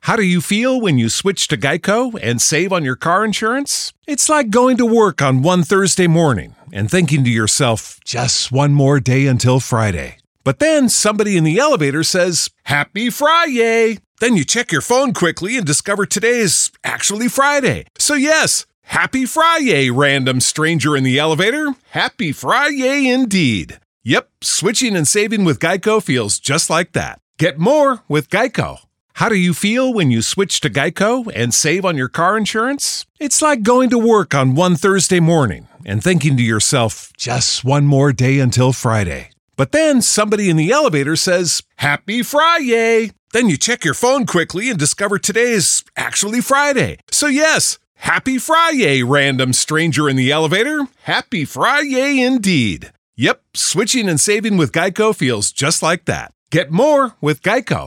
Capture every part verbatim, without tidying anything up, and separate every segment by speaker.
Speaker 1: How do you feel when you switch to Geico and save on your car insurance? It's like going to work on one Thursday morning and thinking to yourself, just one more day until Friday. But then somebody in the elevator says, Happy Friday! Then you check your phone quickly and discover today is actually Friday. So yes, Happy Friday, random stranger in the elevator. Happy Friday indeed. Yep, switching and saving with Geico feels just like that. Get more with Geico. How do you feel when you switch to Geico and save on your car insurance? It's like going to work on one Thursday morning and thinking to yourself, just one more day until Friday. But then somebody in the elevator says, Happy Friday! Then you check your phone quickly and discover today is actually Friday. So yes, Happy Friday, random stranger in the elevator. Happy Friday indeed. Yep, switching and saving with Geico feels just like that. Get more with Geico.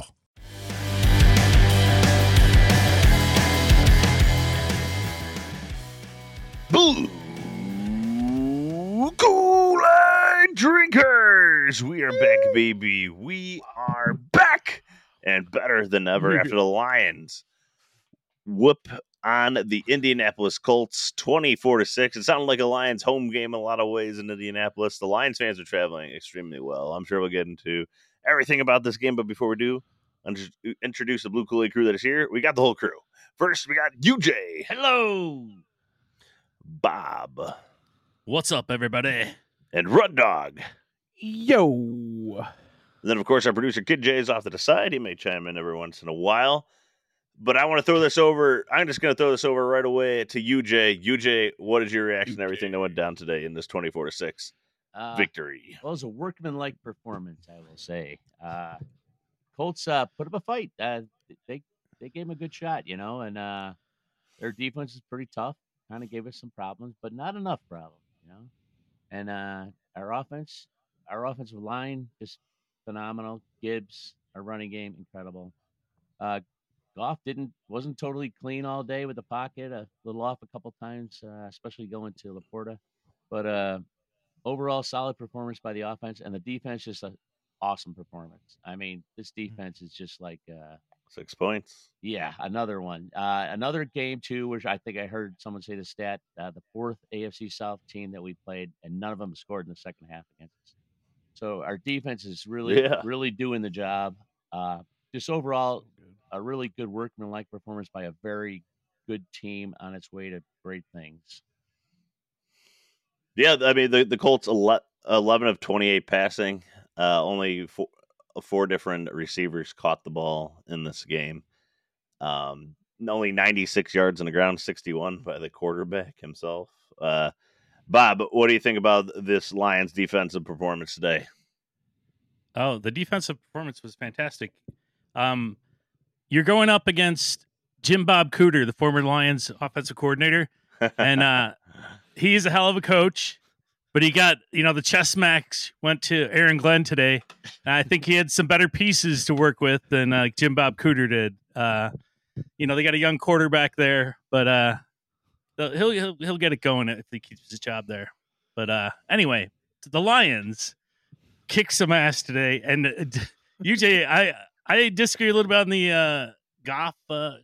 Speaker 2: Blue Kool-Aid drinkers, we are back, baby. We are back and better than ever after the Lions whoop on the Indianapolis Colts twenty-four to six. It sounded like a Lions home game in a lot of ways in Indianapolis. The Lions fans are traveling extremely well. I'm sure we'll get into everything about this game, but before we do, I'll introduce the Blue Kool-Aid crew that is here. We got the whole crew. First, we got U J.
Speaker 3: Hello.
Speaker 2: Bob.
Speaker 3: What's up, everybody?
Speaker 2: And Rud Dog.
Speaker 4: Yo.
Speaker 2: And then, of course, our producer, Kid J, is off to the side. He may chime in every once in a while. But I want to throw this over. I'm just going to throw this over right away to U J. U J, what is your reaction to everything that went down today in this twenty-four to six
Speaker 3: uh,
Speaker 2: victory?
Speaker 3: Well, it was a workmanlike performance, I will say. Uh, Colts uh, put up a fight. Uh, they they gave him a good shot, you know, and uh, their defense is pretty tough. Kind of gave us some problems, but not enough problems, you know. And uh, our offense, our offensive line, just phenomenal. Gibbs, our running game, incredible. Uh, Goff didn't wasn't totally clean all day with the pocket, a little off a couple times, uh, especially going to Laporta. But uh, overall, solid performance by the offense, and the defense just an awesome performance. I mean, this defense is just like. Uh,
Speaker 2: Six points.
Speaker 3: Yeah, another one. Uh, another game, too, which I think I heard someone say the stat, uh, the fourth A F C South team that we played, and none of them scored in the second half against us. So our defense is really,
Speaker 2: yeah.
Speaker 3: really doing the job. Uh, just overall, a really good workmanlike performance by a very good team on its way to great things.
Speaker 2: Yeah, I mean, the, the Colts, eleven of twenty-eight passing, uh, only four. Four different receivers caught the ball in this game. Um, only ninety-six yards on the ground, sixty-one by the quarterback himself. Uh, Bob, what do you think about this Lions defensive performance today?
Speaker 5: Oh, the defensive performance was fantastic. Um, you're going up against Jim Bob Cooter, the former Lions offensive coordinator, and uh, he's a hell of a coach. But he got, you know, the chess max went to Aaron Glenn today. And I think he had some better pieces to work with than uh, Jim Bob Cooter did. Uh, you know, they got a young quarterback there, but uh, he'll, he'll he'll get it going if he keeps his job there. But uh, anyway, the Lions kicked some ass today. And uh, U J, I I disagree a little bit on the uh, Goff uh,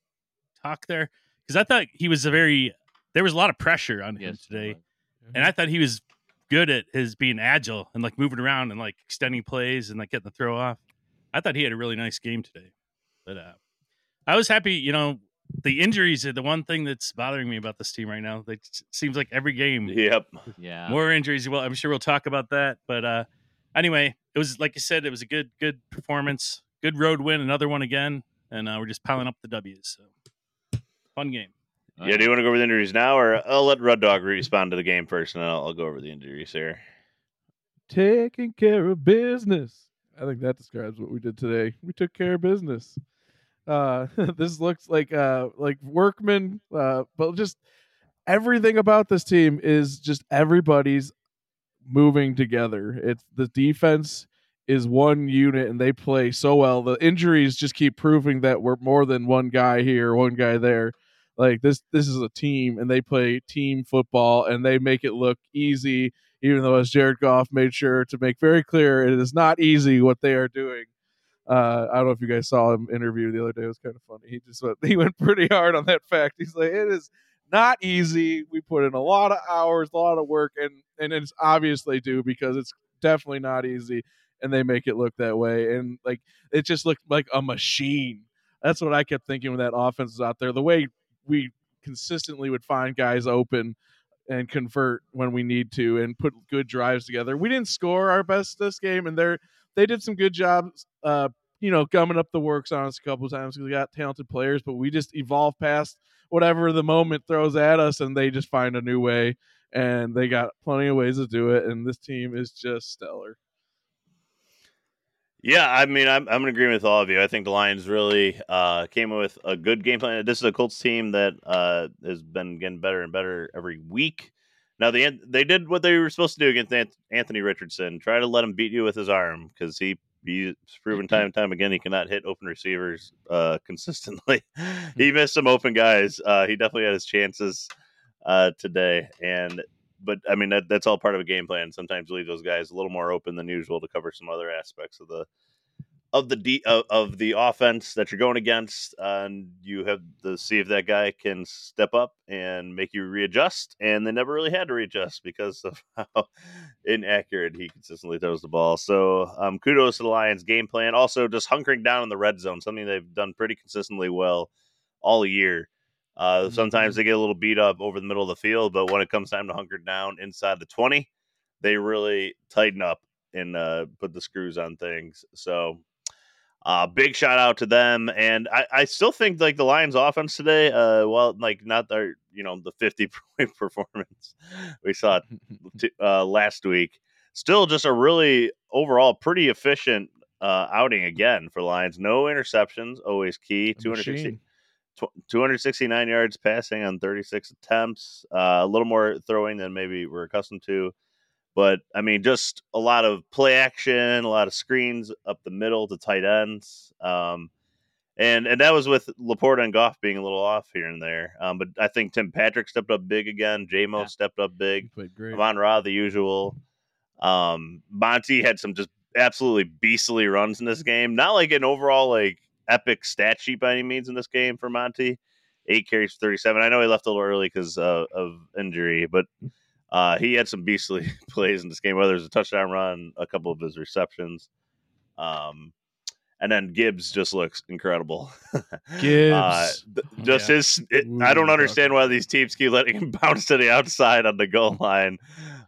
Speaker 5: talk there because I thought he was a very there was a lot of pressure on him
Speaker 3: yes,
Speaker 5: today. And I thought he was good at his being agile and like moving around and like extending plays and like getting the throw off. I thought he had a really nice game today. But uh, I was happy, you know, the injuries are the one thing that's bothering me about this team right now. It seems like every game.
Speaker 2: Yep.
Speaker 3: Yeah.
Speaker 5: More injuries. Well, I'm sure we'll talk about that. But uh, anyway, it was like you said, it was a good, good performance. Good road win, another one again. And uh, we're just piling up the W's. So fun game.
Speaker 2: Yeah, do you want to go over the injuries now, or I'll let Rud Dog respond to the game first, and I'll, I'll go over the injuries here.
Speaker 4: Taking care of business. I think that describes what we did today. We took care of business. Uh, this looks like uh, like workmen, uh, but just everything about this team is just everybody's moving together. It's the defense is one unit, and they play so well. The injuries just keep proving that we're more than one guy here, one guy there. Like this, this is a team, and they play team football, and they make it look easy. Even though, as Jared Goff made sure to make very clear, it is not easy what they are doing. Uh, I don't know if you guys saw him interview the other day. It was kind of funny. He just went, he went pretty hard on that fact. He's like, it is not easy. We put in a lot of hours, a lot of work, and and it's obvious they do because it's definitely not easy, and they make it look that way. And like it just looked like a machine. That's what I kept thinking when that offense was out there. The way we consistently would find guys open and convert when we need to and put good drives together. We didn't score our best this game, and they're they did some good jobs, uh, you know, gumming up the works on us a couple of times because we got talented players, but we just evolve past whatever the moment throws at us, and they just find a new way, and they got plenty of ways to do it, and this team is just stellar.
Speaker 2: Yeah, I mean, I'm I'm in agreement with all of you. I think the Lions really uh, came up with a good game plan. This is a Colts team that uh, has been getting better and better every week. Now, they they did what they were supposed to do against Anthony Richardson. Try to let him beat you with his arm because he he's proven time and time again he cannot hit open receivers uh, consistently. He missed some open guys. Uh, he definitely had his chances uh, today, and but I mean that that's all part of a game plan. Sometimes you leave those guys a little more open than usual to cover some other aspects of the of the de- of, of the offense that you're going against, uh, and you have to see if that guy can step up and make you readjust. And they never really had to readjust because of how inaccurate he consistently throws the ball. So um, kudos to the Lions game plan. Also, just hunkering down in the red zone, something they've done pretty consistently well all year. Uh, sometimes they get a little beat up over the middle of the field, but when it comes time to hunker down inside the twenty, they really tighten up and uh, put the screws on things. So uh, big shout out to them. And I, I still think like the Lions offense today, uh, well, like not their, you know, the fifty point performance we saw t- uh, last week, still just a really overall pretty efficient uh, outing again for Lions. No interceptions, always key. two hundred sixty two hundred sixty-nine yards passing on thirty-six attempts, uh, a little more throwing than maybe we're accustomed to. But, I mean, just a lot of play action, a lot of screens up the middle to tight ends. Um, and and that was with Laporta and Goff being a little off here and there. Um, but I think Tim Patrick stepped up big again. J-Mo yeah. stepped up big.
Speaker 4: He played great.
Speaker 2: Amon-Ra, the usual. Um, Monty had some just absolutely beastly runs in this game. Not like an overall, like, epic stat sheet by any means in this game for Monty. Eight carries for thirty-seven. I know he left a little early because uh, of injury, but uh, he had some beastly plays in this game, whether it was a touchdown run, a couple of his receptions. Um, and then Gibbs just looks incredible.
Speaker 4: Gibbs.
Speaker 2: uh, th- just yeah. his, it, Ooh, I don't understand why these teams keep letting him bounce to the outside on the goal line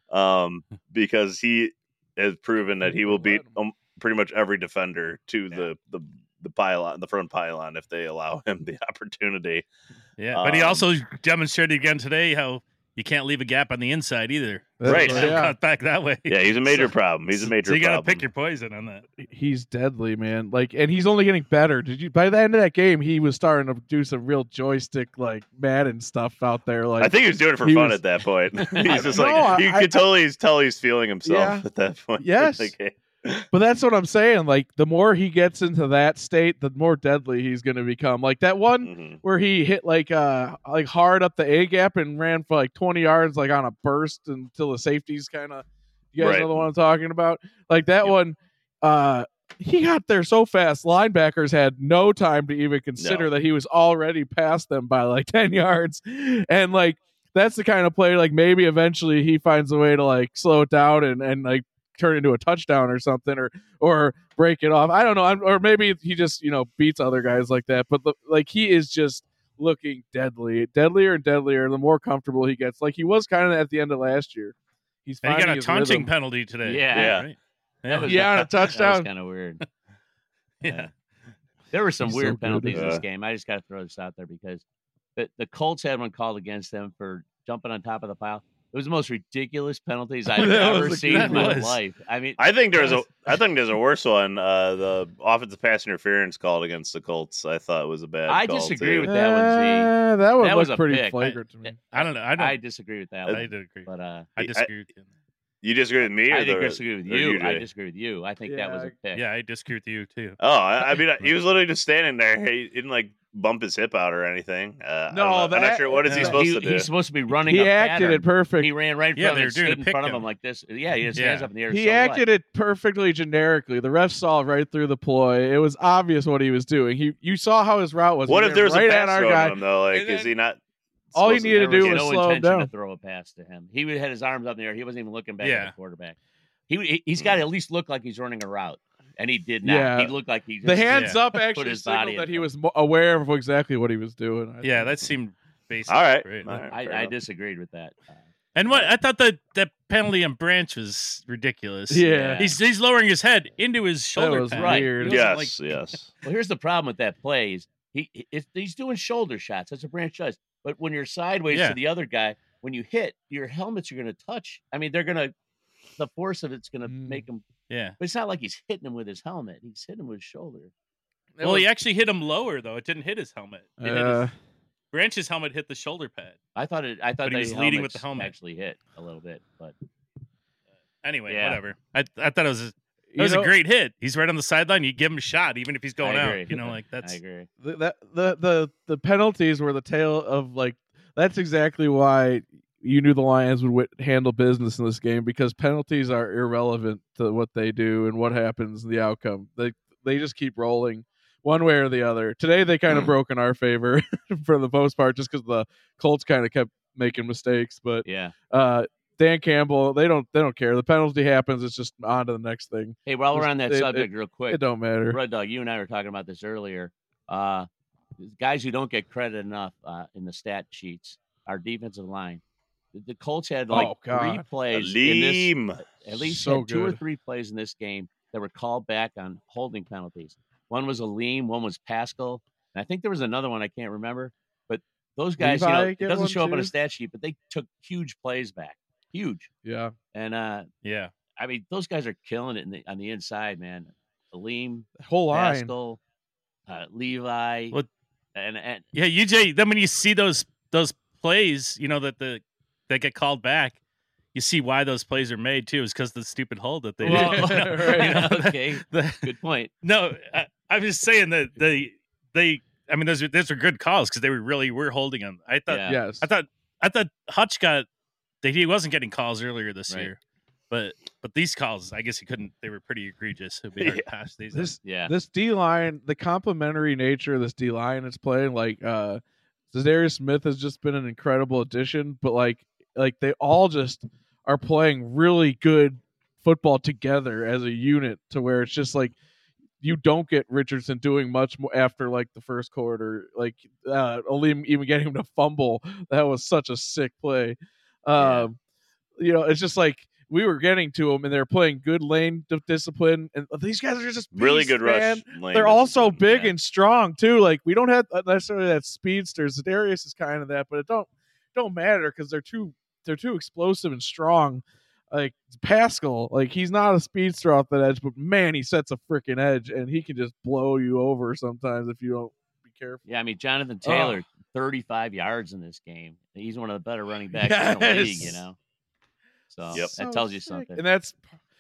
Speaker 2: um, because he has proven that he will beat um, pretty much every defender to yeah. the, the the pylon, the front pylon, if they allow him the opportunity.
Speaker 5: Yeah, but um, he also demonstrated again today how you can't leave a gap on the inside either.
Speaker 2: Right.
Speaker 5: So yeah. Cut back that way.
Speaker 2: Yeah, he's a major so, problem. He's a major
Speaker 5: so you
Speaker 2: problem.
Speaker 5: You got to pick your poison on that.
Speaker 4: He's deadly, man. Like, and he's only getting better. Did you? By the end of that game, he was starting to do some real joystick, like Madden stuff out there. Like,
Speaker 2: I think he was doing it for fun was, at that point. He's just like, no, you I, could totally I, tell he's feeling himself yeah, at that point.
Speaker 4: Yes.
Speaker 2: Like,
Speaker 4: but that's what I'm saying. Like, the more he gets into that state, the more deadly he's going to become. Like that one mm-hmm. where he hit like uh like hard up the A gap and ran for like twenty yards, like on a burst until the safeties kind of. You guys right. know the one I'm talking about. Like that yep. one, uh, he got there so fast. Linebackers had no time to even consider no. that he was already past them by like ten yards, and like that's the kind of play. Like maybe eventually he finds a way to like slow it down and and like. turn into a touchdown or something, or or break it off. I don't know. I'm, or maybe he just you know beats other guys like that. But the, like he is just looking deadly, deadlier and deadlier. The more comfortable he gets, like he was kind of at the end of last year. He's
Speaker 5: and he got a taunting
Speaker 4: rhythm.
Speaker 5: penalty today.
Speaker 3: Yeah,
Speaker 2: yeah,
Speaker 3: right?
Speaker 4: yeah, was, yeah, on a touchdown.
Speaker 3: Kind of weird.
Speaker 5: yeah. yeah,
Speaker 3: there were some
Speaker 4: He's
Speaker 3: weird
Speaker 4: so
Speaker 3: penalties
Speaker 2: good.
Speaker 3: in this game. I just got to throw this out there because the the Colts had one called against them for jumping on top of the pile. It was the most ridiculous penalties I've ever seen in my
Speaker 5: was.
Speaker 3: life. I mean,
Speaker 2: I think there's a, I think there's a worse one. Uh, the offensive pass interference called against the Colts, I thought was a bad.
Speaker 3: I
Speaker 2: call
Speaker 3: disagree
Speaker 2: too.
Speaker 3: with that one. Z.
Speaker 4: Uh, that one
Speaker 3: that
Speaker 4: was
Speaker 3: was
Speaker 4: pretty
Speaker 3: pick.
Speaker 4: flagrant to me.
Speaker 5: I don't know. I don't.
Speaker 3: I disagree with that.
Speaker 5: I
Speaker 3: one.
Speaker 5: did agree,
Speaker 3: But uh,
Speaker 5: I disagree
Speaker 2: I,
Speaker 5: with you.
Speaker 2: You disagree with me? Or
Speaker 3: I
Speaker 2: the,
Speaker 3: disagree with you. I disagree with you. I think
Speaker 4: Yeah,
Speaker 3: that was a pick.
Speaker 5: Yeah, I disagree with you too.
Speaker 2: Oh, I, I mean, he was literally just standing there. He didn't like bump his hip out or anything. Uh,
Speaker 4: No,
Speaker 2: I don't know. I'm
Speaker 4: that-
Speaker 2: not sure. What is he
Speaker 5: uh,
Speaker 2: supposed
Speaker 3: he,
Speaker 2: to do?
Speaker 3: He's supposed to be running.
Speaker 4: He
Speaker 3: a
Speaker 4: acted
Speaker 3: pattern.
Speaker 4: it perfect.
Speaker 3: He ran right in
Speaker 5: Yeah,
Speaker 3: front
Speaker 5: they
Speaker 3: of
Speaker 5: were
Speaker 3: him,
Speaker 5: doing
Speaker 3: stood
Speaker 5: a
Speaker 3: in
Speaker 5: pick
Speaker 3: front of
Speaker 5: him.
Speaker 3: him like this. Yeah, he has
Speaker 5: Yeah.
Speaker 3: hands up in the air.
Speaker 4: He
Speaker 3: so
Speaker 4: acted
Speaker 3: what?
Speaker 4: it perfectly generically. The ref saw right through the ploy. It was obvious what he was doing. He, you saw how his route was.
Speaker 2: What
Speaker 4: He
Speaker 2: if there was
Speaker 4: ran right
Speaker 2: a
Speaker 4: at
Speaker 2: pass
Speaker 4: our
Speaker 2: thrown
Speaker 4: guy.
Speaker 2: to him though? Like,
Speaker 4: and
Speaker 2: is
Speaker 4: then-
Speaker 2: he not?
Speaker 4: All he
Speaker 2: supposed to-
Speaker 4: needed to
Speaker 3: There
Speaker 4: do
Speaker 3: was
Speaker 4: was
Speaker 3: no
Speaker 4: slow him
Speaker 3: intention
Speaker 4: down.
Speaker 3: to throw a pass to him. He had his arms up in the air. He wasn't even looking back at
Speaker 5: Yeah.
Speaker 3: the quarterback. He he- he's got to at least look like he's running a route, and he did not.
Speaker 4: Yeah.
Speaker 3: He looked like he just,
Speaker 4: The hands
Speaker 5: Yeah.
Speaker 4: up actually
Speaker 3: his body
Speaker 4: signaled that
Speaker 3: in
Speaker 4: he
Speaker 3: front.
Speaker 4: was mo- aware of exactly what he was doing. I
Speaker 5: Yeah,
Speaker 4: think.
Speaker 5: that seemed basic.
Speaker 2: All right.
Speaker 5: right?
Speaker 2: All right, fair
Speaker 3: I, I
Speaker 2: enough.
Speaker 3: disagreed with that. Uh,
Speaker 5: And what I thought that that penalty on Branch was ridiculous.
Speaker 4: Yeah.
Speaker 5: He's he's lowering his head into his shoulder
Speaker 4: was
Speaker 5: pad.
Speaker 3: Right.
Speaker 4: weird.
Speaker 5: He wasn't
Speaker 2: Yes,
Speaker 5: like-
Speaker 2: yes.
Speaker 3: well, here's the problem with that play: is he if he's doing shoulder shots. That's what Branch does. But when you're sideways
Speaker 5: Yeah.
Speaker 3: to the other guy, when you hit, your helmets are going to touch. I mean, they're going to. The force of it's going to
Speaker 4: Mm.
Speaker 3: make him.
Speaker 5: Yeah.
Speaker 3: But it's not like he's hitting him with his helmet. He's hitting him with his shoulder.
Speaker 4: It
Speaker 5: Well,
Speaker 4: was-
Speaker 5: he actually hit him lower though. It didn't hit his helmet. It hit
Speaker 4: Uh,
Speaker 5: his, Branch's helmet hit the shoulder pad.
Speaker 3: I thought it. I thought
Speaker 5: But he
Speaker 3: that
Speaker 5: was
Speaker 3: his
Speaker 5: leading with
Speaker 3: helmets
Speaker 5: the helmet.
Speaker 3: Actually hit a little bit, but
Speaker 5: Anyway,
Speaker 3: Yeah.
Speaker 5: whatever. I I thought it was a,
Speaker 4: you
Speaker 5: that was
Speaker 4: know,
Speaker 5: a great hit. He's right on the sideline. You give him a shot, even if he's going
Speaker 3: I
Speaker 5: out.
Speaker 3: agree.
Speaker 5: You know, like that's
Speaker 3: I agree.
Speaker 4: the, that the the the penalties were the tail of like that's exactly why you knew the Lions would wi- handle business in this game because penalties are irrelevant to what they do and what happens in the outcome. They they just keep rolling one way or the other. Today they kind of broke in our favor for the most part just because the Colts kind of kept making mistakes. But
Speaker 3: Yeah.
Speaker 4: uh, Dan Campbell, they don't they don't care. The penalty happens. It's just on to the next thing.
Speaker 3: Hey, while we're
Speaker 4: Just-
Speaker 3: on that
Speaker 4: it-
Speaker 3: subject, real quick,
Speaker 4: It don't matter.
Speaker 3: Red Dog, you and I were talking about this earlier. Uh, guys who don't get credit enough uh, in the stat sheets, our defensive line. The, the Colts had like
Speaker 4: Oh,
Speaker 3: three
Speaker 4: God.
Speaker 3: plays in this,
Speaker 2: Aleem.
Speaker 3: at least
Speaker 4: So
Speaker 3: had two or
Speaker 4: good.
Speaker 3: three plays in this game that were called back on holding penalties. One was Aleem, one was Pascal, and I think there was another one I can't remember. But those guys, you know,
Speaker 4: Levi
Speaker 3: it
Speaker 4: get
Speaker 3: doesn't
Speaker 4: one
Speaker 3: show up on a
Speaker 4: too?
Speaker 3: stat sheet, but they took huge plays back, huge.
Speaker 4: Yeah.
Speaker 3: And uh,
Speaker 5: yeah.
Speaker 3: I mean, those guys are killing it in the, on the inside, man. Aleem,
Speaker 4: Whole line.
Speaker 3: Pascal, uh, Levi,
Speaker 5: What-
Speaker 3: and and
Speaker 5: Yeah, U J. Then when you see those those plays, you know that the that get called back, you see why those plays are made too. Is because the stupid hold that they
Speaker 3: well,
Speaker 5: did. You know,
Speaker 4: Right.
Speaker 5: you know, the-
Speaker 3: okay,
Speaker 5: the-
Speaker 3: good point.
Speaker 5: no, I, I'm just saying that they they. I mean, those are those are good calls because they were really were holding him. I thought
Speaker 3: Yeah.
Speaker 4: Yes.
Speaker 5: I thought I thought Hutch got that he wasn't getting calls earlier this
Speaker 3: Right.
Speaker 5: year, but but these calls, I guess he couldn't. They were pretty egregious. It'd be hard to
Speaker 2: Yeah.
Speaker 5: pass these.
Speaker 4: This
Speaker 3: Yeah,
Speaker 4: this D line, the complementary nature of this D line is playing like uh Zadarius Smith has just been an incredible addition, but like like they all just are playing really good football together as a unit to where it's just like you don't get Richardson doing much more after like the first quarter. Like uh Aleem even getting him to fumble. That was such a sick play. Um you know, it's just like we were getting to them and they're playing good lane d- discipline and these guys are just
Speaker 2: Really
Speaker 4: beasts,
Speaker 2: good
Speaker 4: man.
Speaker 2: rush. lane
Speaker 4: They're also
Speaker 2: discipline,
Speaker 4: big
Speaker 2: yeah.
Speaker 4: and strong too. Like we don't have necessarily that speedster. Zadarius is kind of that, but it don't don't matter because they're too they're too explosive and strong. Like Pascal, like he's not a speedster off that edge, but man, he sets a freaking edge and he can just blow you over sometimes if you don't be careful.
Speaker 3: yeah. I mean, Jonathan
Speaker 4: Oh.
Speaker 3: Taylor, thirty-five yards in this game. He's one of the better running backs in the league. You
Speaker 4: Yes.
Speaker 3: know, so
Speaker 2: Yep.
Speaker 3: that
Speaker 4: So
Speaker 3: tells you
Speaker 4: sick.
Speaker 3: something.
Speaker 4: And that's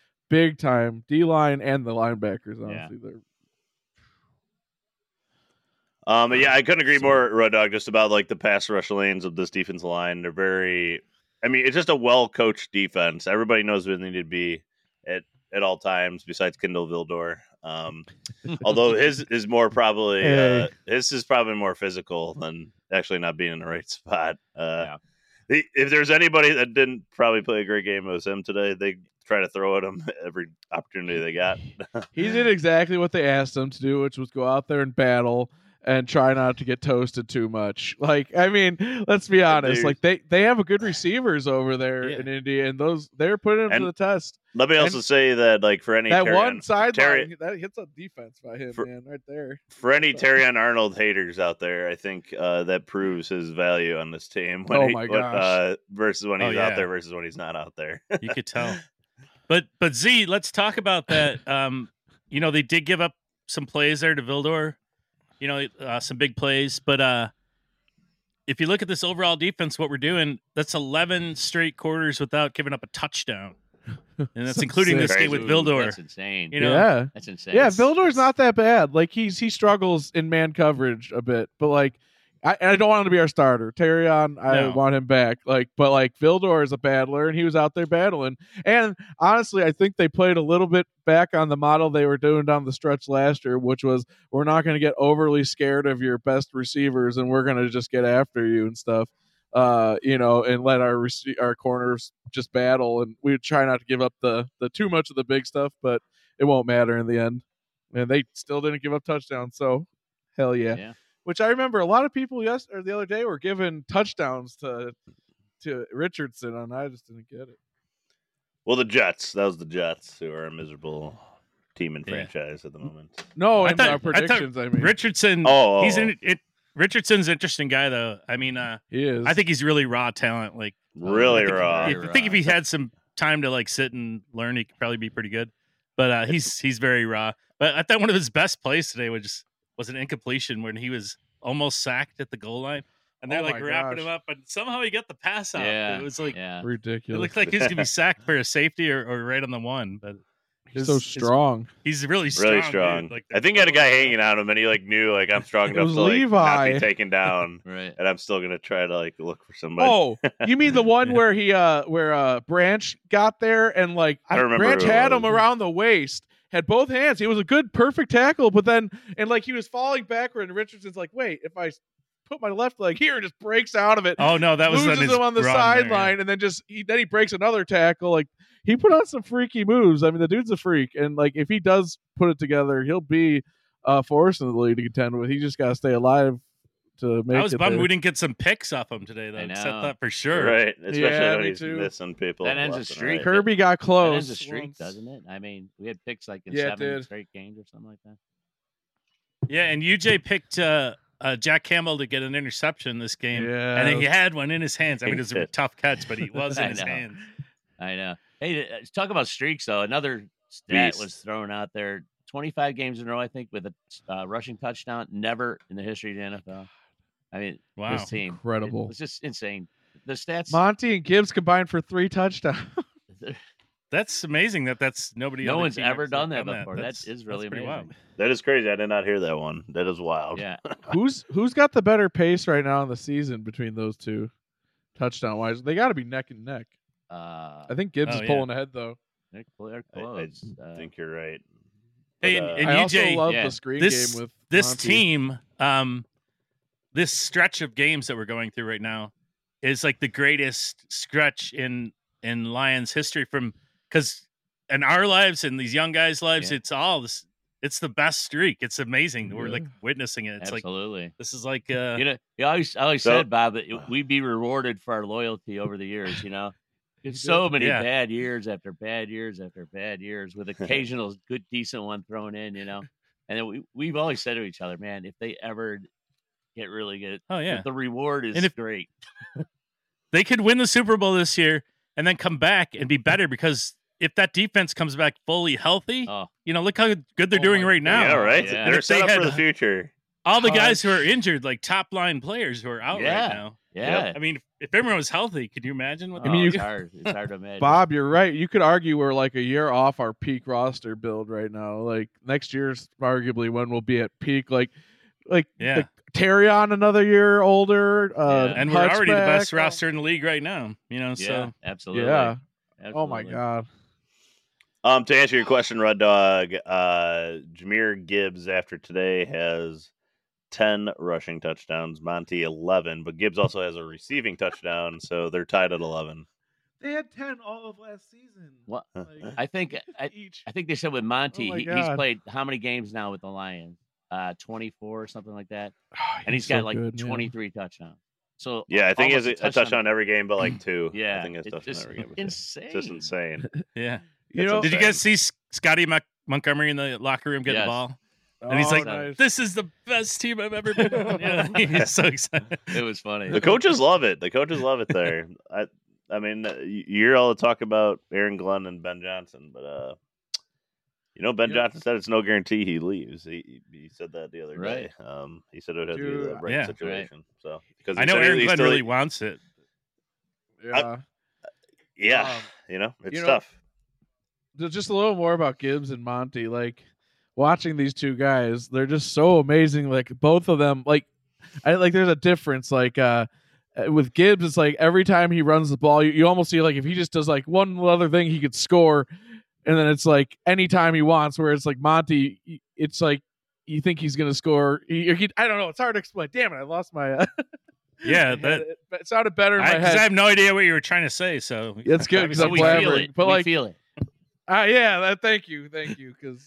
Speaker 4: big time. D line and the linebackers, honestly. They're
Speaker 2: Um, yeah, I couldn't agree more, Red Dog, just about like the pass rush lanes of this defensive line. They're very, I mean, it's just a well coached defense. Everybody knows where they need to be at, at all times, besides Kendall Vildor. Um, although his is more probably
Speaker 4: Hey.
Speaker 2: uh, his is probably more physical than actually not being in the right spot. Uh,
Speaker 3: Yeah.
Speaker 2: the- if there's anybody that didn't probably play a great game, it was him today. They try to throw at him every opportunity they got.
Speaker 4: he did exactly what they asked him to do, which was go out there and battle and try not to get toasted too much. Like, I mean, let's be honest.
Speaker 2: Dude.
Speaker 4: Like they they have a good receivers over there
Speaker 5: Yeah.
Speaker 4: in Indy, and those they're putting him
Speaker 2: And
Speaker 4: to the test.
Speaker 2: Let me also
Speaker 4: And
Speaker 2: say that, like, for any
Speaker 4: That
Speaker 2: Terrion-
Speaker 4: one sideline
Speaker 2: Terry-
Speaker 4: that hits a defense by him,
Speaker 2: For-
Speaker 4: man, right there.
Speaker 2: for any Terrion Arnold haters out there, I think uh, that proves his value on this team. When
Speaker 4: Oh
Speaker 2: he,
Speaker 4: my
Speaker 2: when,
Speaker 4: gosh.
Speaker 2: uh, versus when
Speaker 5: Oh,
Speaker 2: he's
Speaker 5: yeah.
Speaker 2: out there versus when he's not out there.
Speaker 5: You could tell. But but Z, let's talk about that. Um, you know, they did give up some plays there to Vildor. You know, uh, some big plays. But uh, if you look at this overall defense, what we're doing, that's eleven straight quarters without giving up a touchdown. and that's
Speaker 4: So
Speaker 5: including this
Speaker 2: sick.
Speaker 5: game with
Speaker 3: Ooh,
Speaker 5: Vildor.
Speaker 3: That's insane.
Speaker 5: You know,
Speaker 4: yeah.
Speaker 3: That's insane.
Speaker 4: Yeah,
Speaker 3: It's-
Speaker 4: Vildor's
Speaker 3: it's-
Speaker 4: not that bad. Like he's he struggles in man coverage a bit, but like I, and I don't want him to be our starter. Terrion, I
Speaker 5: No.
Speaker 4: want him back. Like, but like Vildor is a battler, and he was out there battling. And honestly, I think they played a little bit back on the model they were doing down the stretch last year, which was we're not going to get overly scared of your best receivers, and we're going to just get after you and stuff. Uh, you know, and let our rece- our corners just battle, and we try not to give up the the too much of the big stuff, but it won't matter in the end. And they still didn't give up touchdowns, so hell yeah.
Speaker 3: Yeah.
Speaker 4: Which I remember a lot of people yes or the other day were giving touchdowns to to Richardson, and I just didn't get it.
Speaker 2: Well, the Jets. That was the Jets, who are a miserable team and
Speaker 5: Yeah.
Speaker 2: franchise at the moment.
Speaker 4: No,
Speaker 5: I
Speaker 4: in
Speaker 5: thought-
Speaker 4: our
Speaker 5: I thought
Speaker 4: predictions, I, mean,
Speaker 5: Richardson.
Speaker 2: Oh,
Speaker 5: he's
Speaker 2: oh,
Speaker 5: in it. Richardson's an interesting guy, though. I mean, uh,
Speaker 4: he is.
Speaker 5: I think he's really raw talent. Like,
Speaker 2: Really
Speaker 5: I think,
Speaker 2: raw.
Speaker 5: I
Speaker 3: Very
Speaker 5: think if
Speaker 3: raw.
Speaker 5: he had some time to like sit and learn, he could probably be pretty good. But uh, he's he's very raw. But I thought one of his best plays today was was an incompletion when he was almost sacked at the goal line, and they're
Speaker 4: Oh
Speaker 5: like
Speaker 4: my
Speaker 5: wrapping
Speaker 4: gosh.
Speaker 5: him up, and somehow he got the pass out.
Speaker 3: Yeah.
Speaker 5: It was like
Speaker 3: yeah.
Speaker 5: it
Speaker 4: ridiculous.
Speaker 5: looked like he was gonna be sacked for a safety or, or right on the one. But
Speaker 4: He's
Speaker 5: his-
Speaker 4: so
Speaker 5: his-
Speaker 4: strong.
Speaker 5: he's really strong.
Speaker 2: Really
Speaker 5: dude.
Speaker 2: strong.
Speaker 5: Like
Speaker 2: I think he had a guy hanging on him, and he like knew like I'm strong
Speaker 4: It
Speaker 2: enough
Speaker 4: was
Speaker 2: to like not
Speaker 4: Levi.
Speaker 2: be taken down,
Speaker 3: Right.
Speaker 2: and I'm still gonna try to like look for somebody.
Speaker 4: Oh, you mean the one
Speaker 5: Yeah.
Speaker 4: where he uh where uh Branch got there and like
Speaker 2: I don't remember
Speaker 4: Branch
Speaker 2: who it
Speaker 4: had him
Speaker 2: was.
Speaker 4: around the waist, had both hands. He was a good perfect tackle, but then and like he was falling backward, and Richardson's like, wait, if I put my left leg here and just breaks out of it,
Speaker 5: Oh no, that was on
Speaker 4: loses
Speaker 5: his
Speaker 4: him on the
Speaker 5: run there, yeah.
Speaker 4: sideline, and then just he, then he breaks another tackle. Like he put on some freaky moves. I mean, the dude's a freak, and like if he does put it together, he'll be a force in the league to contend with. He just got to stay alive to make
Speaker 5: I was
Speaker 4: it
Speaker 5: bummed
Speaker 4: there.
Speaker 5: we didn't get some picks off him today, though.
Speaker 3: I
Speaker 5: Except
Speaker 3: know.
Speaker 5: that for sure.
Speaker 2: Right, especially
Speaker 4: Yeah,
Speaker 2: when
Speaker 4: me
Speaker 2: he's
Speaker 4: too.
Speaker 2: missing people.
Speaker 3: That ends a
Speaker 2: left and
Speaker 3: streak.
Speaker 2: right.
Speaker 4: Kirby got
Speaker 3: That
Speaker 4: close.
Speaker 3: ends a streak,
Speaker 4: once.
Speaker 3: doesn't it? I mean, we had picks like in
Speaker 4: Yeah, it
Speaker 3: seven
Speaker 4: did.
Speaker 3: straight games or something like that.
Speaker 5: Yeah, and U J picked uh, uh, Jack Campbell to get an interception this game,
Speaker 4: Yeah.
Speaker 5: and then he had one in his hands. I mean, it was a
Speaker 2: Did.
Speaker 5: tough catch, but he was in
Speaker 3: I
Speaker 5: his
Speaker 3: know.
Speaker 5: hands.
Speaker 3: I know. Hey, uh, talk about streaks though. Another stat
Speaker 2: Beast.
Speaker 3: was thrown out there: twenty-five games in a row, I think, with a uh, rushing touchdown. Never in the history of the N F L. I mean,
Speaker 5: Wow.
Speaker 3: this team,
Speaker 4: Incredible.
Speaker 3: It, it's just insane. The stats.
Speaker 4: Monty and Gibbs combined for three touchdowns.
Speaker 5: That's amazing that that's nobody.
Speaker 3: no
Speaker 5: on the
Speaker 3: one's
Speaker 5: team
Speaker 3: ever
Speaker 5: has
Speaker 3: done that before.
Speaker 5: That's,
Speaker 3: that is really
Speaker 5: that's pretty
Speaker 3: amazing.
Speaker 5: wild.
Speaker 2: That is crazy. I did not hear that one. That is wild.
Speaker 3: Yeah.
Speaker 4: who's who's got the better pace right now in the season between those two, touchdown wise? They got to be neck and neck.
Speaker 3: Uh,
Speaker 4: I think Gibbs
Speaker 5: Oh,
Speaker 4: is
Speaker 5: yeah.
Speaker 4: pulling ahead though.
Speaker 3: they're, they're
Speaker 2: I, I
Speaker 3: close. Uh,
Speaker 2: think you're right.
Speaker 5: Hey,
Speaker 2: But,
Speaker 5: and-
Speaker 2: uh,
Speaker 5: and
Speaker 4: I
Speaker 5: U
Speaker 4: also
Speaker 5: J,
Speaker 4: love
Speaker 3: yeah,
Speaker 4: the screen
Speaker 5: this-
Speaker 4: game with
Speaker 5: This
Speaker 4: Monty.
Speaker 5: team, um, this stretch of games that we're going through right now is like the greatest stretch in in Lions history. From because in our lives and these young guys' lives,
Speaker 3: Yeah.
Speaker 5: it's all this. It's the best streak. It's amazing. We're like
Speaker 4: Yeah.
Speaker 5: witnessing it. It's like
Speaker 3: absolutely.
Speaker 5: this is like uh,
Speaker 3: you know, you always, I always
Speaker 2: So-
Speaker 3: said, Bob, that it- we'd be rewarded for our loyalty over the years. You know, it's so many
Speaker 5: Yeah.
Speaker 3: bad years after bad years after bad years, with occasional good, decent one thrown in. You know, and then we we've always said to each other, man, if they ever get really good,
Speaker 5: oh yeah,
Speaker 3: the reward is
Speaker 5: And if-
Speaker 3: great.
Speaker 5: they could win the Super Bowl this year and then come back and be better because if that defense comes back fully healthy,
Speaker 3: Oh,
Speaker 5: you know, look how good they're
Speaker 4: Oh
Speaker 5: doing
Speaker 4: my
Speaker 5: right now.
Speaker 2: yeah, right.
Speaker 3: yeah.
Speaker 2: They're
Speaker 5: If they
Speaker 2: set up for
Speaker 5: had-
Speaker 2: the future.
Speaker 5: All the guys who are
Speaker 4: Touch.
Speaker 5: injured, like top line players who are out
Speaker 3: Yeah.
Speaker 5: right now.
Speaker 3: yeah.
Speaker 5: I mean, if, if everyone was healthy, could you imagine what?
Speaker 3: Oh,
Speaker 5: they
Speaker 4: mean,
Speaker 5: would
Speaker 3: it's
Speaker 5: do?
Speaker 3: hard. It's hard to imagine.
Speaker 4: Bob, you're right. You could argue we're like a year off our peak roster build right now. Like next year's arguably when we'll be at peak. Like, like
Speaker 5: Yeah.
Speaker 4: the, Terry on another year older. Uh,
Speaker 3: Yeah.
Speaker 5: and we're already the
Speaker 4: Hutchback.
Speaker 5: best roster in the league right now. You know,
Speaker 3: yeah,
Speaker 5: so
Speaker 3: absolutely.
Speaker 4: Yeah. Oh my
Speaker 3: Absolutely.
Speaker 4: god.
Speaker 2: Um, to answer your question, Red Dog, uh, Jahmyr Gibbs after today has ten rushing touchdowns. Monty eleven, but Gibbs also has a receiving touchdown, so they're tied at eleven.
Speaker 4: They had ten all of last season.
Speaker 3: What?
Speaker 2: Huh.
Speaker 4: Like,
Speaker 3: I think I,
Speaker 4: each.
Speaker 3: I think they said with Monty,
Speaker 4: Oh my
Speaker 3: he, he's
Speaker 4: God.
Speaker 3: played how many games now with the Lions? Uh, twenty-four or something like that.
Speaker 4: Oh,
Speaker 3: And he's
Speaker 4: he's
Speaker 3: got
Speaker 4: so
Speaker 3: like
Speaker 4: good, man.
Speaker 3: twenty-three touchdowns. So
Speaker 2: Yeah, I think he has
Speaker 3: almost
Speaker 2: a, a touchdown every game, but like two.
Speaker 3: Yeah,
Speaker 2: I think he has a
Speaker 3: it's
Speaker 2: touchdown
Speaker 3: just
Speaker 2: every game. but two.
Speaker 3: insane.
Speaker 2: It's just insane.
Speaker 5: yeah.
Speaker 4: You
Speaker 2: It's
Speaker 4: know,
Speaker 5: Did you
Speaker 2: insane.
Speaker 5: guys see S- Scotty Mon- Montgomery in the locker room get
Speaker 3: Yes.
Speaker 5: the ball? And he's
Speaker 4: Oh,
Speaker 5: like,
Speaker 4: nice.
Speaker 5: "This is the best team I've ever been on." Yeah, he's so excited.
Speaker 3: It was funny.
Speaker 2: The coaches love it. The coaches love it there. I, I mean, uh, you you hear all the talk about Aaron Glenn and Ben Johnson, but uh, you know, Ben
Speaker 4: Yep.
Speaker 2: Johnson said it's no guarantee he leaves. He he said that the other
Speaker 3: Right.
Speaker 2: day. Um, he said it would have to be
Speaker 4: Dude,
Speaker 2: the right
Speaker 5: yeah.
Speaker 2: situation. So because
Speaker 5: I
Speaker 2: he
Speaker 5: know
Speaker 2: said he-
Speaker 5: Aaron
Speaker 2: he
Speaker 5: Glenn
Speaker 2: still-
Speaker 5: really wants it.
Speaker 4: yeah.
Speaker 2: yeah,
Speaker 4: Um,
Speaker 2: you know, it's
Speaker 4: you know,
Speaker 2: tough.
Speaker 4: just a little more about Gibbs and Monty. Like watching these two guys, they're just so amazing. Like both of them, like I like. There's a difference. Like uh, with Gibbs, it's like every time he runs the ball, you, you almost see like if he just does like one other thing, he could score. And then it's like anytime he wants, where it's like Monty, it's like you think he's gonna score. He, he, I don't know. It's hard to explain. Damn it, I lost my. Uh,
Speaker 5: Yeah,
Speaker 4: my
Speaker 5: that
Speaker 4: head. It, it sounded better in my
Speaker 5: I,
Speaker 4: head.
Speaker 5: I have no idea what you were trying to say. So
Speaker 4: It's good because
Speaker 3: So
Speaker 4: I'm
Speaker 3: we feel
Speaker 4: blabbering.
Speaker 3: it.
Speaker 4: But
Speaker 3: we
Speaker 4: like,
Speaker 3: feel it.
Speaker 4: uh, yeah, that, thank you, thank you, because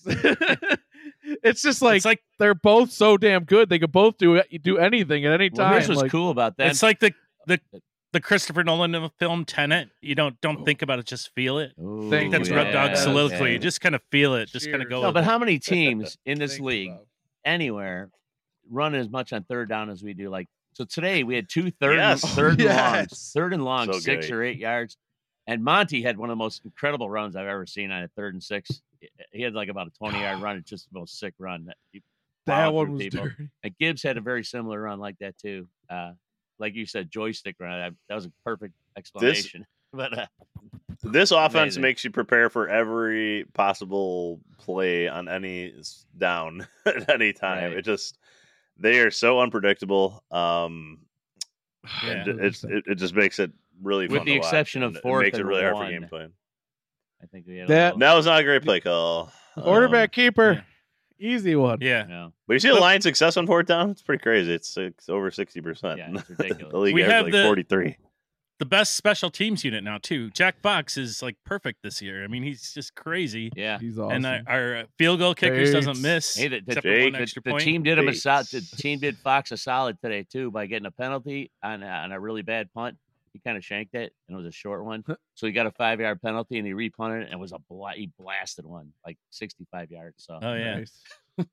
Speaker 4: it's just like,
Speaker 5: it's like
Speaker 4: they're both so damn good. They could both do do anything at any
Speaker 3: Well,
Speaker 4: time.
Speaker 3: here's what's
Speaker 4: like,
Speaker 3: cool about that.
Speaker 5: it's like the the the Christopher Nolan film Tenet. You don't don't think about it, just feel it.
Speaker 3: Ooh,
Speaker 4: Thank
Speaker 5: That's
Speaker 4: you.
Speaker 5: Red
Speaker 4: Yeah,
Speaker 5: Dog
Speaker 4: yeah,
Speaker 5: soliloquy.
Speaker 3: yeah.
Speaker 5: You just kind of feel it. Just kind of
Speaker 4: Cheers.
Speaker 5: go.
Speaker 3: No,
Speaker 5: with
Speaker 3: but
Speaker 5: it.
Speaker 3: how many teams in this
Speaker 4: Thank you,
Speaker 3: league,
Speaker 4: Bob.
Speaker 3: anywhere, run as much on third down as we do? Like, so today we had two third,
Speaker 2: Yes.
Speaker 3: and, third and longs,
Speaker 4: Yes.
Speaker 3: third and long,
Speaker 2: So
Speaker 3: six
Speaker 2: great.
Speaker 3: or eight yards. And Monty had one of the most incredible runs I've ever seen on a third and six. He had like about a twenty yard run. It's just the most sick run. That, he
Speaker 4: That
Speaker 3: plowed
Speaker 4: one
Speaker 3: through
Speaker 4: was
Speaker 3: people.
Speaker 4: dirty.
Speaker 3: And Gibbs had a very similar run like that too. Uh, like you said, joystick run. I, that was a perfect explanation. but uh,
Speaker 2: This offense
Speaker 3: Amazing.
Speaker 2: makes you prepare for every possible play on any s- down at any time.
Speaker 3: Right.
Speaker 2: It just they are so unpredictable. Um,
Speaker 5: Yeah.
Speaker 2: and it's it, it just makes it really
Speaker 3: With
Speaker 2: fun
Speaker 3: the
Speaker 2: to watch,
Speaker 3: exception of
Speaker 2: and it
Speaker 3: fourth
Speaker 2: makes it
Speaker 3: and
Speaker 2: really hard for
Speaker 3: one.
Speaker 2: game plan.
Speaker 3: I think we had
Speaker 4: That-
Speaker 3: a
Speaker 2: That was not a great play call.
Speaker 4: Quarterback
Speaker 2: Um,
Speaker 4: keeper, easy one.
Speaker 5: Yeah,
Speaker 3: little, no.
Speaker 2: but you see the line success on fourth down? It's pretty crazy. It's, it's over sixty percent.
Speaker 3: Yeah, it's ridiculous.
Speaker 2: The league
Speaker 5: We
Speaker 2: average
Speaker 5: have
Speaker 2: like
Speaker 5: the-
Speaker 2: forty-three.
Speaker 5: the best special teams unit now too. Jack Fox is like perfect this year. I mean, he's just crazy.
Speaker 3: Yeah.
Speaker 4: He's awesome.
Speaker 5: And uh, our uh, field goal kickers doesn't
Speaker 4: Bates.
Speaker 5: miss.
Speaker 3: Hey, the, the,
Speaker 5: except
Speaker 3: the-
Speaker 5: for one
Speaker 3: the-
Speaker 5: extra
Speaker 3: the
Speaker 5: point.
Speaker 3: team did him a solid. The
Speaker 2: Bates.
Speaker 3: team did Fox a solid today too by getting a penalty on, on a really bad punt. He kind of shanked it, and it was a short one, so he got a five yard penalty, and he repunted it, and it was a bla- he blasted one like sixty five yards. So
Speaker 5: Oh yeah,
Speaker 4: Nice.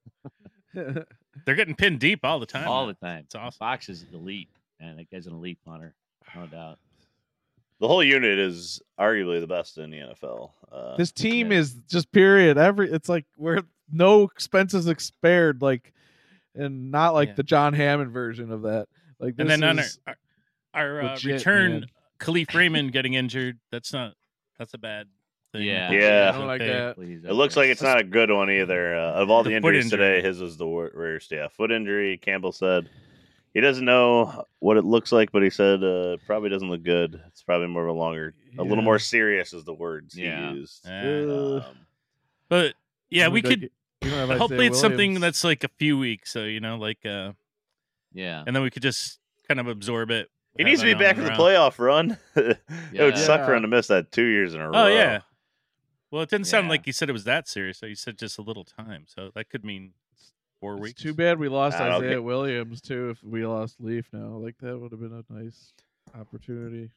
Speaker 5: they're getting pinned deep all the time.
Speaker 3: all
Speaker 5: now.
Speaker 3: the time.
Speaker 5: It's awesome.
Speaker 3: Fox is elite, and that guy's an elite punter, no doubt.
Speaker 2: The whole unit is arguably the best in the N F L. Uh,
Speaker 4: This team
Speaker 3: Yeah.
Speaker 4: is just period. Every it's like we're no expenses spared, like, and not like
Speaker 5: Yeah.
Speaker 4: the John Hammond version of that. Like, this
Speaker 5: And then on our
Speaker 4: is
Speaker 5: our, our uh,
Speaker 4: legit,
Speaker 5: return,
Speaker 4: man.
Speaker 5: Khalif Raymond getting injured. That's not. That's a bad thing.
Speaker 3: Yeah.
Speaker 2: Yeah.
Speaker 4: I don't like
Speaker 5: Okay.
Speaker 4: that.
Speaker 3: Please,
Speaker 2: It looks like it's not a good one either. Uh, of all the,
Speaker 5: The foot
Speaker 2: injuries
Speaker 5: injury.
Speaker 2: today, his was the wor- worst. Yeah, foot injury. Campbell said he doesn't know what it looks like, but he said uh, it probably doesn't look good. It's probably more of a longer, a little
Speaker 4: Yeah.
Speaker 2: more serious is the words
Speaker 3: Yeah.
Speaker 2: he used.
Speaker 5: Yeah.
Speaker 4: Uh,
Speaker 2: Um,
Speaker 5: But yeah,
Speaker 4: I
Speaker 5: we
Speaker 4: mean,
Speaker 5: could.
Speaker 4: like, you know, if I say
Speaker 5: Hopefully, it's something
Speaker 4: Williams-
Speaker 5: that's like a few weeks. So you know, like, uh,
Speaker 3: Yeah.
Speaker 5: and then we could just kind of absorb it.
Speaker 2: he
Speaker 5: have
Speaker 2: needs to be
Speaker 5: it on
Speaker 2: back in the
Speaker 5: ground.
Speaker 2: playoff run. It would
Speaker 3: Yeah.
Speaker 2: suck for
Speaker 4: Yeah.
Speaker 2: him to miss that two years in a row.
Speaker 5: Oh yeah. Well, it didn't sound
Speaker 3: Yeah.
Speaker 5: like he said it was that serious. So he said just a little time. So that could mean four
Speaker 4: It's
Speaker 5: weeks.
Speaker 4: too bad we lost
Speaker 2: I don't
Speaker 4: Isaiah
Speaker 2: get-
Speaker 4: Williams too. If we lost Leaf now, like that would have been a nice opportunity.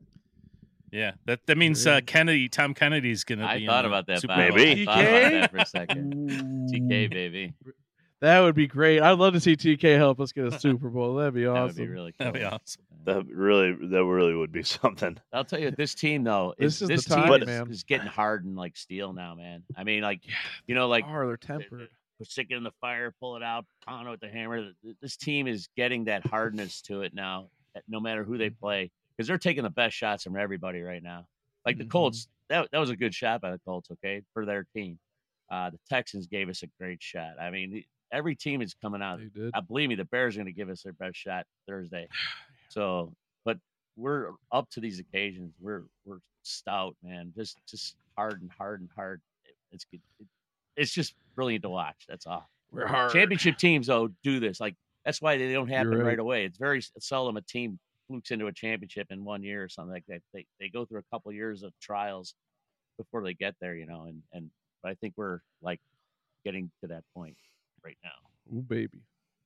Speaker 5: Yeah, that that means
Speaker 4: Yeah.
Speaker 5: uh, Kennedy, Tom Kennedy's gonna
Speaker 3: I
Speaker 5: be.
Speaker 3: thought
Speaker 5: in the
Speaker 3: about that.
Speaker 5: Super
Speaker 3: Bob.
Speaker 5: Bowl.
Speaker 2: Maybe.
Speaker 3: I thought about
Speaker 4: T K?
Speaker 3: that for a second. T K, baby.
Speaker 4: That would be great. I'd love to see T K help us get a Super Bowl. That'd be
Speaker 3: That
Speaker 4: awesome.
Speaker 3: would be really cool.
Speaker 5: That'd be awesome.
Speaker 2: That really, that really would be something.
Speaker 3: I'll tell you, this team though,
Speaker 4: This is the
Speaker 3: this
Speaker 4: time,
Speaker 3: team is,
Speaker 4: man.
Speaker 3: is getting hardened like steel now, man. I mean, like you know, like
Speaker 4: oh, they're tempered.
Speaker 3: put stick it in the fire, pull it out, pound it with the hammer. This team is getting that hardness to it now, that no matter who they play, because they're taking the best shots from everybody right now. Like the
Speaker 4: Mhm.
Speaker 3: Colts, that, that was a good shot by the Colts, okay, for their team. Uh, the Texans gave us a great shot. I mean, the- every team is coming out.
Speaker 4: They did.
Speaker 3: I believe me, the Bears are going to give us their best shot Thursday. So, but we're up to these occasions. We're we're stout, man. Just just hard and hard and hard. It, it's good. It, it's just brilliant to watch. That's all.
Speaker 4: We're hard.
Speaker 3: Championship teams though do this. Like that's why they don't happen
Speaker 4: right.
Speaker 3: right. away. It's very seldom a team flukes into a championship in one year or something like that. They they go through a couple years of trials before they get there, you know. And and but I think we're like getting to that point right now.
Speaker 4: Ooh, baby.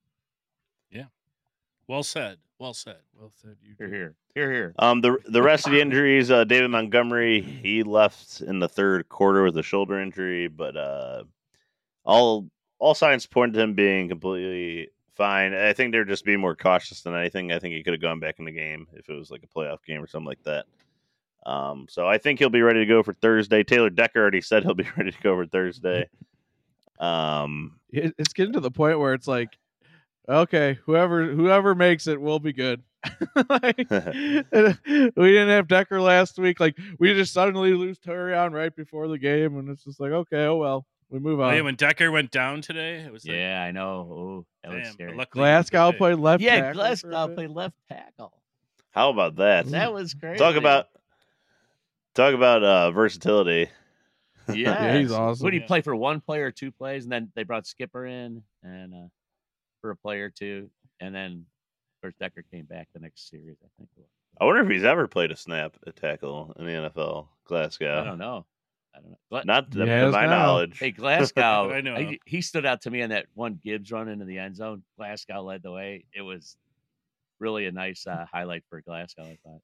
Speaker 5: Well said. Well said.
Speaker 4: Well said, you.
Speaker 3: Here, here, here, here.
Speaker 2: Um, the the rest of the injuries, uh, David Montgomery, he left in the third quarter with a shoulder injury, but uh, all all signs point to him being completely fine. I think they're just being more cautious than anything. I think he could have gone back in the game if it was like a playoff game or something like that. Um, so I think he'll be ready to go for Thursday. Taylor Decker already said he'll be ready to go for Thursday. Um,
Speaker 4: It, it's getting to the point where it's like, okay, whoever whoever makes it will be good. Like, we didn't have Decker last week. Like we just suddenly lose Turion right before the game, and it's just like, okay, oh well, we move
Speaker 5: Oh,
Speaker 4: on.
Speaker 5: yeah, when Decker went down today, it was like,
Speaker 3: Yeah, I know. Oh, that was
Speaker 5: damn.
Speaker 3: scary.
Speaker 5: But luckily,
Speaker 4: Glasgow
Speaker 5: today-
Speaker 4: played left.
Speaker 3: Yeah,
Speaker 4: tackle for a
Speaker 3: Glasgow
Speaker 4: bit.
Speaker 3: played left tackle.
Speaker 2: How about that?
Speaker 3: That was crazy.
Speaker 2: Talk about talk about uh, versatility.
Speaker 3: yeah,
Speaker 4: Yeah, he's awesome.
Speaker 3: Would he
Speaker 5: Yeah.
Speaker 3: play for one play or two plays, and then they brought Skipper in and uh, for a play or two, and then of course Decker came back the next series. I think. it was.
Speaker 2: I wonder if he's ever played a snap at tackle in the N F L. Glasgow.
Speaker 3: I don't know. I don't know. Gla-
Speaker 2: Not to,
Speaker 4: He
Speaker 2: to
Speaker 4: has
Speaker 2: my
Speaker 4: now.
Speaker 2: knowledge.
Speaker 3: Hey, Glasgow,
Speaker 5: I know.
Speaker 3: I- he stood out to me on that one Gibbs run into the end zone. Glasgow led the way. It was really a nice uh, highlight for Glasgow, I thought.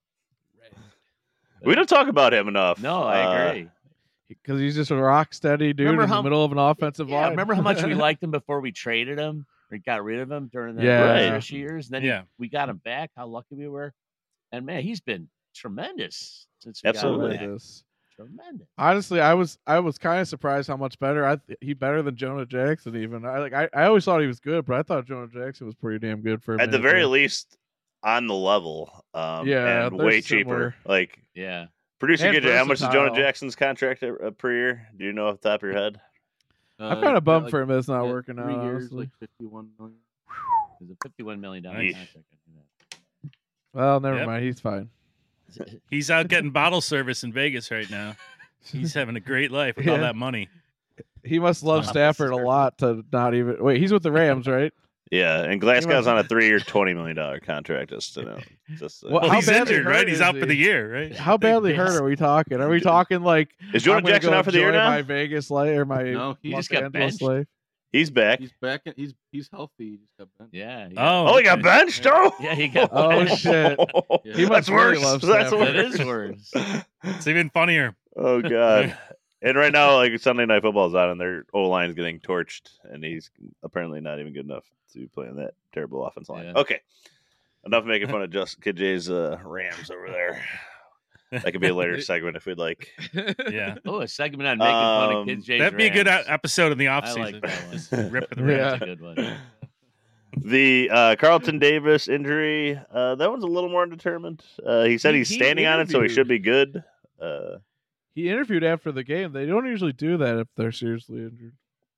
Speaker 2: We don't talk about him enough.
Speaker 3: No, I
Speaker 2: Uh,
Speaker 3: agree.
Speaker 4: Because he's just a rock steady dude
Speaker 3: Remember
Speaker 4: in
Speaker 3: how-
Speaker 4: the middle of an offensive
Speaker 3: Yeah,
Speaker 4: line.
Speaker 3: remember how much we liked him before we traded him or got rid of him during the
Speaker 4: Yeah.
Speaker 2: Right.
Speaker 3: first years? And then he-
Speaker 5: Yeah.
Speaker 3: we got him back. How lucky we were. And man, he's been tremendous since we
Speaker 2: Absolutely.
Speaker 3: got him back.
Speaker 4: This.
Speaker 3: Tremendous.
Speaker 4: Honestly, I was I was kind of surprised how much better. I he better than Jonah Jackson even. I like I, I always thought he was good, but I thought Jonah Jackson was pretty damn good for a
Speaker 2: At the
Speaker 4: minute
Speaker 2: very
Speaker 4: there.
Speaker 2: least, on the level. Um,
Speaker 4: Yeah,
Speaker 2: and
Speaker 4: they're
Speaker 2: way
Speaker 4: similar.
Speaker 2: cheaper. Like
Speaker 3: Yeah.
Speaker 2: producer
Speaker 4: And
Speaker 2: K J, how much is Jonah
Speaker 4: versatile.
Speaker 2: Jackson's contract uh, per year? Do you know off the top of your head?
Speaker 4: I'm kind of bummed
Speaker 6: like,
Speaker 4: for him. It's not
Speaker 6: yeah,
Speaker 4: working out.
Speaker 6: Three years,
Speaker 4: honestly.
Speaker 6: like fifty-one million.
Speaker 3: It was a fifty-one million dollars
Speaker 2: Nice.
Speaker 3: contract. I knew
Speaker 4: Well, never
Speaker 5: Yep.
Speaker 4: mind. He's fine.
Speaker 3: that.
Speaker 5: He's out getting bottle service in Vegas right now. He's having a great life with all
Speaker 4: Yeah.
Speaker 5: that money.
Speaker 4: He must love
Speaker 3: Wow.
Speaker 4: Stafford a lot to not even wait. He's with the Rams, right?
Speaker 2: Yeah, and Glasgow's on a three-year, twenty million dollar contract. Just to know. Just to-
Speaker 4: Well,
Speaker 5: Well,
Speaker 4: how
Speaker 5: he's
Speaker 4: badly
Speaker 5: injured,
Speaker 4: hurt
Speaker 5: right? He's
Speaker 4: is
Speaker 5: out for the
Speaker 4: he?
Speaker 5: year, right?
Speaker 4: How badly hurt are we talking? Are we talking like
Speaker 2: is Jonah
Speaker 4: I'm gonna
Speaker 2: Jackson
Speaker 4: go
Speaker 2: out for the year
Speaker 4: enjoy
Speaker 2: now?
Speaker 4: My Vegas life or my
Speaker 6: No, he
Speaker 4: Los
Speaker 3: just got
Speaker 4: Angeles
Speaker 3: benched.
Speaker 4: life?
Speaker 2: He's back.
Speaker 6: He's back. In, he's he's healthy. He just got benched.
Speaker 3: yeah. yeah.
Speaker 5: Oh,
Speaker 2: Oh, he got
Speaker 5: okay.
Speaker 2: benched, Joe.
Speaker 3: Yeah, he got
Speaker 4: Oh,
Speaker 3: benched.
Speaker 4: shit.
Speaker 6: Yeah.
Speaker 4: He
Speaker 2: That's
Speaker 4: must really
Speaker 2: worse.
Speaker 4: love
Speaker 2: That's
Speaker 4: Stafford.
Speaker 3: That is
Speaker 2: worse.
Speaker 3: worse.
Speaker 5: It's even funnier.
Speaker 2: Oh god. And right now, like Sunday Night Football's on, and their O line is getting torched, and he's apparently not even good enough to play in that terrible offense line.
Speaker 3: Yeah.
Speaker 2: Okay, enough making fun of just Kid J's uh, Rams over there. That could be a later segment if we'd like.
Speaker 5: Yeah.
Speaker 3: Oh, a segment on making fun of
Speaker 2: Um,
Speaker 3: Kids J's
Speaker 5: That'd be a good
Speaker 3: Rams.
Speaker 5: uh, episode in the
Speaker 3: I
Speaker 5: offseason.
Speaker 3: like that one.
Speaker 5: Just rip for the
Speaker 4: Yeah.
Speaker 5: Rams.
Speaker 3: That's a good one.
Speaker 2: The uh, Carlton Davis injury, uh, that one's a little more undetermined. Uh, he said
Speaker 4: He-
Speaker 2: he's
Speaker 4: he
Speaker 2: standing on it, so he
Speaker 4: interviewed.
Speaker 2: should be good. Uh,
Speaker 4: He interviewed after the game. They don't usually do that if they're seriously injured.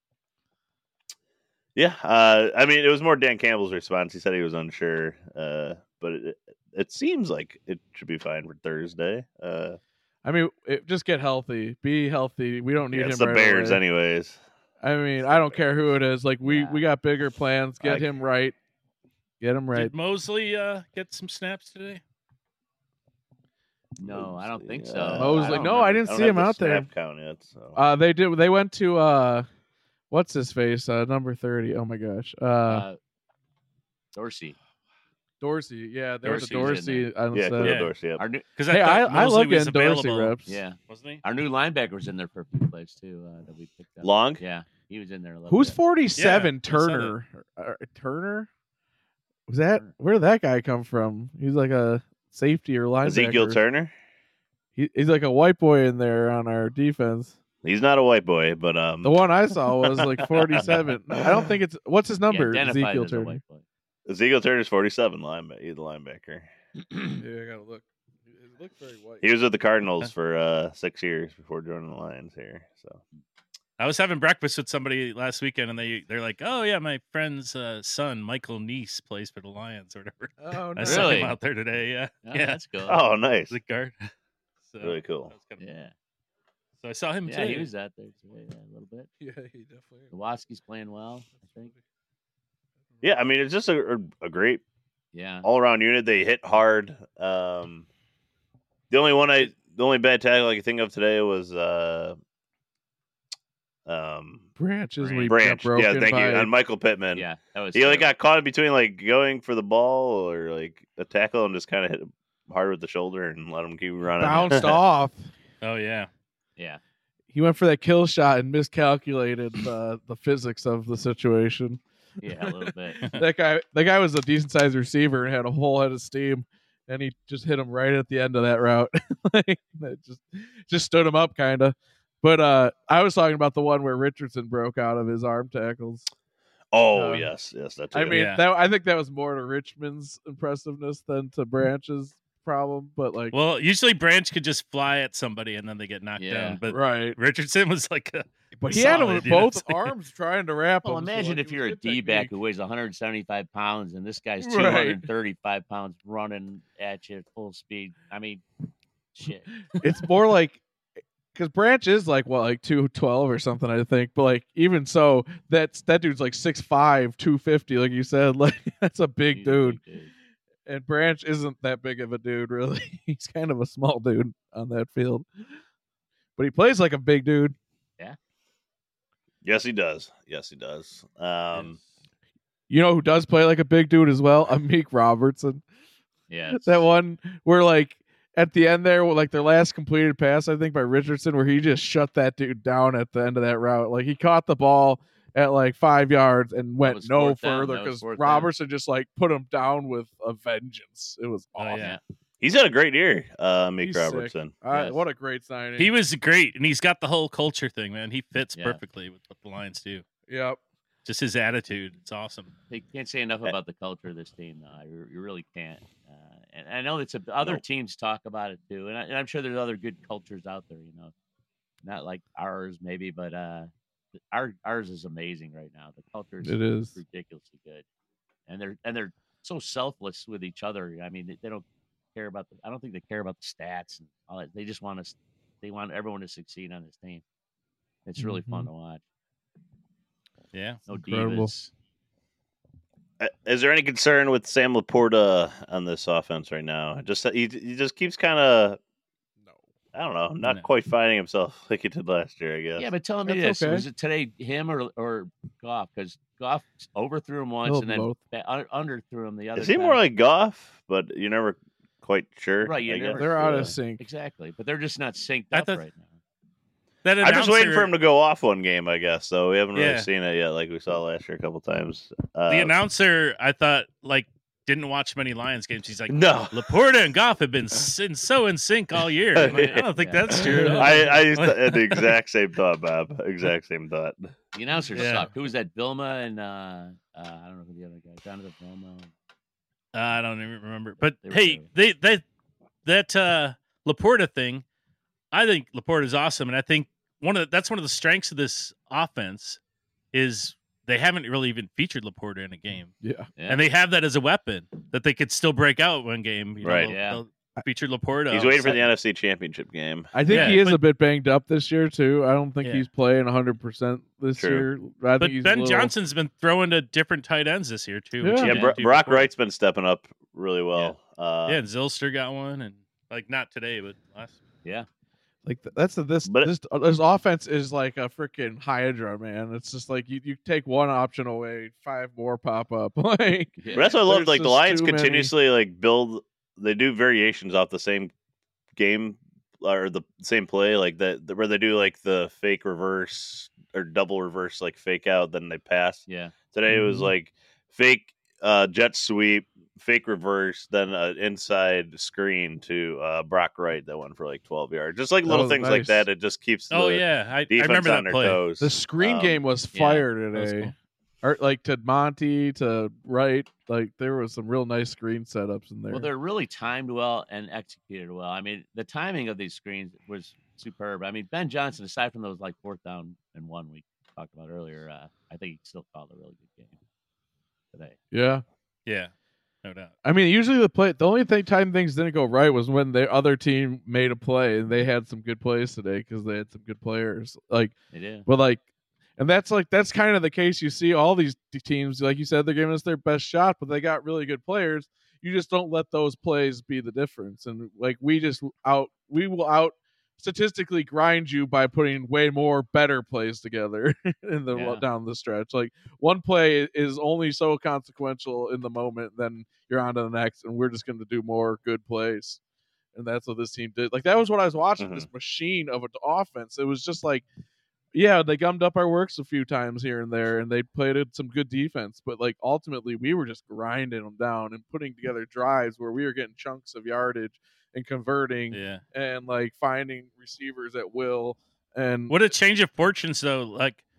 Speaker 2: yeah, uh, I mean, it was more Dan Campbell's response. He said he was unsure, uh, but it, it seems like it should be fine for Thursday. Uh,
Speaker 4: I mean, it, just get healthy. Be healthy. We don't need
Speaker 2: yeah,
Speaker 4: him
Speaker 2: it's the
Speaker 4: right
Speaker 2: Bears,
Speaker 4: away.
Speaker 2: anyways.
Speaker 4: I mean, I don't care who it is. Like we
Speaker 3: Yeah.
Speaker 4: we got bigger plans. Get
Speaker 2: I-
Speaker 4: him right. Get him right.
Speaker 5: Did Mosley uh, get some snaps today?
Speaker 3: No, I don't think so.
Speaker 2: Uh,
Speaker 4: Mosley-
Speaker 3: I don't
Speaker 4: no, I
Speaker 3: remember.
Speaker 4: didn't
Speaker 2: I don't
Speaker 4: see
Speaker 2: have
Speaker 4: him
Speaker 2: the
Speaker 4: out there.
Speaker 2: snap count yet. So.
Speaker 4: Uh, they did. They went to uh, what's his face? Uh, number thirty. Oh my gosh. Uh,
Speaker 3: Uh, Dorsey.
Speaker 4: Dorsey. Yeah, they went to
Speaker 3: Dorsey's in
Speaker 4: Dorsey. On
Speaker 2: yeah,
Speaker 4: the
Speaker 2: Khalil
Speaker 5: Yeah.
Speaker 2: Dorsey. Yep.
Speaker 3: Our new,
Speaker 5: Because
Speaker 4: Hey, I, I love
Speaker 5: was
Speaker 4: getting Dorsey
Speaker 5: available,
Speaker 4: reps.
Speaker 3: yeah,
Speaker 5: wasn't he?
Speaker 3: our new linebacker was in there for a few plays too uh, that we picked up.
Speaker 2: Long?
Speaker 3: Yeah, he was in there a little
Speaker 4: Who's
Speaker 3: bit.
Speaker 4: forty-seven?
Speaker 5: Yeah, I saw that.
Speaker 4: Turner. Uh, Turner. Was that where did that guy come from? He's like a safety or linebacker.
Speaker 2: Ezekiel Turner.
Speaker 4: He, he's like a white boy in there on our defense.
Speaker 2: He's not a white boy, but um,
Speaker 4: The one I saw was like forty-seven. I don't think it's what's his
Speaker 3: He
Speaker 4: number.
Speaker 3: identified
Speaker 4: Ezekiel
Speaker 3: as a
Speaker 4: Turner.
Speaker 3: white boy.
Speaker 2: Ezekiel Turner's forty-seven. Linebacker. He's the linebacker.
Speaker 4: Yeah, I gotta look. It looks very white.
Speaker 2: He was with the Cardinals for uh, six years before joining the Lions here. So
Speaker 5: I was having breakfast with somebody last weekend, and they they're like, "Oh yeah, my friend's uh, son Michael Neese plays for the Lions or whatever."
Speaker 4: Oh
Speaker 5: I
Speaker 4: no!
Speaker 5: saw
Speaker 3: Really?
Speaker 5: him out there today. Yeah,
Speaker 3: Oh,
Speaker 5: yeah,
Speaker 3: that's cool.
Speaker 2: oh, nice,
Speaker 5: the guard. So,
Speaker 2: really cool.
Speaker 5: that was kinda-
Speaker 3: yeah,
Speaker 5: So I saw him
Speaker 3: yeah,
Speaker 5: too.
Speaker 3: he was out there today yeah, a little bit.
Speaker 4: Yeah, he definitely.
Speaker 3: Nowatzki's playing well, I think.
Speaker 2: Yeah, I mean, it's just a, a, a great
Speaker 3: Yeah,
Speaker 2: all around unit. They hit hard. Um, the only one I, the only bad tackle I could think of today was uh, um,
Speaker 4: Branches when he
Speaker 2: Branch.
Speaker 4: got broken
Speaker 2: Yeah, thank you.
Speaker 4: by-
Speaker 2: And Michael Pittman.
Speaker 3: yeah, that was.
Speaker 2: He like
Speaker 3: terrible.
Speaker 2: got caught in between like going for the ball or like a tackle and just kind of hit him hard with the shoulder and let him keep running.
Speaker 4: bounced off.
Speaker 5: Oh yeah,
Speaker 3: Yeah,
Speaker 4: He went for that kill shot and miscalculated the the physics of the situation.
Speaker 3: yeah, a little bit.
Speaker 4: That guy, that guy was a decent sized receiver and had a whole head of steam, and he just hit him right at the end of that route. Like, that just just stood him up, kind of. But uh, I was talking about the one where Richardson broke out of his arm tackles.
Speaker 2: Oh
Speaker 4: Uh,
Speaker 2: yes, yes, that's.
Speaker 4: I mean,
Speaker 5: Yeah.
Speaker 4: that I think that was more to Richmond's impressiveness than to Branch's problem. But like,
Speaker 5: Well, usually Branch could just fly at somebody and then they get knocked
Speaker 3: Yeah.
Speaker 5: down. But
Speaker 4: right.
Speaker 5: Richardson was like a
Speaker 4: But he had him
Speaker 5: solid,
Speaker 4: with
Speaker 5: you know
Speaker 4: both
Speaker 5: what I'm saying?
Speaker 4: arms trying to wrap
Speaker 3: Well,
Speaker 4: him. so,
Speaker 3: imagine
Speaker 4: like,
Speaker 3: if
Speaker 4: it was
Speaker 3: you're a
Speaker 4: good
Speaker 3: D-back
Speaker 4: technique.
Speaker 3: who weighs one hundred seventy-five pounds and this guy's
Speaker 4: Right.
Speaker 3: two hundred thirty-five pounds running at you at full speed. I mean, shit.
Speaker 4: It's more like because Branch is like what, like two twelve or something, I think. But like even so, that's that dude's like six five, two fifty, like you said. Like that's a big
Speaker 3: He's a
Speaker 4: dude.
Speaker 3: big dude.
Speaker 4: And Branch isn't that big of a dude, really. He's kind of a small dude on that field. But he plays like a big dude.
Speaker 2: Yes, he does. Yes, he does. Um,
Speaker 4: You know who does play like a big dude as well? Amik Robertson.
Speaker 3: Yeah. it's-
Speaker 4: That one where like at the end there, like their last completed pass, I think by Richardson, where he just shut that dude down at the end of that route. Like he caught the ball at like five yards and went
Speaker 3: was
Speaker 4: no
Speaker 3: fourth down.
Speaker 4: further
Speaker 3: That was
Speaker 4: because
Speaker 3: fourth down.
Speaker 4: Robertson just like put him down with a vengeance. It was
Speaker 5: Oh,
Speaker 4: awesome.
Speaker 5: yeah.
Speaker 2: he's had a great year, uh, Meek
Speaker 4: He's sick.
Speaker 2: Robertson.
Speaker 4: I-
Speaker 3: Yes.
Speaker 4: What a great signing.
Speaker 5: He was great, and he's got the whole culture thing, man. He fits
Speaker 3: Yeah.
Speaker 5: perfectly with what the Lions do.
Speaker 4: Yep.
Speaker 5: Just his attitude, it's awesome.
Speaker 3: You can't say enough
Speaker 2: Eh.
Speaker 3: about the culture of this team, though. You, you really can't. Uh, and I know that some other
Speaker 2: Nope.
Speaker 3: teams talk about it too, and, I, and I'm sure there's other good cultures out there. You know, not like ours maybe, but uh, our ours is amazing right now. The culture is
Speaker 4: It is.
Speaker 3: ridiculously good, and they're and they're so selfless with each other. I mean, they, they don't care about the. I don't think they care about the stats and all that. They just want us. They want everyone to succeed on this team. It's really fun to watch.
Speaker 5: Yeah.
Speaker 3: No
Speaker 4: Incredible.
Speaker 3: divas.
Speaker 2: Uh, Is there any concern with Sam Laporta on this offense right now? Just he, he just keeps kind of,
Speaker 4: No.
Speaker 2: I don't know, not
Speaker 5: No.
Speaker 2: quite finding himself like he did last year. I guess.
Speaker 3: Yeah, but tell me
Speaker 4: That's
Speaker 3: this:
Speaker 4: okay.
Speaker 3: was it today him or or Goff? Because Goff overthrew him once
Speaker 4: Love
Speaker 3: and
Speaker 4: them
Speaker 3: then
Speaker 4: both.
Speaker 3: ba- un- underthrew him the other.
Speaker 2: Is he
Speaker 3: time.
Speaker 2: more like Goff? But you're never quite sure.
Speaker 3: Right, you
Speaker 2: I
Speaker 3: never-
Speaker 2: guess.
Speaker 4: They're out
Speaker 2: Yeah.
Speaker 4: of sync.
Speaker 3: Exactly, but they're just not synced
Speaker 5: I
Speaker 3: up
Speaker 5: thought-
Speaker 3: right now.
Speaker 5: That
Speaker 2: I'm just waiting for
Speaker 5: announcer-
Speaker 2: him to go off one game, I guess. So we haven't really
Speaker 5: Yeah.
Speaker 2: seen it yet, like we saw last year a couple times. Uh,
Speaker 5: The announcer, I thought, like, didn't watch many Lions games. He's like,
Speaker 2: no,
Speaker 5: Laporta and Goff have been s- in- so in sync all year. I'm like, I don't think
Speaker 3: Yeah.
Speaker 5: that's true. at all.
Speaker 2: I, I used to, had the exact same thought, Bob. Exact same thought.
Speaker 3: The announcers
Speaker 5: Yeah.
Speaker 3: suck. Who was that? Vilma and uh, uh, I don't know who the other guy. Jonathan Vilma.
Speaker 5: Uh, I don't even remember. But
Speaker 3: They were
Speaker 5: hey,
Speaker 3: terrible.
Speaker 5: they they that uh, Laporta thing, I think Laporta is awesome, and I think one of the, that's one of the strengths of this offense is they haven't really even featured Laporta in a game,
Speaker 4: Yeah.
Speaker 3: Yeah.
Speaker 5: and they have that as a weapon that they could still break out one game. You know,
Speaker 2: Right.
Speaker 5: they'll-
Speaker 3: Yeah.
Speaker 5: they'll feature Laporta.
Speaker 2: He's
Speaker 5: on
Speaker 2: waiting for the
Speaker 5: second.
Speaker 2: N F C Championship game.
Speaker 4: I think
Speaker 5: Yeah,
Speaker 4: he is
Speaker 5: but-
Speaker 4: a bit banged up this year too. I don't think
Speaker 5: Yeah.
Speaker 4: he's playing one hundred percent this
Speaker 2: True.
Speaker 4: year. I
Speaker 5: But
Speaker 4: think he's a
Speaker 5: Ben
Speaker 4: little-
Speaker 5: Johnson's been throwing to different tight ends this year too. which
Speaker 4: Yeah.
Speaker 5: he
Speaker 2: Yeah,
Speaker 5: didn't
Speaker 2: Bro-
Speaker 5: do
Speaker 2: Brock
Speaker 5: before.
Speaker 2: Wright's been stepping up really well. Uh,
Speaker 5: Yeah, and Zilster got one, and like not today, but last.
Speaker 3: Yeah.
Speaker 4: Like th- that's the this
Speaker 2: But it-
Speaker 4: this uh, this offense is like a freaking hydra, man. It's just like you, you take one option away, five more pop up. Like
Speaker 3: Yeah.
Speaker 2: But that's what I love.
Speaker 4: There's
Speaker 2: Like the
Speaker 4: just
Speaker 2: Lions
Speaker 4: too many.
Speaker 2: continuously like build. They do variations off the same game or the same play, like that where they do like the fake reverse or double reverse, like fake out, then they pass.
Speaker 3: Yeah.
Speaker 2: Today it was
Speaker 4: Mhm.
Speaker 2: like fake uh, jet sweep, fake reverse, then an inside screen to uh, Brock Wright that went for like twelve yards. Just like
Speaker 4: That
Speaker 2: little
Speaker 4: was
Speaker 2: things like
Speaker 4: nice.
Speaker 2: that. It just keeps the
Speaker 5: Oh yeah, I, I
Speaker 2: defense
Speaker 5: remember
Speaker 2: on
Speaker 5: that
Speaker 2: their
Speaker 5: play.
Speaker 2: toes.
Speaker 4: the screen
Speaker 2: Um,
Speaker 4: game was
Speaker 3: yeah,
Speaker 4: fire
Speaker 5: that was
Speaker 4: today.
Speaker 5: cool.
Speaker 4: Or like to Monty to Wright, like there was some real nice screen setups in there.
Speaker 3: Well, they're really timed well and executed well. I mean, the timing of these screens was superb. I mean, Ben Johnson, aside from those like fourth down and one we talked about earlier, uh, I think he still called a really good game today.
Speaker 4: yeah.
Speaker 5: Yeah, no doubt.
Speaker 4: I mean, usually the play, the only thing time things didn't go right was when the other team made a play, and they had some good plays today because they had some good players. Like,
Speaker 3: They did.
Speaker 4: but like, and that's like that's kind of the case. You see all these t- teams, like you said, they're giving us their best shot, but they got really good players. You just don't let those plays be the difference. And like we just out, we will out statistically grind you by putting way more better plays together in the
Speaker 3: Yeah.
Speaker 4: down the stretch. Like one play is only so consequential in the moment, then you're on to the next, and we're just going to do more good plays. And that's what this team did. Like that was what I was watching. This machine of an offense. It was just like, yeah, they gummed up our works a few times here and there, and they played it some good defense. But like ultimately, we were just grinding them down and putting together drives where we were getting chunks of yardage and converting
Speaker 5: Yeah.
Speaker 4: and like finding receivers at will. And
Speaker 5: What a change of fortunes, though. Like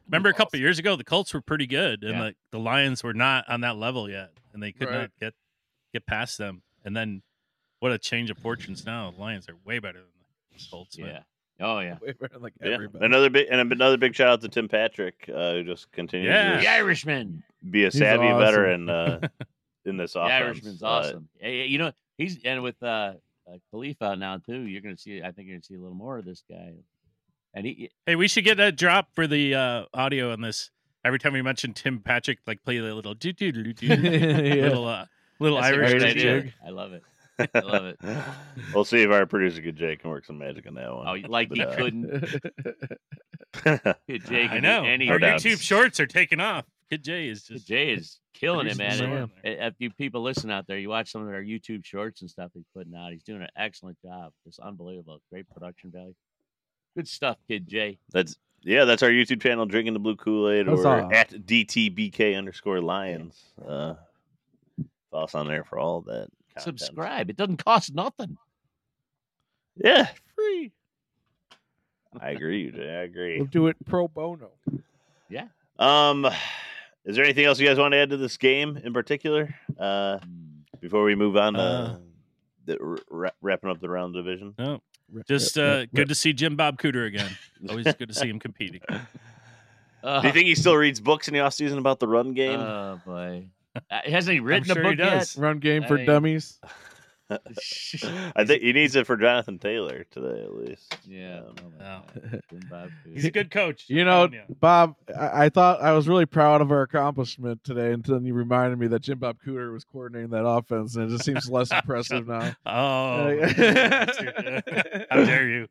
Speaker 5: remember a couple of years ago, the Colts were pretty good, and
Speaker 3: Yeah.
Speaker 5: the, the Lions were not on that level yet, and they could
Speaker 4: Right.
Speaker 5: not get get past them. And then, what a change of fortunes now! The Lions are way better than the Colts. man.
Speaker 3: Yeah. Oh yeah.
Speaker 4: Way better than, like
Speaker 2: Yeah.
Speaker 4: everybody.
Speaker 2: Another big and another big shout out to Tim Patrick, uh, who just continues
Speaker 5: Yeah.
Speaker 2: to
Speaker 3: The Irishman.
Speaker 2: be a
Speaker 4: He's
Speaker 2: savvy
Speaker 4: awesome.
Speaker 2: veteran uh, in this
Speaker 3: The
Speaker 2: offense.
Speaker 3: Irishman's
Speaker 2: Uh,
Speaker 3: awesome. Hey, you know he's and with uh, uh Khalifa out now too. You're gonna see. I think you're gonna see a little more of this guy. And he,
Speaker 5: Hey, we should get a drop for the uh, audio on this. Every time we mention Tim Patrick, like play the little do do do do
Speaker 4: Yeah.
Speaker 5: little uh, little
Speaker 3: that's a
Speaker 5: Irish
Speaker 3: great
Speaker 4: Irish
Speaker 3: idea.
Speaker 4: jig.
Speaker 3: I love it. I love it.
Speaker 2: We'll see if our producer Good Jay can work some magic on that one.
Speaker 3: Oh, like
Speaker 2: But,
Speaker 3: he
Speaker 2: uh,
Speaker 3: couldn't. Kid Jay can
Speaker 5: I know.
Speaker 3: do anything.
Speaker 5: Our
Speaker 2: No doubt.
Speaker 5: YouTube shorts are taking off. Kid Jay is
Speaker 3: Kid
Speaker 5: just
Speaker 3: Jay is killing it, man.
Speaker 5: producing
Speaker 4: man.
Speaker 5: some there.
Speaker 3: And If you people listen out there, you watch some of our YouTube shorts and stuff he's putting out. He's doing an excellent job. Just unbelievable. Great production value. Good stuff, Kid Jay.
Speaker 2: That's yeah, that's our YouTube channel, Drinking the Blue Kool-Aid, or
Speaker 4: Huzzah.
Speaker 2: at D T B K underscore Lions. Uh, follow us on there for all that content.
Speaker 3: Subscribe. It doesn't cost nothing.
Speaker 2: Yeah,
Speaker 3: Free.
Speaker 2: I agree, Jay. I agree.
Speaker 4: We'll do it pro bono.
Speaker 2: Um, is there anything else you guys want to add to this game in particular? Uh,
Speaker 3: Hmm.
Speaker 2: before we move on to
Speaker 5: Uh,
Speaker 2: the, wra- wrapping up the round division.
Speaker 5: no.
Speaker 4: Rip,
Speaker 5: Just
Speaker 4: rip,
Speaker 5: uh,
Speaker 4: rip,
Speaker 5: good
Speaker 4: rip.
Speaker 5: to see Jim Bob Cooter again. Always good to see him competing.
Speaker 3: Uh,
Speaker 2: Do you think he still reads books in the offseason about the run game?
Speaker 3: Oh boy. Uh, hasn't he written
Speaker 5: sure
Speaker 3: a
Speaker 5: he
Speaker 3: book
Speaker 5: does.
Speaker 4: Run game for
Speaker 3: Hey.
Speaker 4: dummies.
Speaker 2: I think he needs it for Jonathan Taylor today, at least.
Speaker 3: Yeah.
Speaker 2: Um,
Speaker 3: Oh, my
Speaker 5: No.
Speaker 3: God. Jim Bob
Speaker 5: He's a good coach.
Speaker 4: You
Speaker 5: I'm
Speaker 4: know,
Speaker 5: telling you.
Speaker 4: Bob, I, I thought I was really proud of our accomplishment today until you reminded me that Jim Bob Cooter was coordinating that offense, and it just seems less impressive now.
Speaker 5: Oh,
Speaker 4: Uh,
Speaker 5: how dare you?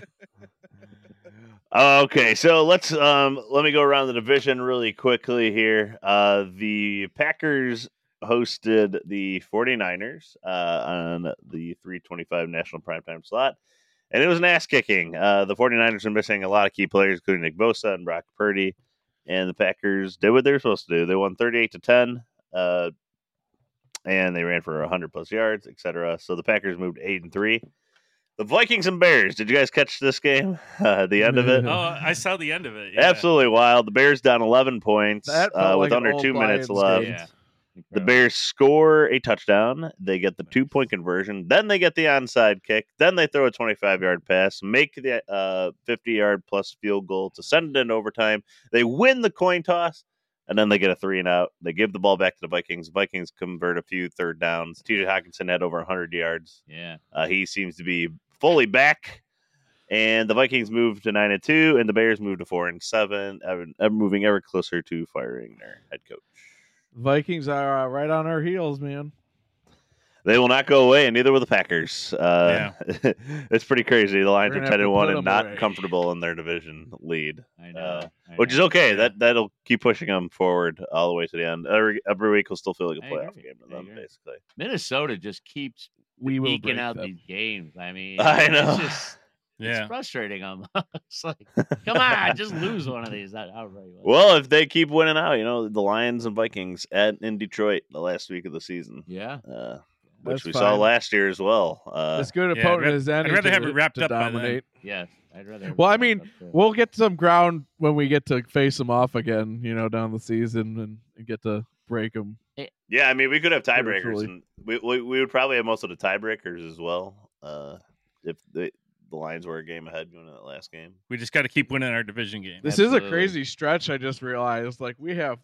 Speaker 2: Okay, so let's um let me go around the division really quickly here. Uh the Packers hosted the 49ers uh on the three twenty-five national primetime slot. And it was an ass kicking. Uh the 49ers are missing a lot of key players, including Nick Bosa and Brock Purdy. And the Packers did what they were supposed to do. They won thirty-eight to ten. Uh and they ran for one hundred plus yards, et cetera. So the Packers moved eight and three. The Vikings and Bears. Did you guys catch this game? Uh, the end of it?
Speaker 5: Oh, I saw the end of it. Yeah.
Speaker 2: Absolutely wild. The Bears down eleven points
Speaker 4: That felt
Speaker 2: uh,
Speaker 4: like
Speaker 2: with
Speaker 4: an
Speaker 2: under
Speaker 4: old
Speaker 2: two minutes
Speaker 4: Lions
Speaker 2: left.
Speaker 4: game.
Speaker 3: Yeah.
Speaker 2: The
Speaker 3: Incredible.
Speaker 2: Bears score a touchdown. They get the two point conversion. Then they get the onside kick. Then they throw a twenty-five yard pass, make the uh, fifty yard plus field goal to send it in overtime. They win the coin toss, and then they get a three and out. They give the ball back to the Vikings. Vikings convert a few third downs. T J Hawkinson had over one hundred yards.
Speaker 3: Yeah.
Speaker 2: Uh, he seems to be fully back. And the Vikings moved to nine and two, and the Bears moved to four and seven, ever, ever moving ever closer to firing their head coach.
Speaker 4: Vikings are uh, right on our heels, man.
Speaker 2: They will not go away, and neither will the Packers. Uh, it's pretty crazy. The Lions
Speaker 4: We're
Speaker 2: are
Speaker 4: gonna
Speaker 2: ten
Speaker 4: have
Speaker 2: and
Speaker 4: to
Speaker 2: one
Speaker 4: put
Speaker 2: and
Speaker 4: them
Speaker 2: not
Speaker 4: away.
Speaker 2: comfortable in their division lead,
Speaker 3: I know.
Speaker 2: Uh,
Speaker 3: I
Speaker 2: which is
Speaker 3: know.
Speaker 2: okay.
Speaker 3: Yeah.
Speaker 2: That that'll keep pushing them forward all the way to the end. Every every week will still feel like a
Speaker 3: I
Speaker 2: playoff
Speaker 3: agree.
Speaker 2: game to
Speaker 3: I
Speaker 2: them,
Speaker 3: agree.
Speaker 2: basically.
Speaker 3: Minnesota just keeps
Speaker 4: We will
Speaker 3: eking
Speaker 4: break
Speaker 3: out
Speaker 4: them.
Speaker 3: these games. I mean,
Speaker 2: I know.
Speaker 3: It's just
Speaker 5: Yeah.
Speaker 3: it's frustrating them. It's like, come on, just lose one of these. That outright.
Speaker 2: Well, if they keep winning out, you know, the Lions and Vikings at in Detroit the last week of the season,
Speaker 3: Yeah.
Speaker 2: uh, which
Speaker 4: That's
Speaker 2: we saw
Speaker 4: fine.
Speaker 2: last year as well. Uh,
Speaker 4: As good
Speaker 5: yeah,
Speaker 4: opponent
Speaker 5: I'd
Speaker 4: as
Speaker 5: ra- I'd
Speaker 4: any
Speaker 5: rather
Speaker 4: to,
Speaker 5: have it wrapped
Speaker 4: to
Speaker 5: up by then.
Speaker 4: dominate.
Speaker 3: Yes. I'd rather.
Speaker 4: Well, I
Speaker 3: have it
Speaker 4: mean,
Speaker 3: up to-
Speaker 4: We'll get some ground when we get to face them off again, you know, down the season and, and get to break them.
Speaker 2: Yeah, I mean, we could have tiebreakers,
Speaker 4: Truly.
Speaker 2: and we, we we would probably have most of the tiebreakers as well. Uh, if the the Lions were a game ahead going into that last game.
Speaker 5: We just got to keep winning our division game.
Speaker 4: This is
Speaker 3: Absolutely.
Speaker 4: a crazy stretch. I just realized, like, we have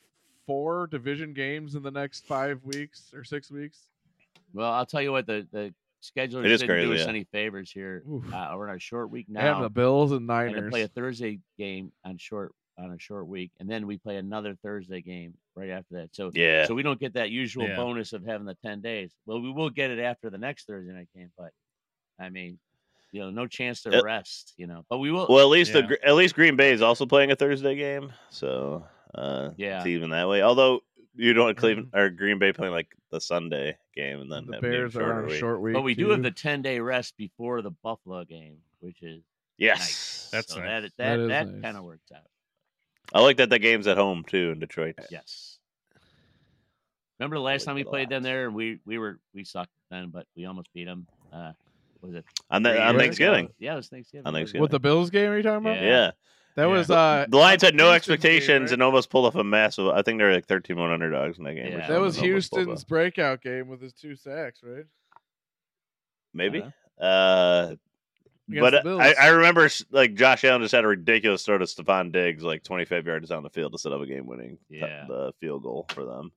Speaker 4: four division games in the next five weeks or six weeks.
Speaker 3: Well, I'll tell you what, the the schedulers
Speaker 2: It is
Speaker 3: didn't do
Speaker 2: crazy,
Speaker 3: us
Speaker 2: yeah.
Speaker 3: any favors here.
Speaker 4: Oof.
Speaker 3: Uh, we're in our short week
Speaker 4: And
Speaker 3: now,
Speaker 4: the Bills and
Speaker 3: and
Speaker 4: Niners.
Speaker 3: to play a Thursday game on short on a short week, and then we play another Thursday game right after that. So
Speaker 2: Yeah,
Speaker 3: so we don't get that usual
Speaker 5: Yeah.
Speaker 3: bonus of having the ten days. Well, we will get it after the next Thursday night game, but I mean, you know, no chance to
Speaker 2: Uh,
Speaker 3: rest, you know. But we will.
Speaker 2: well, at least the
Speaker 5: Yeah.
Speaker 2: Gr at least Green Bay is also playing a Thursday game, so uh,
Speaker 3: Yeah.
Speaker 2: it's even that way. Although you don't want Cleveland or Green Bay playing like the Sunday game, and then
Speaker 4: the
Speaker 2: have an even
Speaker 4: Bears are
Speaker 2: shorter
Speaker 4: on a
Speaker 2: week.
Speaker 4: short week.
Speaker 3: but we do
Speaker 4: too.
Speaker 3: have the ten day rest before the Buffalo game, which is
Speaker 2: Yes,
Speaker 3: nice.
Speaker 5: That's
Speaker 3: so
Speaker 5: nice.
Speaker 3: that
Speaker 4: That
Speaker 3: that
Speaker 4: is
Speaker 3: that,
Speaker 4: nice.
Speaker 3: kind of works out.
Speaker 2: I like that the game's at home too in Detroit.
Speaker 3: Yes. Remember the last
Speaker 2: like
Speaker 3: time we
Speaker 2: it a
Speaker 3: played
Speaker 2: lot.
Speaker 3: them there, and we we were we sucked then, but we almost beat them. Uh, was it
Speaker 2: On
Speaker 3: three
Speaker 2: the, on
Speaker 3: years
Speaker 2: Thanksgiving.
Speaker 3: ago? Yeah, it was Thanksgiving.
Speaker 2: On
Speaker 3: It was-
Speaker 2: Thanksgiving.
Speaker 4: What, the Bills game are you talking about?
Speaker 3: Yeah.
Speaker 2: Yeah.
Speaker 4: That
Speaker 5: Yeah.
Speaker 4: was uh
Speaker 2: The Lions had no
Speaker 4: Houston's game,
Speaker 2: expectations
Speaker 4: right?
Speaker 2: and almost pulled off a massive. I think they're like thirteen one underdogs in that game. or
Speaker 3: Yeah.
Speaker 4: That
Speaker 2: something,
Speaker 4: was
Speaker 2: and almost pulled
Speaker 4: Houston's
Speaker 2: off.
Speaker 4: breakout game with his two sacks, right?
Speaker 2: Maybe.
Speaker 3: Uh-huh.
Speaker 2: Uh,
Speaker 4: Against
Speaker 2: but
Speaker 4: the Bills.
Speaker 2: I, I remember like Josh Allen just had a ridiculous throw to Stephon Diggs, like twenty-five yards down the field to set up a game-winning t-
Speaker 3: Yeah.
Speaker 2: the field goal for them.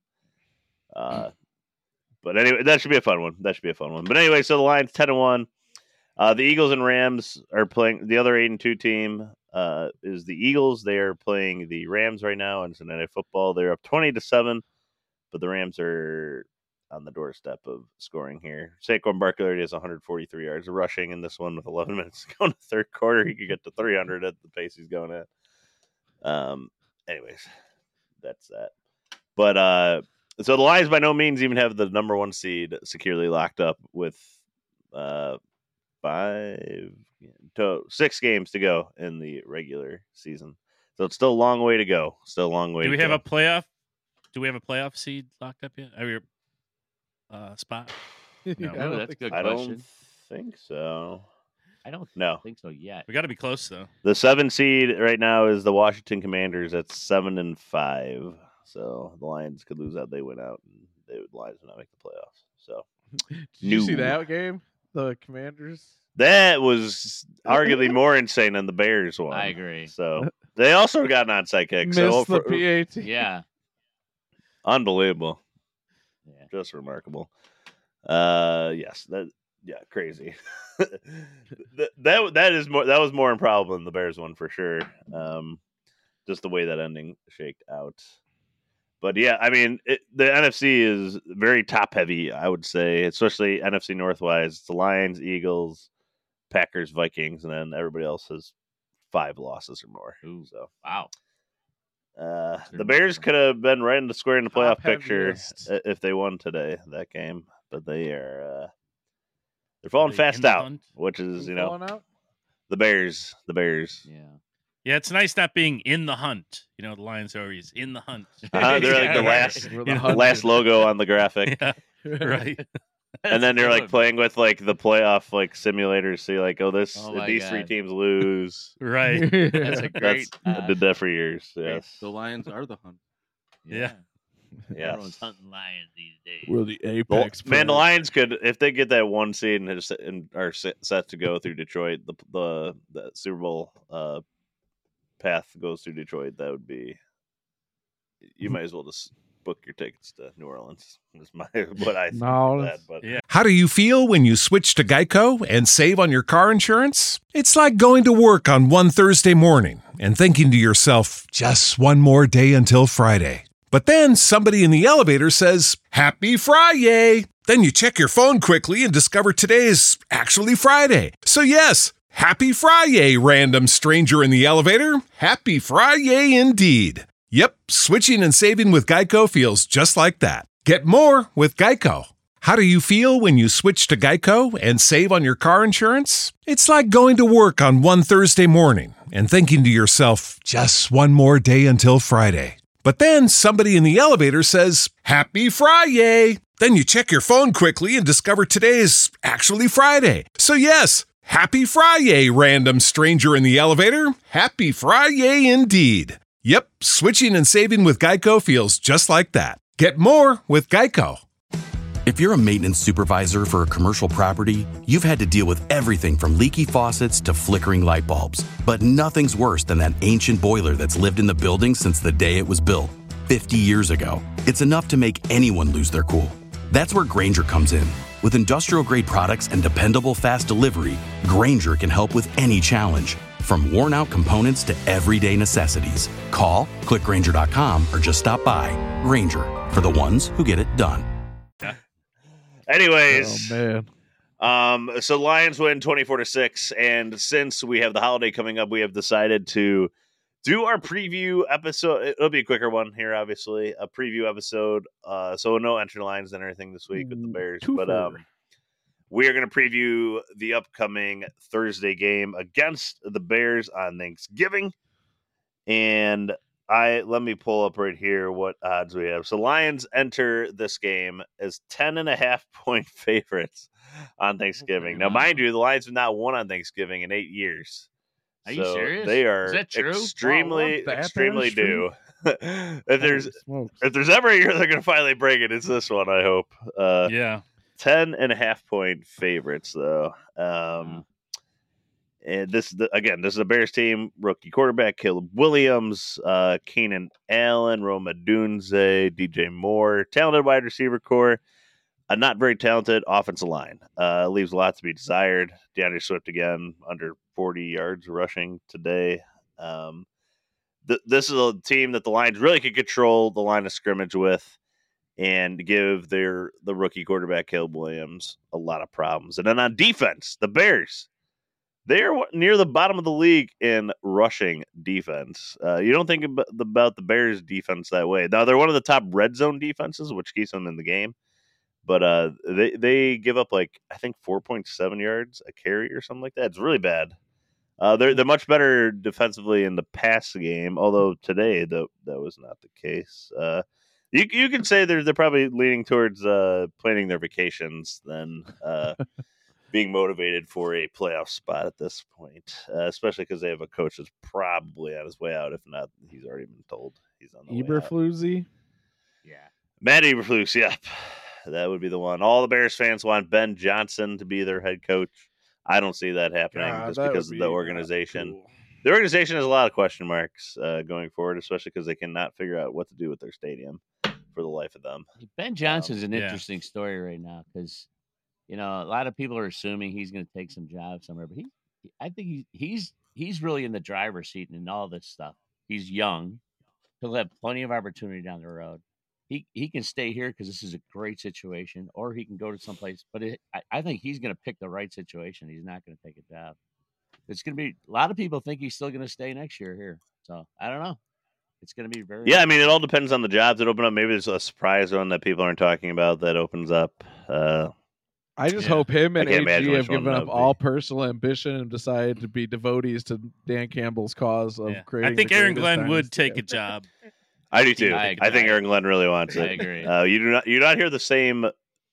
Speaker 2: Uh, but anyway, that should be a fun one. That should be a fun one. But anyway, so the Lions ten and one. Uh, the Eagles and Rams are playing. The other eight and two team uh, is the Eagles. They are playing the Rams right now in Sunday Night Football. They're up twenty to seven, but the Rams are on the doorstep of scoring here. Saquon Barkley already has one hundred forty-three yards of rushing in this one with eleven minutes to go in the third quarter. He could get to three hundred at the pace he's going at. Um. Anyways, that's that. But uh, so the Lions by no means even have the number one seed securely locked up with uh five to six games to go in the regular season. So it's still a long way to go. Still a long way.
Speaker 5: Do we
Speaker 2: to
Speaker 5: have
Speaker 2: go.
Speaker 5: a playoff? Do we have a playoff seed locked up yet? Are we uh, spot?
Speaker 4: Yeah,
Speaker 5: No,
Speaker 4: I don't
Speaker 3: that's a
Speaker 4: think
Speaker 3: good
Speaker 2: I
Speaker 3: question.
Speaker 2: don't think so.
Speaker 3: I don't
Speaker 2: No.
Speaker 3: think so yet.
Speaker 5: We got to be close though.
Speaker 2: The seven seed right now is the Washington Commanders at seven and five. So the Lions could lose that. They win out, and they would Lions would not make the playoffs. So
Speaker 4: Did you see
Speaker 2: No.
Speaker 4: that game? The Commanders.
Speaker 2: that was arguably more insane than the Bears one.
Speaker 3: I agree.
Speaker 2: So they also got an onside kick.
Speaker 4: Missed
Speaker 2: So
Speaker 4: the
Speaker 2: for-
Speaker 4: P A T.
Speaker 3: Yeah.
Speaker 2: unbelievable.
Speaker 3: Yeah.
Speaker 2: Just remarkable. Uh, yes, that yeah, crazy. that, that that is more that was more improbable than the Bears one for sure. Um, just the way that ending shaked out. But yeah, I mean, it, the N F C is very top heavy. I would say, especially N F C Northwise. It's the Lions, Eagles, Packers, Vikings, and then everybody else has five losses or more.
Speaker 3: Ooh.
Speaker 2: So
Speaker 3: Wow.
Speaker 2: uh,
Speaker 3: That's
Speaker 2: the Bears
Speaker 3: remarkable.
Speaker 2: could have been right in the square in the playoff
Speaker 4: Top
Speaker 2: picture
Speaker 4: heaviest.
Speaker 2: i- if they won today that game, but they are uh, they're falling
Speaker 5: they
Speaker 2: fast
Speaker 5: in the
Speaker 2: out,
Speaker 5: hunt?
Speaker 2: which is you know
Speaker 4: Falling out?
Speaker 2: the Bears, the Bears.
Speaker 3: Yeah.
Speaker 5: Yeah, it's nice not being in the hunt. You know, the Lions are always in the hunt.
Speaker 2: Uh, they're like the
Speaker 5: Yeah,
Speaker 2: last
Speaker 4: We're
Speaker 5: You
Speaker 4: the
Speaker 5: know,
Speaker 4: hundred.
Speaker 2: last logo on the graphic,
Speaker 5: Yeah, right.
Speaker 2: and then they're like
Speaker 3: Good.
Speaker 2: playing with like the playoff like simulators. So you're like, oh, this
Speaker 3: Oh
Speaker 2: if
Speaker 3: my
Speaker 2: these three
Speaker 3: God.
Speaker 2: teams lose.
Speaker 5: Right.
Speaker 3: That's a great.
Speaker 2: That's I
Speaker 3: uh,
Speaker 2: did that for years. Yes,
Speaker 6: The Lions are the hunt.
Speaker 5: Yeah.
Speaker 2: yes.
Speaker 3: Everyone's hunting lions these days.
Speaker 4: We're the
Speaker 2: Well,
Speaker 4: apex.
Speaker 2: man, the
Speaker 4: predator.
Speaker 2: Lions could if they get that one seed and, just, and are set set to go through Detroit. The the, the Super Bowl uh, path goes through Detroit. That would be. You might as well just book your tickets to New Orleans. Is my what I think
Speaker 4: No,
Speaker 2: of that.
Speaker 4: that's-
Speaker 2: But
Speaker 5: Yeah.
Speaker 1: How do you feel when you switch to Geico and save on your car insurance? It's like going to work on one Thursday morning and thinking to yourself, just one more day until Friday. But then somebody in the elevator says, Happy Friday! Then you check your phone quickly and discover today's actually Friday. So yes, Happy Friday, random stranger in the elevator. Happy Friday indeed. Yep, switching and saving with Geico feels just like that. Get more with Geico. How do you feel when you switch to Geico and save on your car insurance? It's like going to work on one Thursday morning and thinking to yourself, just one more day until Friday. But then somebody in the elevator says, Happy Friday! Then you check your phone quickly and discover today's actually Friday. So yes, Happy Friday, random stranger in the elevator. Happy Friday indeed. Yep, switching and saving with Geico feels just like that. Get more with Geico.
Speaker 7: If you're a maintenance supervisor for a commercial property, you've had to deal with everything from leaky faucets to flickering light bulbs. But nothing's worse than that ancient boiler that's lived in the building since the day it was built, fifty years ago. It's enough to make anyone lose their cool. That's where Grainger comes in. With industrial-grade products and dependable fast delivery, Grainger can help with any challenge, from worn-out components to everyday necessities. Call, click Grainger dot com, or just stop by. Grainger, for the ones who get it done.
Speaker 2: anyways,
Speaker 4: Oh man.
Speaker 2: Um, so Lions win twenty-four to six, and since we have the holiday coming up, we have decided to do our preview episode. It'll be a quicker one here, obviously, a preview episode. Uh, so no entry lines and everything this week with the Bears, but
Speaker 4: Twofer.
Speaker 2: um, we are going to preview the upcoming Thursday game against the Bears on Thanksgiving, and I let me pull up right here what odds we have. So Lions enter this game as ten and a half point favorites on Thanksgiving. Now,
Speaker 3: Wow.
Speaker 2: mind you, the Lions have not won on Thanksgiving in eight years.
Speaker 3: Are you
Speaker 2: So
Speaker 3: serious?
Speaker 2: They
Speaker 3: Is
Speaker 2: are
Speaker 3: that true?
Speaker 2: extremely,
Speaker 4: Wow, that
Speaker 2: extremely
Speaker 4: extreme?
Speaker 2: due. if there's
Speaker 4: Holy smokes.
Speaker 2: if there's ever a year they're going to finally break it, it's this one. I hope. Uh,
Speaker 5: Yeah.
Speaker 2: Ten and a half point favorites though. Um,
Speaker 3: Wow.
Speaker 2: And this the, again, this is a Bears team. Rookie quarterback Caleb Williams, uh, Keenan Allen, Roma Dunze, D J Moore, talented wide receiver core. A not very talented offensive line. Uh, leaves a lot to be desired. DeAndre Swift again under forty yards rushing today. Um, th- this is a team that the Lions really could control the line of scrimmage with, and give their the rookie quarterback Caleb Williams a lot of problems. And then on defense, the Bears, they're near the bottom of the league in rushing defense. Uh, you don't think about the, about the Bears defense that way. Now they're one of the top red zone defenses, which keeps them in the game. But uh, they they give up like I think four point seven yards a carry or something like that. It's really bad. Uh, they're they're much better defensively in the pass game. Although today the, that was not the case. Uh, you you can say they're they're probably leaning towards uh, planning their vacations than uh, being motivated for a playoff spot at this point. Uh, especially because they have a coach that's probably on his way out. If not, he's already been told he's on the way out.
Speaker 4: Eberflus?
Speaker 3: Yeah.
Speaker 2: Matt Eberflus, yep. That would be the one. All the Bears fans want Ben Johnson to be their head coach. I don't see that happening
Speaker 4: God,
Speaker 2: just
Speaker 4: that
Speaker 2: because
Speaker 4: would
Speaker 2: of the
Speaker 4: be
Speaker 2: organization.
Speaker 4: cool.
Speaker 2: The organization has a lot of question marks uh, going forward, especially because they cannot figure out what to do with their stadium for the life of them.
Speaker 3: Ben Johnson's an
Speaker 5: yeah.
Speaker 3: interesting story right now because, you know, a lot of people are assuming he's going to take some job somewhere, but he, I think he, he's he's really in the driver's seat in all this stuff. He's young. He'll have plenty of opportunity down the road. He he can stay here because this is a great situation, or he can go to someplace. But it, I, I think he's going to pick the right situation. He's not going to take a job. It's going to be a lot of people think he's still going to stay next year here. So I don't know. It's going to be very
Speaker 2: Yeah, I mean, it all depends on the jobs that open up. Maybe there's a surprise one that people aren't talking about that opens up. Uh,
Speaker 4: I just
Speaker 5: Yeah.
Speaker 4: hope him and
Speaker 2: I can't
Speaker 4: A
Speaker 2: imagine
Speaker 4: G
Speaker 2: which
Speaker 4: have
Speaker 2: one
Speaker 4: given
Speaker 2: that
Speaker 4: up
Speaker 2: would
Speaker 4: all
Speaker 2: be.
Speaker 4: personal ambition and decided to be devotees to Dan Campbell's cause of
Speaker 5: Yeah.
Speaker 4: creating.
Speaker 5: I think
Speaker 4: the
Speaker 5: Aaron
Speaker 4: greatest
Speaker 5: Glenn would
Speaker 4: dynasty
Speaker 5: take a job.
Speaker 2: I do too.
Speaker 3: I
Speaker 2: I,
Speaker 3: agree.
Speaker 2: think Aaron Glenn really wants
Speaker 3: I
Speaker 2: it.
Speaker 3: agree.
Speaker 2: Uh, you do not you do not hear the same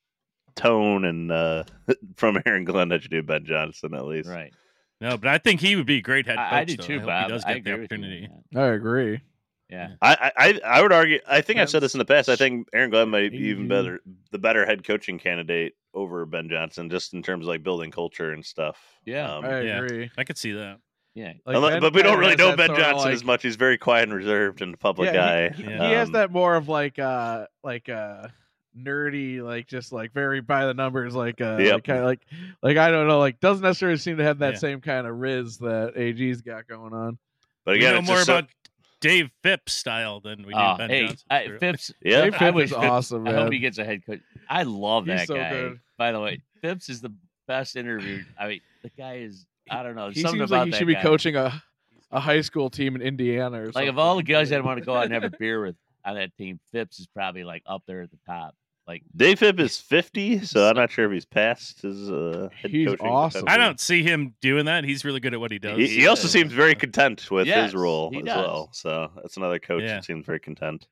Speaker 2: tone and uh, from Aaron Glenn that you do Ben Johnson at least.
Speaker 3: right.
Speaker 5: No, but I think he would be a great head coach.
Speaker 3: I, I do
Speaker 5: though.
Speaker 3: too,
Speaker 5: I hope
Speaker 3: Bob.
Speaker 5: he does
Speaker 3: I
Speaker 5: get the
Speaker 3: agree with you on
Speaker 5: opportunity.
Speaker 3: that.
Speaker 4: I agree.
Speaker 3: Yeah.
Speaker 2: I, I I would argue. I think I've said this in the past. I think Aaron Glenn might be
Speaker 4: A G.
Speaker 2: even better, the better head coaching candidate over Ben Johnson, just in terms of like building culture and stuff.
Speaker 3: Yeah.
Speaker 2: Um,
Speaker 4: I
Speaker 5: yeah.
Speaker 4: agree.
Speaker 5: I could see that.
Speaker 3: Yeah.
Speaker 4: Like,
Speaker 2: unless-
Speaker 4: Ben
Speaker 2: but we don't
Speaker 4: kinda
Speaker 2: really
Speaker 4: has
Speaker 2: know
Speaker 4: that
Speaker 2: Ben
Speaker 4: sorta,
Speaker 2: Johnson
Speaker 4: like-
Speaker 2: as much. He's very quiet and reserved and a public
Speaker 4: Yeah,
Speaker 2: guy.
Speaker 4: He, he
Speaker 5: Yeah.
Speaker 4: has
Speaker 2: Um,
Speaker 4: that more of like uh like uh nerdy, like just like very by the numbers, like uh
Speaker 2: Yep.
Speaker 4: like, kind of like like I don't know, like doesn't necessarily seem to have that
Speaker 5: Yeah.
Speaker 4: same kind of riz that A G's got going on.
Speaker 2: But
Speaker 5: We
Speaker 2: again,
Speaker 5: know
Speaker 2: it's
Speaker 5: more
Speaker 2: just so-
Speaker 5: about Dave Phipps style than we do
Speaker 3: Oh,
Speaker 5: Ben
Speaker 3: hey,
Speaker 5: Johnson.
Speaker 3: I,
Speaker 5: True.
Speaker 3: Phipps.
Speaker 2: yeah.
Speaker 4: Dave
Speaker 3: I
Speaker 4: Phipps
Speaker 3: wish
Speaker 4: is
Speaker 3: Phipps-
Speaker 4: awesome,
Speaker 3: I
Speaker 4: man.
Speaker 3: hope he gets a head coach. I love
Speaker 4: He's
Speaker 3: that
Speaker 4: so
Speaker 3: guy.
Speaker 4: good.
Speaker 3: By the way, Phipps is the best interview. I mean, the guy is. I don't know.
Speaker 4: He
Speaker 3: something
Speaker 4: seems
Speaker 3: about
Speaker 4: like he
Speaker 3: that
Speaker 4: should be
Speaker 3: guy.
Speaker 4: coaching a a high school team in Indiana or something.
Speaker 3: Like of all the guys that want to go out and have a beer with on that team, Phipps is probably like up there at the top. Like
Speaker 2: Dave Phipp is fifty, so I'm not sure if he's past his uh, head
Speaker 4: He's
Speaker 2: coaching.
Speaker 4: awesome.
Speaker 5: I don't see him doing that. He's really good at what he does.
Speaker 2: He, he also
Speaker 3: is.
Speaker 2: seems very content with
Speaker 3: Yes,
Speaker 2: his role
Speaker 3: he
Speaker 2: as
Speaker 3: does.
Speaker 2: well. So that's another coach
Speaker 5: Yeah.
Speaker 2: that seems very content.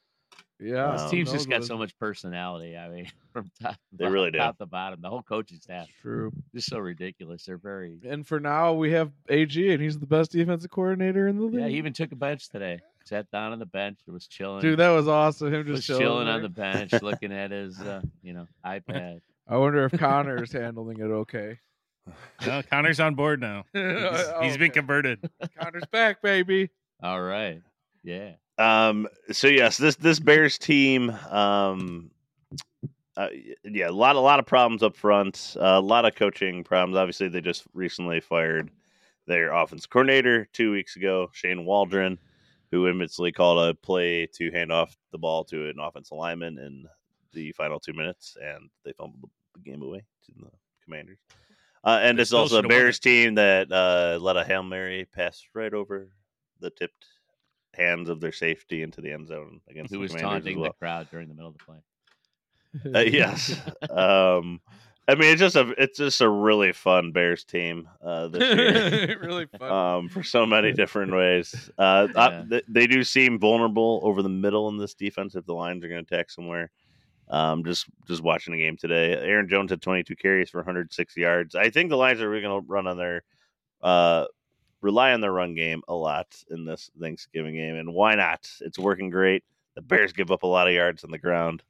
Speaker 4: Yeah,
Speaker 3: this
Speaker 2: Um,
Speaker 3: team's
Speaker 4: knows
Speaker 3: just
Speaker 4: what
Speaker 3: got
Speaker 4: it-
Speaker 3: so much personality. I mean, from top,
Speaker 2: They really do.
Speaker 3: top to bottom, the whole coaching staff
Speaker 4: True.
Speaker 3: just so ridiculous. They're very.
Speaker 4: And for now, we have A G, and he's the best defensive coordinator in the league.
Speaker 3: Yeah, he even took a bench today. Sat down on the bench. It was chilling.
Speaker 4: Dude, that was awesome. Him
Speaker 3: was
Speaker 4: just
Speaker 3: chilling, on
Speaker 4: there.
Speaker 3: the bench, looking at his, uh, you know, iPad.
Speaker 4: I wonder if Connor's handling it okay.
Speaker 5: No, Connor's on board now. He's,
Speaker 4: Oh,
Speaker 5: he's been
Speaker 4: okay.
Speaker 5: converted.
Speaker 4: Connor's back, baby.
Speaker 3: All right. Yeah.
Speaker 2: Um. So yes, this this Bears team. Um. Uh, yeah, a lot a lot of problems up front. Uh, a lot of coaching problems. Obviously, they just recently fired their offense coordinator two weeks ago, Shane Waldron, who infamously called a play to hand off the ball to an offensive lineman in the final two minutes, and they fumbled the game away to the Commanders. Uh, and
Speaker 5: They
Speaker 2: it's
Speaker 5: still
Speaker 2: also a
Speaker 5: should've won
Speaker 2: Bears
Speaker 5: it.
Speaker 2: team that uh, let a Hail Mary pass right over the tipped hands of their safety into the end zone against
Speaker 3: Who
Speaker 2: the
Speaker 3: was
Speaker 2: Commanders as
Speaker 3: taunting
Speaker 2: well.
Speaker 3: the crowd during the middle of the play.
Speaker 2: Uh, yes. um, I mean, it's just a it's just a really fun Bears team uh, this year.
Speaker 4: really fun.
Speaker 2: um, for so many different ways. Uh,
Speaker 3: Yeah.
Speaker 2: I, th- they do seem vulnerable over the middle in this defense if the Lions are going to attack somewhere. Um, just just watching the game today, Aaron Jones had twenty-two carries for one hundred six yards. I think the Lions are really going to run on their uh, rely on their run game a lot in this Thanksgiving game, and why not? It's working great. The Bears give up a lot of yards on the ground.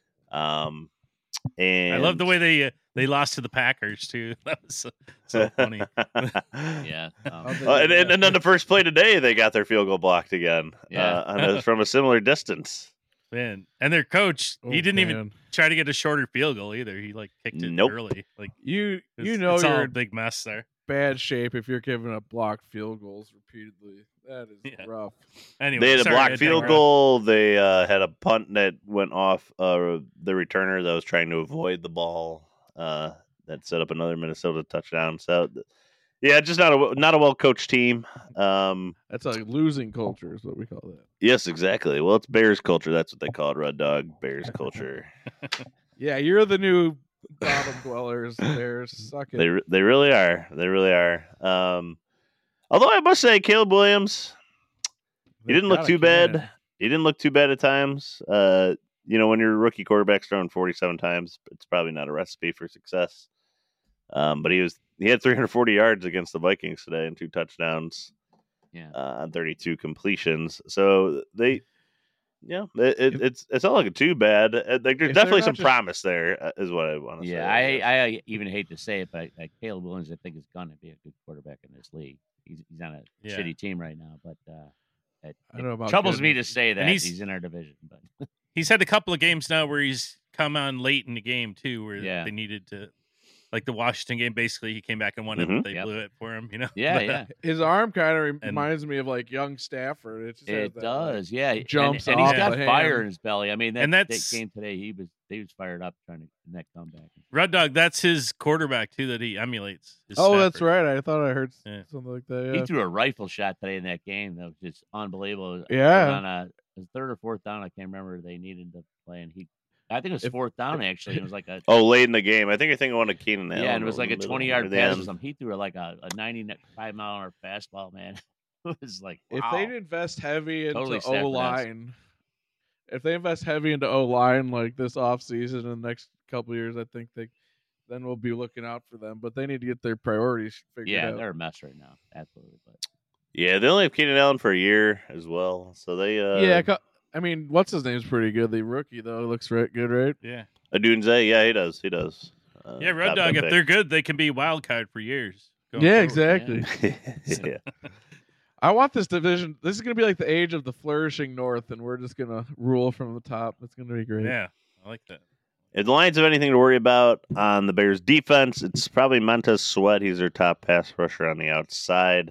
Speaker 2: Um, and
Speaker 5: I love the way they uh, they lost to the Packers too. That was so, so funny.
Speaker 3: Yeah. Um,
Speaker 2: Uh, and, and, and then the first play today, they got their field goal blocked again.
Speaker 3: Yeah.
Speaker 2: uh, on a, from a similar distance.
Speaker 5: Man, and their coach,
Speaker 4: Oh,
Speaker 5: he didn't even
Speaker 4: man.
Speaker 5: try to get a shorter field goal either. He like kicked it
Speaker 2: Nope.
Speaker 5: early. Like
Speaker 4: You
Speaker 5: it's,
Speaker 4: you know
Speaker 5: it's all
Speaker 4: you're
Speaker 5: a
Speaker 4: in
Speaker 5: big mess there.
Speaker 4: bad shape if you're giving up blocked field goals repeatedly. That is
Speaker 5: Yeah.
Speaker 4: rough.
Speaker 5: Anyway,
Speaker 2: They had a
Speaker 5: sorry, I
Speaker 2: blocked field
Speaker 5: digress.
Speaker 2: goal. They uh, had a punt that went off uh, the returner that was trying to avoid the ball. Uh, that set up another Minnesota touchdown. So, yeah, just not a not a well coached team. Um,
Speaker 4: That's like losing culture is what we call that.
Speaker 2: yes, exactly. Well, it's Bears culture. That's what they call it. Red Dog Bears culture.
Speaker 4: Yeah, you're the new bottom dwellers. Bears, suck it.
Speaker 2: They re- they really are. They really are. Um, although I must say, Caleb Williams, he
Speaker 4: They've
Speaker 2: didn't look
Speaker 4: got a
Speaker 2: too
Speaker 4: cannon.
Speaker 2: bad. He didn't look too bad at times. Uh, you know, when your rookie quarterback's thrown forty-seven times, it's probably not a recipe for success. Um, but he was he had three hundred forty yards against the Vikings today and two touchdowns
Speaker 3: yeah.
Speaker 2: uh, on thirty-two completions. So they, yeah, it, it,
Speaker 4: If-
Speaker 2: it's it's not looking too bad. Uh, Like there's
Speaker 4: If they're
Speaker 2: definitely
Speaker 4: not
Speaker 2: some
Speaker 4: just-
Speaker 2: promise there, uh, is what I want to say.
Speaker 3: Yeah, I,
Speaker 2: guess.
Speaker 3: I even hate to say it, but uh, Caleb Williams, I think, is going to be a good quarterback in this league. He's, he's on a
Speaker 5: Yeah.
Speaker 3: shitty team right now, but uh, it,
Speaker 4: I don't know
Speaker 3: it
Speaker 4: about
Speaker 3: troubles me
Speaker 4: good.
Speaker 3: to say that
Speaker 5: he's-
Speaker 3: he's, in our division. But
Speaker 5: He's had a couple of games now where he's come on late in the game too, where
Speaker 3: Yeah.
Speaker 5: they needed to, like the Washington game. Basically, he came back and won it.
Speaker 2: Mhm.
Speaker 5: But they
Speaker 3: Yep.
Speaker 5: blew it for him. You know.
Speaker 3: yeah,
Speaker 5: But, uh,
Speaker 3: yeah,
Speaker 4: His arm kind of
Speaker 5: And-
Speaker 4: reminds me of like young Stafford. It, just has
Speaker 3: it
Speaker 4: that,
Speaker 3: does. Yeah, and-
Speaker 4: jumps
Speaker 3: and, he's
Speaker 4: off
Speaker 3: got
Speaker 4: the
Speaker 3: fire
Speaker 4: hand.
Speaker 3: in his belly. I mean, that,
Speaker 5: And
Speaker 3: that
Speaker 5: that's-
Speaker 3: game today, he was he was fired up trying to net comeback.
Speaker 5: Red Dog, that's his quarterback too that he emulates. is
Speaker 4: Oh, that's
Speaker 5: Stafford.
Speaker 4: right. I thought I heard s-
Speaker 5: Yeah.
Speaker 4: something like that.
Speaker 3: He
Speaker 4: Yeah.
Speaker 3: threw a rifle shot today in that game. That was just unbelievable. It was
Speaker 4: Yeah.
Speaker 3: on a, it was third or fourth down. I can't remember. They needed to play, and he. I think it was
Speaker 4: If-
Speaker 3: fourth down actually. It was like a
Speaker 2: Oh, late in the game. I think you're thinking one of Keenan Allen.
Speaker 3: yeah, and it was
Speaker 2: over
Speaker 3: like
Speaker 2: the
Speaker 3: a
Speaker 2: middle
Speaker 3: twenty
Speaker 2: or
Speaker 3: yard
Speaker 2: the
Speaker 3: pass or
Speaker 2: end.
Speaker 3: something. He threw like a, a ninety-five mile an hour fastball, man. It was like
Speaker 4: If
Speaker 3: wow.
Speaker 4: they invest heavy into
Speaker 3: Totally Stafford
Speaker 4: O line, if they invest heavy into O line like this offseason and the next couple years, I think they then we'll be looking out for them. But they need to get their priorities figured
Speaker 3: yeah,
Speaker 4: out.
Speaker 3: they're a mess right now. Absolutely, but
Speaker 2: Yeah, they only have Keenan Allen for a year as well. So they uh
Speaker 4: yeah, co- I mean, what's his name's pretty good. The rookie though looks right good, right?
Speaker 5: Yeah.
Speaker 2: Adunze, yeah, he does. He does. Uh,
Speaker 5: Yeah, Red
Speaker 2: top
Speaker 5: Dog.
Speaker 2: ten
Speaker 5: If
Speaker 2: pick.
Speaker 5: they're good, they can be wild card for years. going
Speaker 4: Yeah,
Speaker 5: forward.
Speaker 4: exactly.
Speaker 2: yeah.
Speaker 4: I want this division. This is gonna be like the age of the flourishing North, and we're just gonna rule from the top. It's gonna be great.
Speaker 5: Yeah, I like that.
Speaker 2: If the Lions have anything to worry about on the Bears defense, it's probably Montez Sweat. He's their top pass rusher on the outside.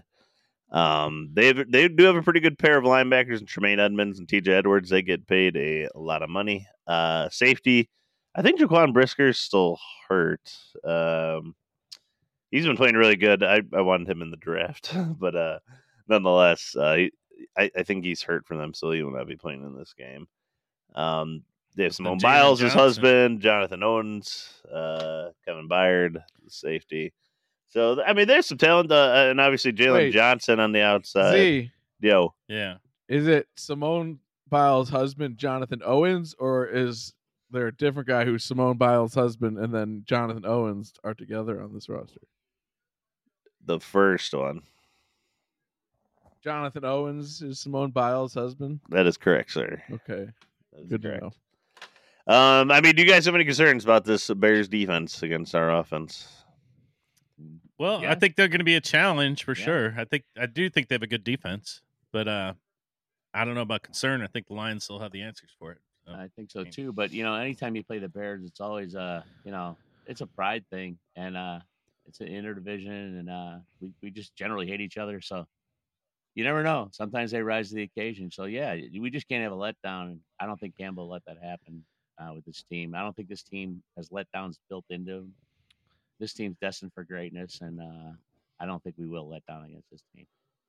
Speaker 2: Um, they have, they do have a pretty good pair of linebackers in Tremaine Edmonds and T J Edwards. They get paid a, a lot of money. Uh, safety, I think Jaquan Brisker's still hurt. Um, he's been playing really good. I, I wanted him in the draft, but uh, nonetheless, uh, he, I, I think he's hurt for them, so he will not be playing in this game. Um, they have Simone
Speaker 5: Jalen
Speaker 2: Biles, his
Speaker 5: Johnson.
Speaker 2: husband, Jonathan Owens, uh, Kevin Byard, the safety. So I mean, there's some talent, uh, and obviously Jalen
Speaker 4: Wait.
Speaker 2: Johnson on the outside.
Speaker 4: Z,
Speaker 2: Yo,
Speaker 5: Yeah.
Speaker 4: is it Simone Biles' husband, Jonathan Owens, or is there a different guy who's Simone Biles' husband and then Jonathan Owens are together on this roster?
Speaker 2: the first one.
Speaker 4: Jonathan Owens is Simone Biles' husband.
Speaker 2: That is correct, sir.
Speaker 4: Okay,
Speaker 2: That is
Speaker 4: good to
Speaker 2: correct.
Speaker 4: know.
Speaker 2: Um, I mean, do you guys have any concerns about this Bears defense against our offense?
Speaker 5: Well,
Speaker 3: Yeah.
Speaker 5: I think they're going to be a challenge for
Speaker 3: Yeah.
Speaker 5: sure. I think I do think they have a good defense, but uh, I don't know about concern. I think the Lions still have the answers for it. So.
Speaker 3: I think so too. But you know, anytime you play the Bears, it's always uh, you know, it's a pride thing, and uh, it's an interdivision, and uh, we we just generally hate each other. So you never know. Sometimes they rise to the occasion. So yeah, we just can't have a letdown. And I don't think Campbell let that happen uh, with this team. I don't think this team has letdowns built into them. This team's destined for greatness, and uh, I don't think we will let down against this team.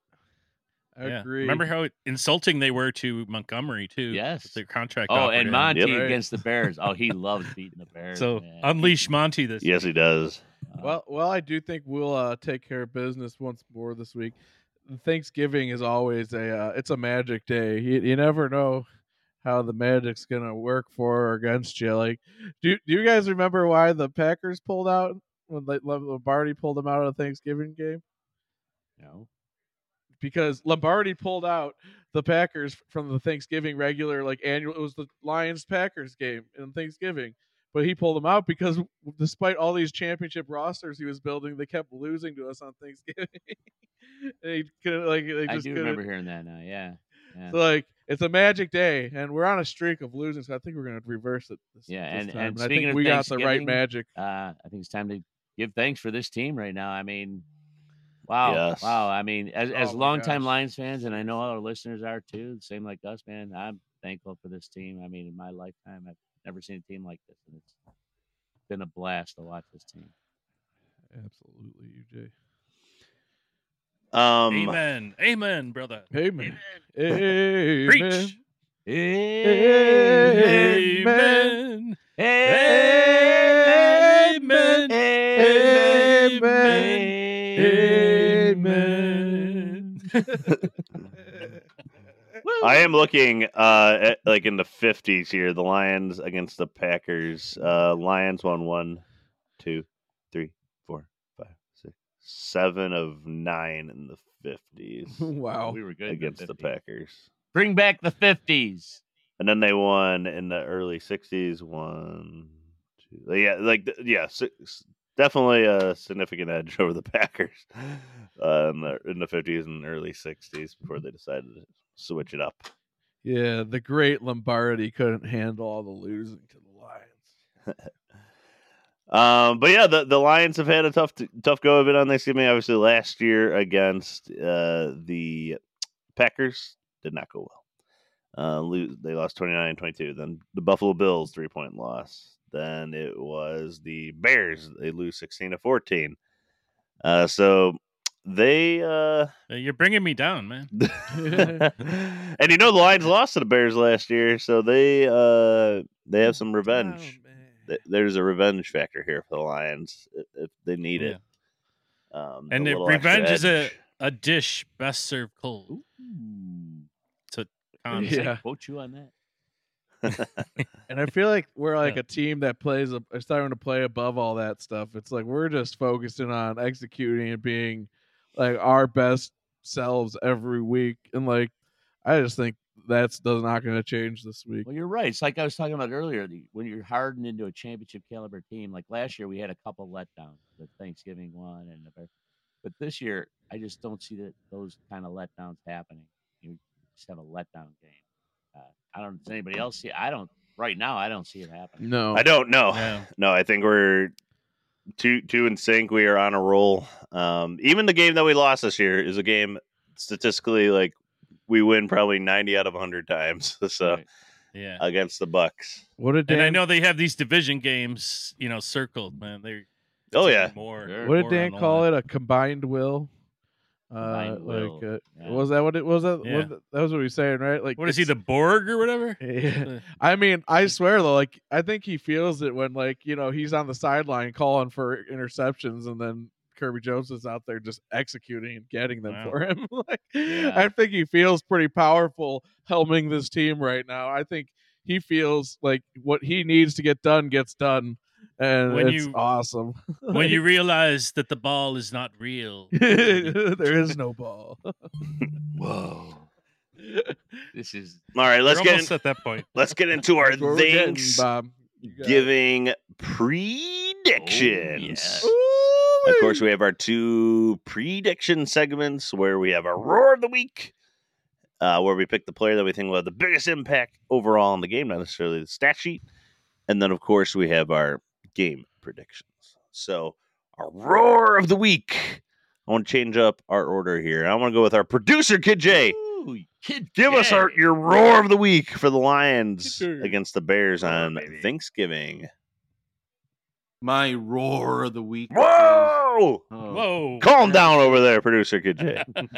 Speaker 4: I
Speaker 5: Yeah.
Speaker 4: agree.
Speaker 5: Remember how insulting they were to Montgomery too?
Speaker 3: Yes.
Speaker 5: with their contract.
Speaker 3: Oh,
Speaker 5: offer to
Speaker 3: and
Speaker 5: him.
Speaker 3: Monty
Speaker 2: Yep.
Speaker 3: against the Bears. Oh, he loves beating the Bears.
Speaker 5: So
Speaker 3: man.
Speaker 5: unleash Monty this.
Speaker 2: Yes, he does.
Speaker 3: Uh,
Speaker 4: Well, well, I do think we'll uh, take care of business once more this week. Thanksgiving is always a uh, it's a magic day. You, you never know how the magic's gonna work for or against you. Like, do do you guys remember why the Packers pulled out when like, Lombardi pulled them out of the Thanksgiving game?
Speaker 3: no.
Speaker 4: because Lombardi pulled out the Packers from the Thanksgiving regular like annual. It was the Lions Packers game in Thanksgiving, but he pulled them out because despite all these championship rosters he was building, they kept losing to us on Thanksgiving. And he couldn't like they
Speaker 3: I
Speaker 4: just
Speaker 3: do
Speaker 4: couldn't.
Speaker 3: remember hearing that now. Yeah. yeah.
Speaker 4: So like it's a magic day, and we're on a streak of losing. So I think we're gonna reverse it. This,
Speaker 3: Yeah,
Speaker 4: this
Speaker 3: and-
Speaker 4: time.
Speaker 3: and
Speaker 4: I
Speaker 3: speaking
Speaker 4: think
Speaker 3: of
Speaker 4: we got the right
Speaker 3: Thanksgiving,
Speaker 4: magic.
Speaker 3: Uh, I think it's time to give thanks for this team right now. I mean, wow,
Speaker 2: Yes.
Speaker 3: wow. I mean, as as
Speaker 4: Oh my
Speaker 3: longtime
Speaker 4: gosh.
Speaker 3: Lions fans, and I know our listeners are too, same like us, man. I'm thankful for this team. I mean, in my lifetime, I've never seen a team like this, and it's been a blast to watch this team.
Speaker 4: Absolutely, U J.
Speaker 2: Um,
Speaker 5: Amen. Amen, brother.
Speaker 4: Amen. Amen.
Speaker 5: Preach.
Speaker 4: Amen.
Speaker 5: Amen.
Speaker 3: Amen.
Speaker 4: Amen.
Speaker 2: I am looking uh at, like in the fifties here. The Lions against the Packers. Uh, Lions won one, two, three, four, five, six, seven of nine in the fifties
Speaker 4: Wow.
Speaker 3: We were good in
Speaker 2: against the
Speaker 3: fifties.
Speaker 2: Packers.
Speaker 3: Bring back the fifties.
Speaker 2: And then they won in the early sixties. One, two, yeah, like th- yeah, six, definitely a significant edge over the Packers uh, in the in the fifties and early sixties before they decided to switch it up.
Speaker 4: Yeah, the great Lombardi couldn't handle all the losing to the Lions.
Speaker 2: Um, but yeah, the, the Lions have had a tough tough go of it on Thanksgiving. Obviously, last year against uh, the Packers did not go well. Uh, lose, they lost twenty-nine twenty-two. Then the Buffalo Bills, three-point loss. Then it was the Bears. They lose sixteen to fourteen. Uh, so they... Uh,
Speaker 5: You're bringing me down, man.
Speaker 2: and you know the Lions lost to the Bears last year, so they uh, they have some revenge. Th- There's a revenge factor here for the Lions if, if they need it. Um,
Speaker 5: And
Speaker 2: the
Speaker 5: the
Speaker 2: little extra
Speaker 5: revenge is a,
Speaker 2: edge.
Speaker 5: a dish best served cold.
Speaker 3: Ooh.
Speaker 5: So, Con,
Speaker 4: Yeah.
Speaker 3: I quote you on that.
Speaker 4: And I feel like we're like
Speaker 5: Yeah.
Speaker 4: a team that plays, a, is starting to play above all that stuff. It's like we're just focusing on executing and being like our best selves every week. And like, I just think that's does not going to change this week.
Speaker 3: Well, you're right. It's like I was talking about earlier. The, when you're hardened into a championship caliber team, like last year, we had a couple letdowns. The Thanksgiving one, and the, but this year, I just don't see that those kind of letdowns happening. You just have a letdown game. Uh, I don't. Does anybody else see? I don't. Right now, I don't see it happening.
Speaker 4: No,
Speaker 2: I don't know.
Speaker 5: Yeah.
Speaker 2: No, I think we're two two in sync. We are on a roll. Um, even the game that we lost this year is a game statistically like we win probably ninety out of one hundred times. So
Speaker 3: Right.
Speaker 5: Yeah.
Speaker 2: against the Bucks.
Speaker 4: what did
Speaker 5: And
Speaker 4: Dan?
Speaker 5: I know they have these division games, you know, circled, man. They're
Speaker 2: Oh yeah,
Speaker 5: more.
Speaker 3: Sure.
Speaker 4: what did
Speaker 5: more
Speaker 4: Dan
Speaker 5: on the
Speaker 4: call
Speaker 5: line.
Speaker 4: it? A combined will. Uh,
Speaker 3: Combined will,
Speaker 4: like, uh,
Speaker 3: yeah.
Speaker 4: was that what it was? That
Speaker 5: Yeah.
Speaker 4: was that, that was what he was saying, right? Like,
Speaker 5: What is he,
Speaker 4: it's-
Speaker 5: the Borg or whatever?
Speaker 4: Yeah. I mean, I swear though, like I think he feels it when like, you know, he's on the sideline calling for interceptions and then Kirby Jones is out there just executing and getting them
Speaker 5: Wow.
Speaker 4: for him. Like
Speaker 3: Yeah.
Speaker 4: I think he feels pretty powerful helming this team right now. I think he feels like what he needs to get done gets done. And
Speaker 5: When
Speaker 4: it's
Speaker 5: you-
Speaker 4: awesome.
Speaker 5: When you realize that the ball is not real.
Speaker 4: there is no ball.
Speaker 2: whoa.
Speaker 3: This is
Speaker 2: All right, let's
Speaker 5: We're
Speaker 2: get
Speaker 5: almost
Speaker 2: in,
Speaker 5: at that point.
Speaker 2: let's get into our
Speaker 4: That's where we're getting,
Speaker 2: thanks
Speaker 4: Bob. You got it.
Speaker 2: giving predictions.
Speaker 3: Oh,
Speaker 2: Of course, we have our two prediction segments where we have our roar of the week, uh, where we pick the player that we think will have the biggest impact overall in the game, not necessarily the stat sheet. And then, of course, we have our game predictions. So, our roar of the week. I want to change up our order here. I want to go with our producer, Kid J.
Speaker 3: Ooh, Kid
Speaker 2: Give us our
Speaker 3: J.
Speaker 2: your roar of the week for the Lions
Speaker 4: Kid J.
Speaker 2: against the Bears
Speaker 3: Roar,
Speaker 2: on
Speaker 3: baby.
Speaker 2: Thanksgiving.
Speaker 6: My roar of the week. is-
Speaker 2: Whoa!
Speaker 6: Oh.
Speaker 5: Whoa.
Speaker 2: Calm down over there, producer Kid J.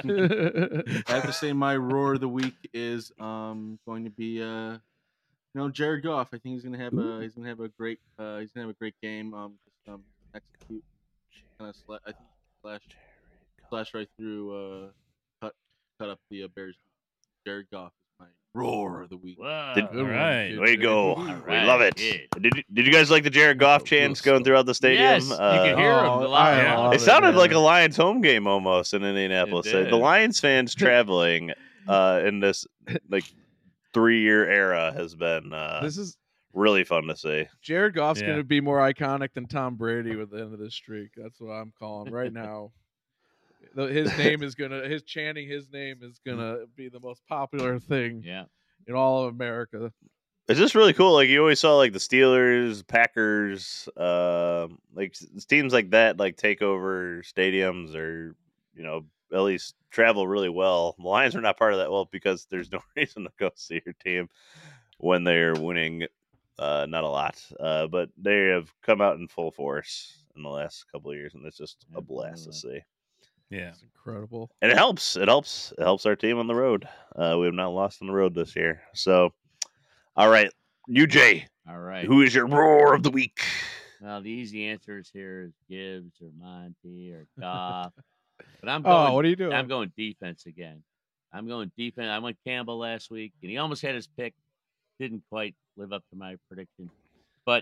Speaker 6: I have to say my roar of the week is um going to be uh you know Jared Goff. I think he's gonna have a he's gonna have a great uh he's gonna have a great game. Um just um execute kind of sla- I think slash slash right through uh cut cut up the uh, Bears. Jared Goff is my roar of the week.
Speaker 3: Whoa.
Speaker 2: Did-
Speaker 5: All
Speaker 4: Good one,
Speaker 5: right.
Speaker 4: kid.
Speaker 2: Way to go.
Speaker 3: All
Speaker 2: We
Speaker 3: right,
Speaker 2: love it.
Speaker 3: kid.
Speaker 2: Did you, did you guys like the Jared Goff chants going throughout the stadium?
Speaker 3: Yes, you
Speaker 2: Uh,
Speaker 3: can hear him.
Speaker 4: Oh,
Speaker 3: A lot.
Speaker 4: I
Speaker 5: Yeah.
Speaker 4: love
Speaker 2: It sounded
Speaker 4: yeah.
Speaker 2: like a Lions home game almost in Indianapolis.
Speaker 3: It
Speaker 2: Uh,
Speaker 3: did.
Speaker 2: The Lions fans traveling uh, in this like three year era has been uh,
Speaker 4: This is
Speaker 2: really fun to see.
Speaker 4: Jared Goff's
Speaker 5: Yeah.
Speaker 4: going to be more iconic than Tom Brady with the end of this streak. That's what I'm calling right now. The- His name is gonna, his chanting his name is gonna be the most popular thing
Speaker 3: Yeah.
Speaker 4: in all of America.
Speaker 2: It's just really cool. Like you always saw, like the Steelers, Packers, uh, like s- teams like that, like take over stadiums or you know at least travel really well. The Lions are not part of that. Well, because there's no reason to go see your team when they're winning. Uh, not a lot, uh, but they have come out in full force in the last couple of years, and it's just a blast to see.
Speaker 5: Yeah.
Speaker 4: It's incredible.
Speaker 2: And it helps. It helps. It helps our team on the road. Uh, we have not lost on the road this year. So, all right, U J,
Speaker 3: All right.
Speaker 2: who is your roar of the week?
Speaker 3: Well, the easy answers here is Gibbs or Monty or Goff. But I'm going.
Speaker 4: Oh, what are you doing?
Speaker 3: I'm going defense again. I'm going defense. I went Campbell last week, and he almost had his pick. Didn't quite live up to my prediction. But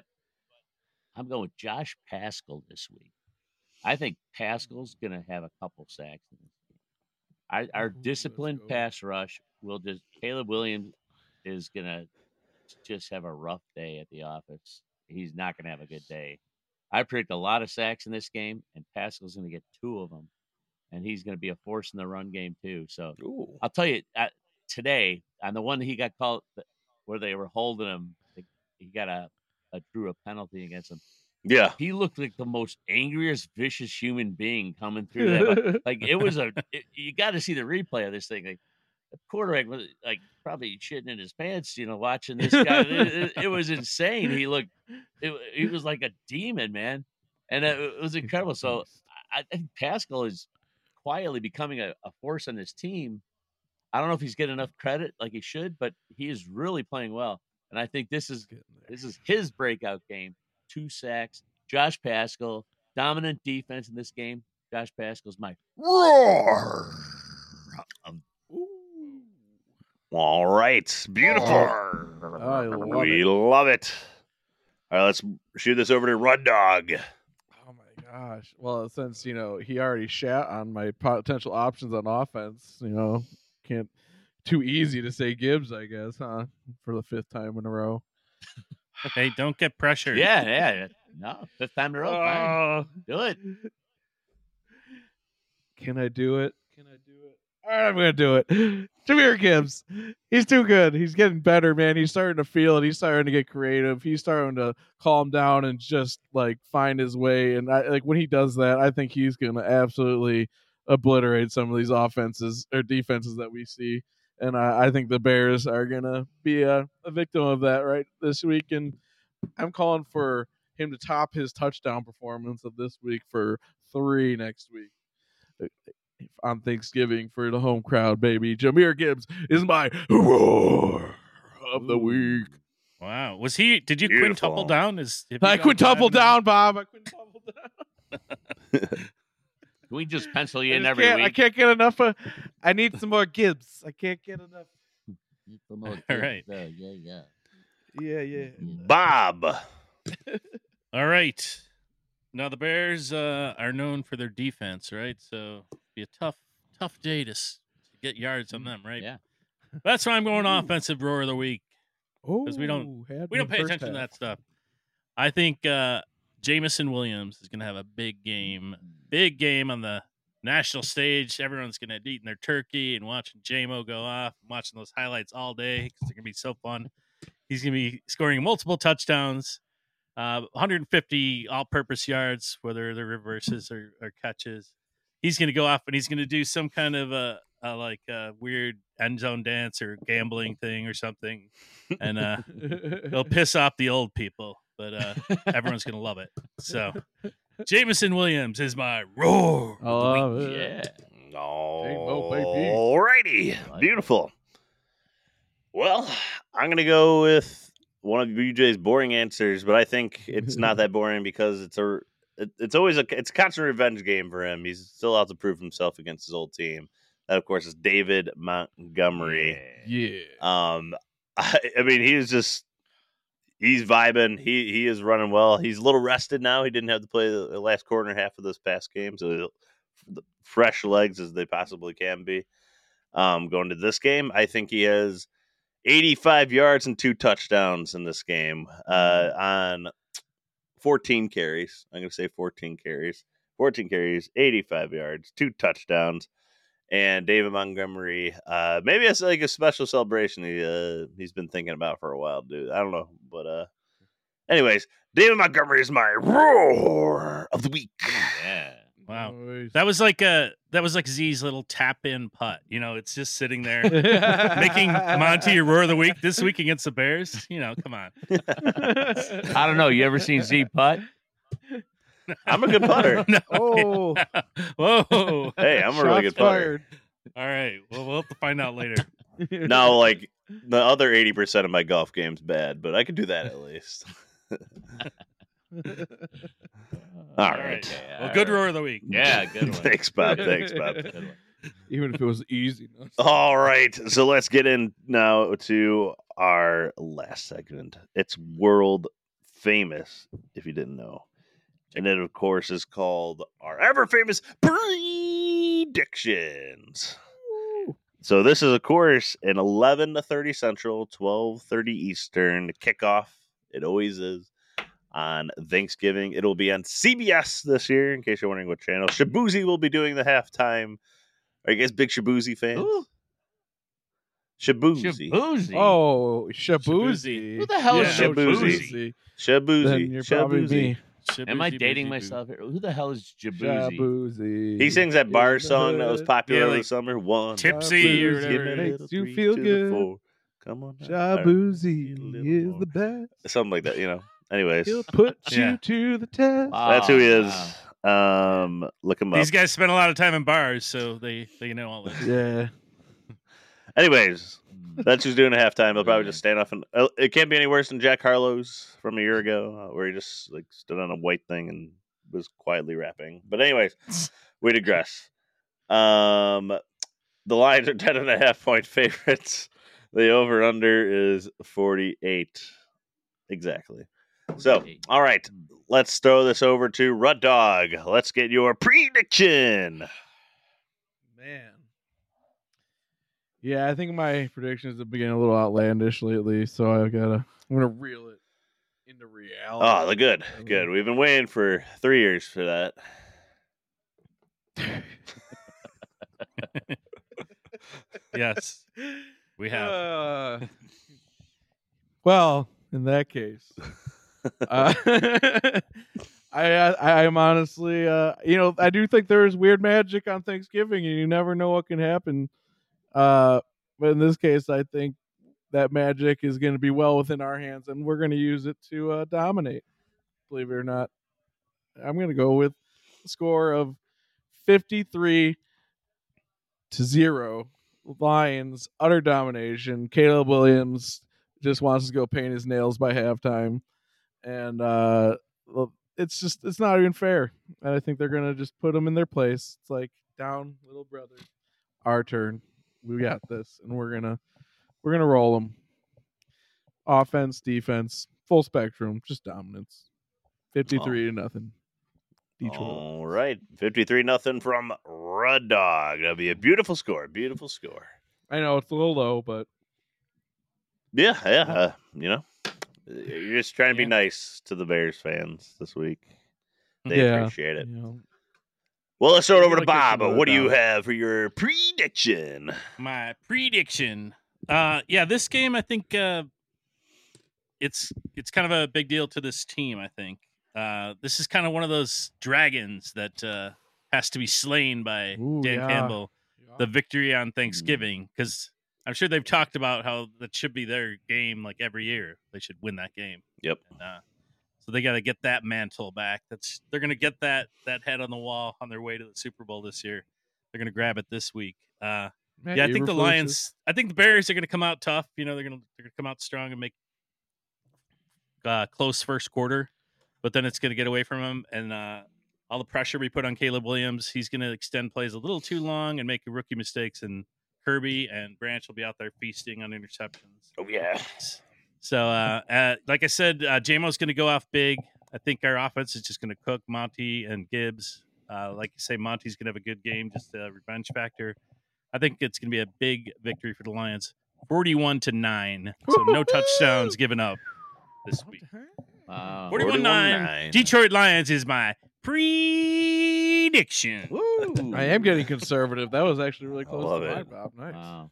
Speaker 3: I'm going with Josh Pascal this week. I think Pascal's going to have a couple sacks in this game. Our, our
Speaker 4: Ooh, let's
Speaker 3: disciplined
Speaker 4: go.
Speaker 3: pass rush will just – Caleb Williams is going to just have a rough day at the office. He's not going to have a good day. I predict a lot of sacks in this game, and Pascal's going to get two of them. And he's going to be a force in the run game too. So
Speaker 2: Ooh.
Speaker 3: I'll tell you, uh, today, on the one that he got called where they were holding him, he got a, a drew a penalty against him.
Speaker 2: Yeah.
Speaker 3: He looked like the most angriest, vicious human being coming through that. But, like it was a, it, you got to see the replay of this thing. Like the quarterback was like probably shitting in his pants, you know, watching this guy. it, it, it was insane. He looked, it, he was like a demon, man, and it, it was incredible. So I, I think Pascal is quietly becoming a, a force on this team. I don't know if he's getting enough credit like he should, but he is really playing well. And I think this is this is his breakout game. Two sacks. Josh Pascal, dominant defense in this game. Josh Pascal's my roar.
Speaker 2: All right. Beautiful.
Speaker 4: I love
Speaker 2: we
Speaker 4: it.
Speaker 2: love it. All right, let's shoot this over to Run Dog.
Speaker 4: Oh my gosh. Well, since, you know, he already shat on my potential options on offense, you know, can't too easy to say Gibbs, I guess, huh? For the fifth time in a row.
Speaker 5: Hey, don't get pressured.
Speaker 3: Yeah, yeah. No, fifth time in a row. Fine.
Speaker 4: Oh,
Speaker 3: Do it.
Speaker 4: can I do it? Can I do it? All right, I'm gonna do it. Jahmyr Gibbs. He's too good. He's getting better, man. He's starting to feel it. He's starting to get creative. He's starting to calm down and just like find his way. And I, like when he does that, I think he's gonna absolutely obliterate some of these offenses or defenses that we see. And I, I think the Bears are gonna be a, a victim of that right this week. And I'm calling for him to top his touchdown performance of this week for three next week on Thanksgiving for the home crowd, baby. Jahmyr Gibbs is my roar of the week.
Speaker 5: Wow. Was he? Did you
Speaker 2: Beautiful.
Speaker 5: quintuple down? Is have you
Speaker 4: I
Speaker 5: gone
Speaker 4: quintuple
Speaker 5: five now?
Speaker 4: down, Bob. I quintuple down.
Speaker 3: Can we just pencil
Speaker 4: I,
Speaker 3: you in
Speaker 4: just
Speaker 3: every
Speaker 4: can't, I
Speaker 3: week?
Speaker 4: can't get enough of. I need some more Gibbs. I can't get enough.
Speaker 5: All right.
Speaker 3: Yeah, yeah, yeah.
Speaker 4: Yeah, yeah.
Speaker 2: Bob.
Speaker 5: All right. Now the Bears uh, are known for their defense, right? So it'd be a tough, tough day to, s- to get yards on them, right?
Speaker 3: Yeah.
Speaker 5: That's why I'm going offensive roar of the week.
Speaker 4: Oh,
Speaker 5: 'Cause we don't-
Speaker 4: had
Speaker 5: We
Speaker 4: me
Speaker 5: don't pay
Speaker 4: first
Speaker 5: attention to
Speaker 4: half.
Speaker 5: that stuff. I think uh, Jamison Williams is going to have a big game, big game on the national stage. Everyone's going to be eating their turkey and watching J-Mo go off, watching those highlights all day because they're going to be so fun. He's going to be scoring multiple touchdowns, uh, one hundred fifty all-purpose yards, whether they're reverses or, or catches. He's going to go off and he's going to do some kind of a, a like a weird end zone dance or gambling thing or something, and uh, he'll piss off the old people, but uh, everyone's going to love it. So, Jamison Williams is my roar.
Speaker 4: I love it.
Speaker 3: Yeah.
Speaker 2: All
Speaker 4: baby.
Speaker 2: righty. Beautiful. Well, I'm going to go with one of U J's boring answers, but I think it's not that boring because it's a it, it's always a it's a constant revenge game for him. He's still out to prove himself against his old team. That, of course, is David Montgomery.
Speaker 4: Yeah.
Speaker 2: Um, I, I mean, he's just he's vibing. He he is running well. He's a little rested now. He didn't have to play the last quarter and a half of this past game, so fresh legs as they possibly can be. Um, going to this game, I think he has eighty-five yards and two touchdowns in this game uh, on fourteen carries. I'm going to say fourteen carries. fourteen carries, eighty-five yards, two touchdowns. And David Montgomery, uh, maybe it's like a special celebration he, uh, he's been thinking about for a while, dude. I don't know. But uh, anyways, David Montgomery is my roar of the week.
Speaker 3: Yeah.
Speaker 5: Wow.
Speaker 4: Nice.
Speaker 5: That was like a that was like Z's little tap in putt. You know, it's just sitting there making Monty your roar of the week this week against the Bears. You know, come on.
Speaker 3: I don't know. You ever seen Z putt?
Speaker 2: I'm a good putter.
Speaker 5: No,
Speaker 4: Oh.
Speaker 5: yeah. Whoa.
Speaker 2: Hey, I'm a really
Speaker 4: Shots
Speaker 2: good putter.
Speaker 4: fired.
Speaker 5: All right. Well, we'll have to find out later.
Speaker 2: No, like the other eighty percent of my golf game's bad, but I could do that at least. All right.
Speaker 3: Okay,
Speaker 5: Well,
Speaker 3: all
Speaker 5: good
Speaker 3: right.
Speaker 5: roar of the week.
Speaker 3: Yeah, good one.
Speaker 2: Thanks, Bob. Thanks, Bob.
Speaker 3: Good one.
Speaker 4: Even if it was easy. No?
Speaker 2: All right. So let's get in now to our last segment. It's world famous, if you didn't know. And it, of course, is called our ever famous predictions. So this is, of course, an eleven to thirty Central, twelve thirty Eastern kickoff. It always is on Thanksgiving. It'll be on C B S this year, in case you're wondering what channel. Shabuzi will be doing the halftime. Are you guys big Shabuzi fans?
Speaker 3: Ooh.
Speaker 2: Shabuzi.
Speaker 3: Shabuzi.
Speaker 4: Oh,
Speaker 5: Shabuzi.
Speaker 4: Shabuzi.
Speaker 3: Who the hell is
Speaker 5: Yeah.
Speaker 3: Shabuzi?
Speaker 2: Shabuzi.
Speaker 4: Then you're probably
Speaker 2: Shabuzi.
Speaker 4: me.
Speaker 3: Am I
Speaker 5: Shabuzi,
Speaker 3: dating
Speaker 5: boozy,
Speaker 3: myself here? Who the hell is Jabuzi?
Speaker 4: Shabuzi.
Speaker 2: He sings that bar song that was popular
Speaker 5: Yeah,
Speaker 2: over
Speaker 5: like
Speaker 2: the summer. One,
Speaker 5: Tipsy
Speaker 2: two,
Speaker 5: or
Speaker 2: give
Speaker 5: whatever.
Speaker 2: me a
Speaker 4: Makes
Speaker 2: little
Speaker 4: you
Speaker 2: three
Speaker 4: feel
Speaker 2: to the
Speaker 4: good.
Speaker 2: four. Come on. now.
Speaker 4: Shabuzi
Speaker 2: A little
Speaker 4: is
Speaker 2: more.
Speaker 4: the best.
Speaker 2: Something like that, you know. Anyways,
Speaker 4: He'll put
Speaker 5: Yeah.
Speaker 4: you to the test.
Speaker 2: that's who he
Speaker 3: Oh,
Speaker 2: is. Um, look him up.
Speaker 5: These guys spend a lot of time in bars, so they, they know all this.
Speaker 4: Yeah.
Speaker 2: Anyways, that's who's doing a halftime. They'll probably just stand off and uh, it can't be any worse than Jack Harlow's from a year ago, uh, where he just like stood on a white thing and was quietly rapping. But anyways, we digress. Um, the Lions are ten and a half point favorites. The over under is forty-eight. Exactly. So, all right, let's throw this over to Rud Dog. Let's get your prediction.
Speaker 4: Man. Yeah, I think my predictions have been getting a little outlandish lately, so I gotta I'm gonna reel it into reality.
Speaker 2: Oh, the good, good. We've been waiting for three years for that.
Speaker 5: Yes, we have.
Speaker 4: Uh, well, in that case, uh, I, I I'm honestly, uh, you know, I do think there is weird magic on Thanksgiving, and you never know what can happen. Uh, but in this case, I think that magic is going to be well within our hands, and we're going to use it to uh, dominate. Believe it or not, I'm going to go with a score of fifty-three to zero. Lions, utter domination. Caleb Williams just wants to go paint his nails by halftime. And uh, it's just, it's not even fair. And I think they're going to just put them in their place. It's like, down, little brother. Our turn. We got this. And we're going to, we're going to roll them. Offense, defense, full spectrum, just dominance. fifty-three to nothing. Detroit.
Speaker 2: All right, fifty-three nothing from Rud Dog. That'll be a beautiful score. Beautiful score.
Speaker 4: I know it's a little low, but
Speaker 2: Yeah, yeah. Uh, you know, you're just trying to be
Speaker 5: Yeah.
Speaker 2: nice to the Bears fans this week. They
Speaker 4: yeah,
Speaker 2: appreciate it.
Speaker 4: you know.
Speaker 2: Well, let's throw it over to
Speaker 4: Like this
Speaker 2: Bob.
Speaker 4: another
Speaker 2: What do you
Speaker 4: down.
Speaker 2: have for your prediction?
Speaker 5: My prediction. Uh, yeah, this game I think uh, it's it's kind of a big deal to this team. I think uh, this is kind of one of those dragons that uh, has to be slain by
Speaker 4: Ooh,
Speaker 5: Dan
Speaker 4: yeah.
Speaker 5: Campbell. The victory on Thanksgiving, because I'm sure they've talked about how that should be their game like every year. They should win that game.
Speaker 2: Yep.
Speaker 5: And, uh, so they got to get that mantle back. That's they're going to get that that head on the wall on their way to the Super Bowl this year. They're going to grab it this week. Uh,
Speaker 4: Matt
Speaker 5: yeah, I think the
Speaker 4: Eberflus
Speaker 5: Lions.
Speaker 4: is-
Speaker 5: I think the Bears are going to come out tough. You know, they're going to they're going to come out strong and make uh, close first quarter, but then it's going to get away from them. And uh, all the pressure we put on Caleb Williams. He's going to extend plays a little too long and make rookie mistakes, and Kirby and Branch will be out there feasting on interceptions.
Speaker 2: Oh yeah.
Speaker 5: So, uh, uh, like I said, uh, J M O's going to go off big. I think our offense is just going to cook Monty and Gibbs. Uh, like you say, Monty's going to have a good game, just a revenge factor. I think it's going to be a big victory for the Lions, forty-one to nine. So no touchdowns given up this week.
Speaker 3: Wow.
Speaker 5: forty-one nine. Detroit Lions is my prediction.
Speaker 3: Woo.
Speaker 4: I am getting conservative. That was actually really close
Speaker 2: love
Speaker 4: to
Speaker 2: it.
Speaker 4: mine, Bob. Nice.
Speaker 3: Wow.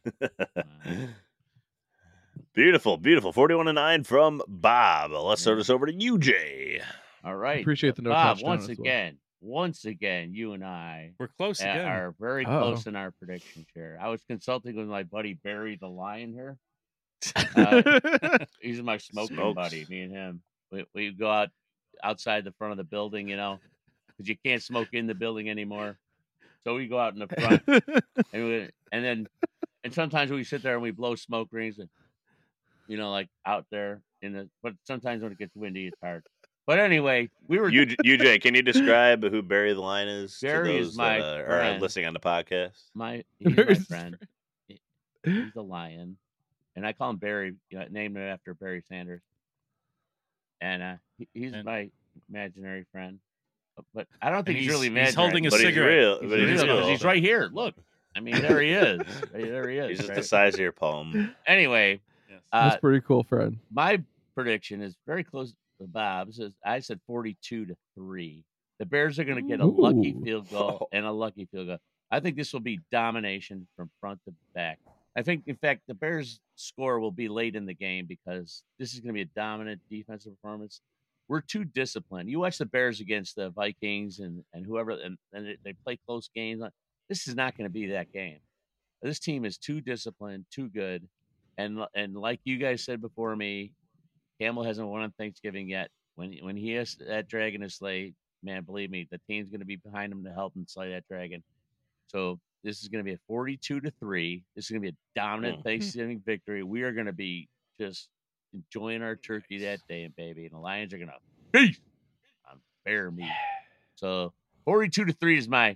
Speaker 2: Beautiful, beautiful. forty-one to nine from Bob. Let's throw this over to you, Jay.
Speaker 3: All right.
Speaker 4: Appreciate the no
Speaker 3: Bob,
Speaker 4: touchdown
Speaker 3: once
Speaker 4: as well.
Speaker 3: again, once again, you and I
Speaker 5: We're close
Speaker 3: a-
Speaker 5: again.
Speaker 3: are very
Speaker 4: Uh-oh.
Speaker 3: close in our predictions here. I was consulting with my buddy Barry the Lion here. Uh, he's my smoking
Speaker 2: Smokes.
Speaker 3: buddy. Me and him, we we go out outside the front of the building, you know, because you can't smoke in the building anymore. So we go out in the front, and, we, and then and sometimes we sit there and we blow smoke rings, and you know, like out there in the. But sometimes when it gets windy, it's hard. But anyway, we were
Speaker 2: You, you Jay, can you describe who Barry the Lion is?
Speaker 3: Barry
Speaker 2: to
Speaker 3: is
Speaker 2: those
Speaker 3: my
Speaker 2: that, uh, are
Speaker 3: friend.
Speaker 2: listening on the podcast.
Speaker 3: my he's my friend. He- He's the lion, and I call him Barry, you know, named it after Barry Sanders. And uh, he, he's
Speaker 5: And-
Speaker 3: my imaginary friend, but I don't think
Speaker 5: And
Speaker 3: he's, really
Speaker 5: he's
Speaker 3: imaginary.
Speaker 5: holding a
Speaker 2: But he's
Speaker 5: cigarette.
Speaker 2: real.
Speaker 3: He's
Speaker 2: But he's
Speaker 3: real, 'cause
Speaker 2: real.
Speaker 3: he's right here. Look, I mean, there he is. Right, there he is.
Speaker 2: He's just
Speaker 3: right?
Speaker 2: the size of your palm.
Speaker 3: Anyway,
Speaker 5: Yes.
Speaker 3: uh,
Speaker 4: That's pretty cool, Fred.
Speaker 3: my prediction is very close to Bob's. Is I said forty-two to three. The Bears are going to get a lucky
Speaker 4: Ooh.
Speaker 3: field goal and a lucky field goal. I think this will be domination from front to back. I think, in fact, the Bears' score will be late in the game because this is going to be a dominant defensive performance. We're too disciplined. You watch the Bears against the Vikings and, and whoever, and, and they- they play close games. This is not going to be that game. This team is too disciplined, too good. And and like you guys said before me, Campbell hasn't won on Thanksgiving yet. When when he has that dragon to slay, man, believe me, the team's going to be behind him to help him slay that dragon. So this is going to be a forty-two to three. This is going to be a dominant
Speaker 2: Mm.
Speaker 3: Thanksgiving victory. We are going to be just enjoying our turkey that day, baby. And the Lions are going to feast on bear meat. So forty-two to three is my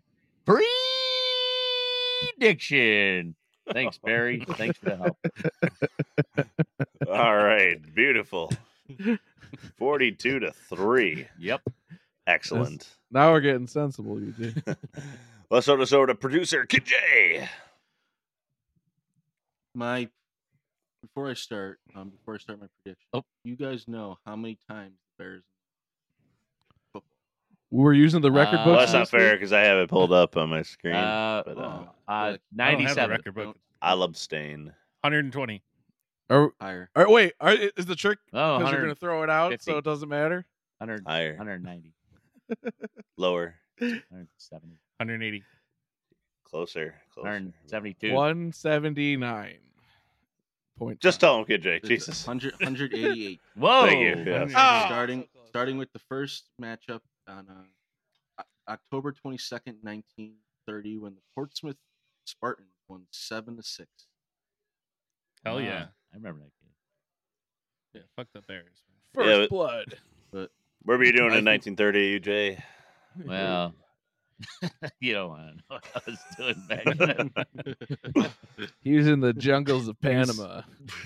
Speaker 3: prediction. Thanks, Barry. Thanks for the help.
Speaker 2: All right. Beautiful. forty-two to three.
Speaker 3: Yep.
Speaker 2: Excellent.
Speaker 4: Now we're getting sensible, you do.
Speaker 2: Let's throw this over to producer Kid J.
Speaker 6: My before I start, um, before I start my prediction,
Speaker 3: Oh.
Speaker 6: you guys know how many times the Bears
Speaker 4: We're using the record
Speaker 3: Uh,
Speaker 2: Well,
Speaker 4: books.
Speaker 2: that's not
Speaker 4: this week?
Speaker 2: fair because I have it pulled up on my screen.
Speaker 3: Uh,
Speaker 2: but uh,
Speaker 6: oh,
Speaker 3: uh,
Speaker 6: like,
Speaker 5: I don't have the
Speaker 3: ninety-seven.
Speaker 5: record book.
Speaker 2: I love Stain.
Speaker 5: one hundred twenty.
Speaker 4: Are,
Speaker 6: higher.
Speaker 4: are, wait, are, is the trick
Speaker 3: Oh,
Speaker 4: because you're going to throw it out so
Speaker 3: fifty.
Speaker 4: it doesn't matter?
Speaker 3: one hundred,
Speaker 2: Higher.
Speaker 3: one ninety,
Speaker 2: Lower.
Speaker 3: one seventy,
Speaker 5: one hundred eighty.
Speaker 2: Closer. Closer.
Speaker 3: one seventy-two.
Speaker 4: one seventy-nine. Point
Speaker 2: Just
Speaker 4: five.
Speaker 2: tell him, Kid J.
Speaker 6: It's
Speaker 2: Jesus.
Speaker 6: one hundred, one eighty-eight.
Speaker 3: Whoa.
Speaker 2: Thank you. Yeah.
Speaker 4: Ah!
Speaker 6: starting starting with the first matchup on uh, O- October twenty-second, nineteen thirty, when the Portsmouth Spartans won seven to six.
Speaker 5: Hell
Speaker 3: Wow.
Speaker 5: yeah.
Speaker 3: I remember that game.
Speaker 5: Yeah. Fuck the Bears.
Speaker 4: First
Speaker 2: Yeah, but-
Speaker 4: blood.
Speaker 2: What were you doing
Speaker 6: I
Speaker 2: in
Speaker 6: think-
Speaker 2: nineteen thirty, U J?
Speaker 3: Well, you don't want to know what I was doing back then.
Speaker 4: He was in the jungles of Panama.